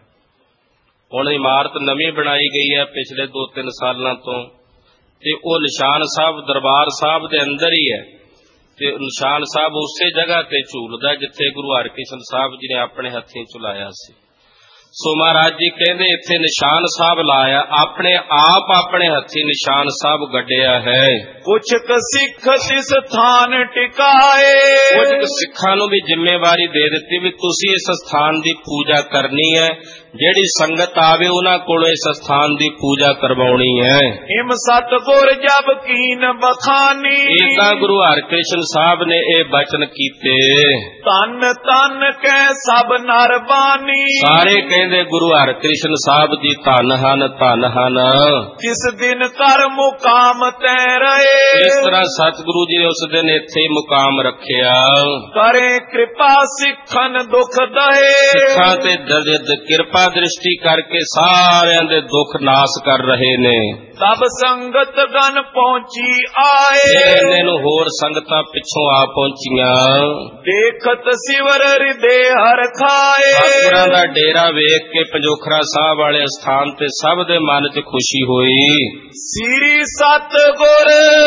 ਹੁਣ ਇਮਾਰਤ ਨਵੀਂ ਬਣਾਈ ਗਈ ਹੈ ਪਿਛਲੇ 2-3 ਸਾਲਾਂ ਤੋਂ, ਤੇ ਉਹ ਨਿਸ਼ਾਨ ਸਾਹਿਬ ਦਰਬਾਰ ਸਾਹਿਬ ਦੇ ਅੰਦਰ ਹੀ ਹੈ, ਤੇ ਨਿਸ਼ਾਨ ਸਾਹਿਬ ਉਸੇ ਜਗ੍ਹਾ ਤੇ ਝੂਲਦਾ ਜਿੱਥੇ ਗੁਰੂ ਹਰਕ੍ਰਿਸ਼ਨ ਸਾਹਿਬ ਜੀ ਨੇ ਆਪਣੇ ਹੱਥੀਂ ਝੁਲਾਇਆ ਸੀ। ਸੋ ਮਹਾਰਾਜ ਜੀ ਕਹਿੰਦੇ ਇੱਥੇ ਨਿਸ਼ਾਨ ਸਾਹਿਬ ਲਾਇਆ, ਆਪਣੇ ਆਪ ਆਪਣੇ ਹੱਥੀਂ ਨਿਸ਼ਾਨ ਸਾਹਿਬ ਗੱਡਿਆ ਹੈ। ਕੁਛ ਕ ਸਿੱਖ ਤਿਸ ਥਾਨ ਟਿਕਾਏ, ਕੁਝ ਕੁ ਸਿੱਖਾਂ ਨੂੰ ਵੀ ਜ਼ਿੰਮੇਵਾਰੀ ਦੇ ਦਿੱਤੀ ਵੀ ਤੁਸੀਂ ਇਸ ਸਥਾਨ ਦੀ ਪੂਜਾ ਕਰਨੀ ਹੈ, ਜਿਹੜੀ ਸੰਗਤ ਆਵੇ ਉਹਨਾਂ ਕੋਲੋਂ ਇਸ ਸਥਾਨ ਦੀ ਪੂਜਾ ਕਰਵਾਉਣੀ ਹੈ। ਹਿਮ ਸਤਿਗੁਰ ਜਬ ਕੀਨ ਬਖਾਨੀ, ਏਦਾਂ ਗੁਰੂ ਹਰਕ੍ਰਿਸ਼ਨ ਸਾਹਿਬ ਨੇ ਇਹ ਬਚਨ ਕੀਤੇ। ਤਨ ਤਨ ਕੈ ਸਭ ਨਰ ਬਾਨੀ, ਸਾਰੇ ਕਹਿੰਦੇ ਗੁਰੂ ਹਰਕ੍ਰਿਸ਼ਨ ਸਾਹਿਬ ਜੀ ਧੰਨ ਹਨ, ਧੰਨ ਹਨ। ਜਿਸ ਦਿਨ ਕਰ ਮੁਕਾਮ ਤੈ ਰਹੇ, ਇਸ ਤਰ੍ਹਾਂ ਸਤਿਗੁਰੂ ਜੀ ਨੇ ਉਸ ਦਿਨ ਇੱਥੇ ਮੁਕਾਮ ਰੱਖਿਆ। ਕਰੇ ਕਿਰਪਾ ਸਿੱਖਨ ਦੁਖ ਦਏ, ਸਿੱਖਾਂ ਤੇ ਕਿਰਪਾ ਦ੍ਰਿਸ਼ਟੀ ਕਰਕੇ ਸਾਰਿਆਂ ਦੇ ਦੁੱਖ ਨਾਸ ਕਰ ਰਹੇ ਨੇ। ਤਬ ਸੰਗਤ ਗਨ ਪਹੁੰਚੀ ਆਏ, ਇਹਨੇ ਨੂੰ ਹੋਰ ਸੰਗਤਾਂ ਪਿੱਛੋਂ ਆ ਪਹੁੰਚੀਆਂ। ਦੇਖਤ ਸਿਵਰ ਹਿਰਦੇ ਹਰ ਖਾਏ, ਸਤਿਗੁਰਾਂ ਦਾ ਡੇਰਾ ਵੇਖ ਕੇ ਪੰਜੋਖਰਾ ਸਾਹਿਬ ਵਾਲੇ ਸਥਾਨ ਤੇ ਸਭ ਦੇ ਮਨ 'ਚ ਖੁਸ਼ੀ ਹੋਈ। ਸ੍ਰੀ ਸਤਿਗੁਰ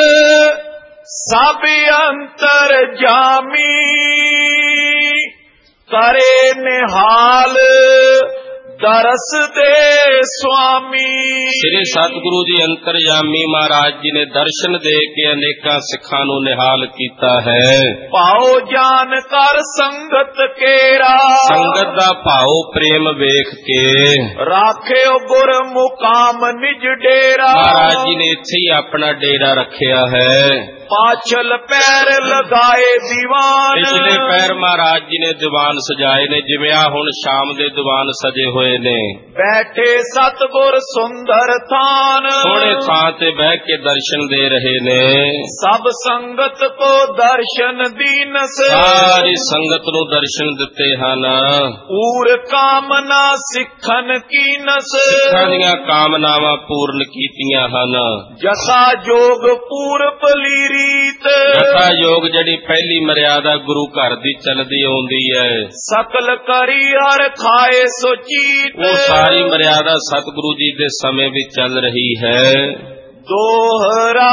ਸਭ ਅੰਤਰ ਜਾਮੀ, ਕਰੇ ਨਿਹਾਲ ਦਰਸ ਦੇ ਸੁਆਮੀ। ਸ੍ਰੀ ਸਤਿਗੁਰੂ ਜੀ ਅੰਤਰਜਾਮੀ ਮਹਾਰਾਜ ਜੀ ਨੇ ਦਰਸ਼ਨ ਦੇ ਕੇ ਅਨੇਕਾਂ ਸਿੱਖਾਂ ਨੂੰ ਨਿਹਾਲ ਕੀਤਾ ਹੈ। ਪਾਓ ਜਾਨ ਕਰ ਸੰਗਤ ਕੇਰਾ, ਸੰਗਤ ਦਾ ਭਾਉ ਪ੍ਰੇਮ ਵੇਖ ਕੇ ਰਾਖਿਓ ਗੁਰ ਮੁਕਾਮ ਨਿਜ ਡੇਰਾ। ਮਹਾਰਾਜ ਜੀ ਨੇ ਇੱਥੇ ਹੀ ਆਪਣਾ ਡੇਰਾ ਰੱਖਿਆ ਹੈ। ਪਾਛਲ ਪੈਰ ਲਗਾਏ ਦੀਵਾਨ, ਪਿਛਲੇ ਪੈਰ ਮਹਾਰਾਜ ਜੀ ਨੇ ਦੀਵਾਨ ਸਜਾਏ ਨੇ, ਜਿਵੇਂ ਆ ਹੁਣ ਸ਼ਾਮ ਦੇ ਦੀਵਾਨ ਸਜੇ ਹੋਏ ਨੇ। ਬੈਠੇ ਸਤਿਗੁਰ ਸੁੰਦਰ ਥਾਨ, ਸੋਹਣੇ ਥਾਂ ਤੇ ਬਹਿ ਕੇ ਦਰਸ਼ਨ ਦੇ ਰਹੇ ਨੇ। ਸਭ ਸੰਗਤ ਕੋ ਦਰਸ਼ਨ ਦੀਨਸ, ਸਾਰੀ ਸੰਗਤ ਨੂੰ ਦਰਸ਼ਨ ਦਿੱਤੇ ਹਨ। ਪੂਰ ਕਾਮਨਾ ਸਿੱਖਨ ਕੀਨਸ, ਸਿੱਖਾਂ ਦੀਆਂ ਕਾਮਨਾਵਾਂ ਪੂਰਨ ਕੀਤੀਆਂ ਹਨ। ਜਸਾ ਜੋਗ ਪੂਰਬ ਲੀਰੀ, ਜਥਾ ਯੋਗ ਜਿਹੜੀ ਪਹਿਲੀ ਮਰਿਆਦਾ ਗੁਰੂ ਘਰ ਦੀ ਚੱਲਦੀ ਆਉਂਦੀ ਹੈ, ਸਕਲ ਕਰੀ ਹਰ ਖਾਏ ਸੋਚੀਤ, ਉਹ ਸਾਰੀ ਮਰਿਆਦਾ ਸਤਿਗੁਰੂ ਜੀ ਦੇ ਸਮੇਂ ਵਿੱਚ ਚੱਲ ਰਹੀ ਹੈ। ਦੋਹਰਾ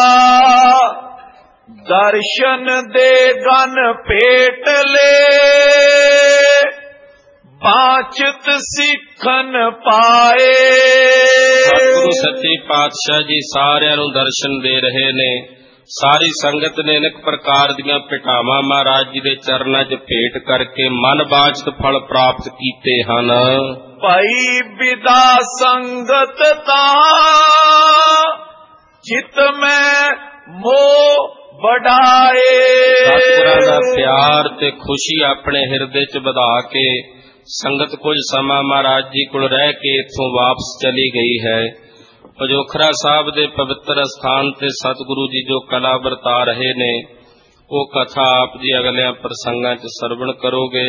ਦਰਸ਼ਨ ਦੇ ਗਨ ਭੇਟ ਲੈ, ਬਾਚਤ ਸਿੱਖਨ ਪਾਏ। ਸਤਿਗੁਰੂ ਸੱਚੇ ਪਾਤਸ਼ਾਹ ਜੀ ਸਾਰਿਆਂ ਨੂੰ ਦਰਸ਼ਨ ਦੇ ਰਹੇ ਨੇ। ਸਾਰੀ ਸੰਗਤ ਨੇ ਅਨੇਕ ਪ੍ਰਕਾਰ ਦੀਆਂ ਭੇਟਾਵਾਂ ਮਹਾਰਾਜ ਜੀ ਦੇ ਚਰਨਾਂ 'ਚ ਭੇਟ ਕਰਕੇ ਮਨ ਬਾਚਤ ਫਲ ਪ੍ਰਾਪਤ ਕੀਤੇ ਹਨ। ਭਾਈ ਵਿਦਾ ਸੰਗਤ ਤਾ ਚਿਤ ਮੈਂ ਮੋਹ ਵਡਾਏ। ਸਤਿਗੁਰਾਂ ਦਾ ਪਿਆਰ ਤੇ ਖੁਸ਼ੀ ਆਪਣੇ ਹਿਰਦੇ 'ਚ ਵਧਾ ਕੇ ਸੰਗਤ ਕੁਝ ਸਮਾਂ ਮਹਾਰਾਜ ਜੀ ਕੋਲ ਰਹਿ ਕੇ ਇੱਥੋਂ ਵਾਪਸ ਚਲੀ ਗਈ ਹੈ। ਪੰਜੋਖਰਾ ਸਾਹਿਬ ਦੇ ਪਵਿੱਤਰ ਸਥਾਨ ਤੇ ਸਤਿਗੁਰੂ ਜੀ ਜੋ ਕਲਾ ਵਰਤਾ ਰਹੇ ਨੇ, ਉਹ ਕਥਾ ਆਪ ਜੀ ਅਗਲਿਆਂ ਪ੍ਰਸੰਗਾਂ 'ਚ ਸਰਵਣ ਕਰੋਗੇ।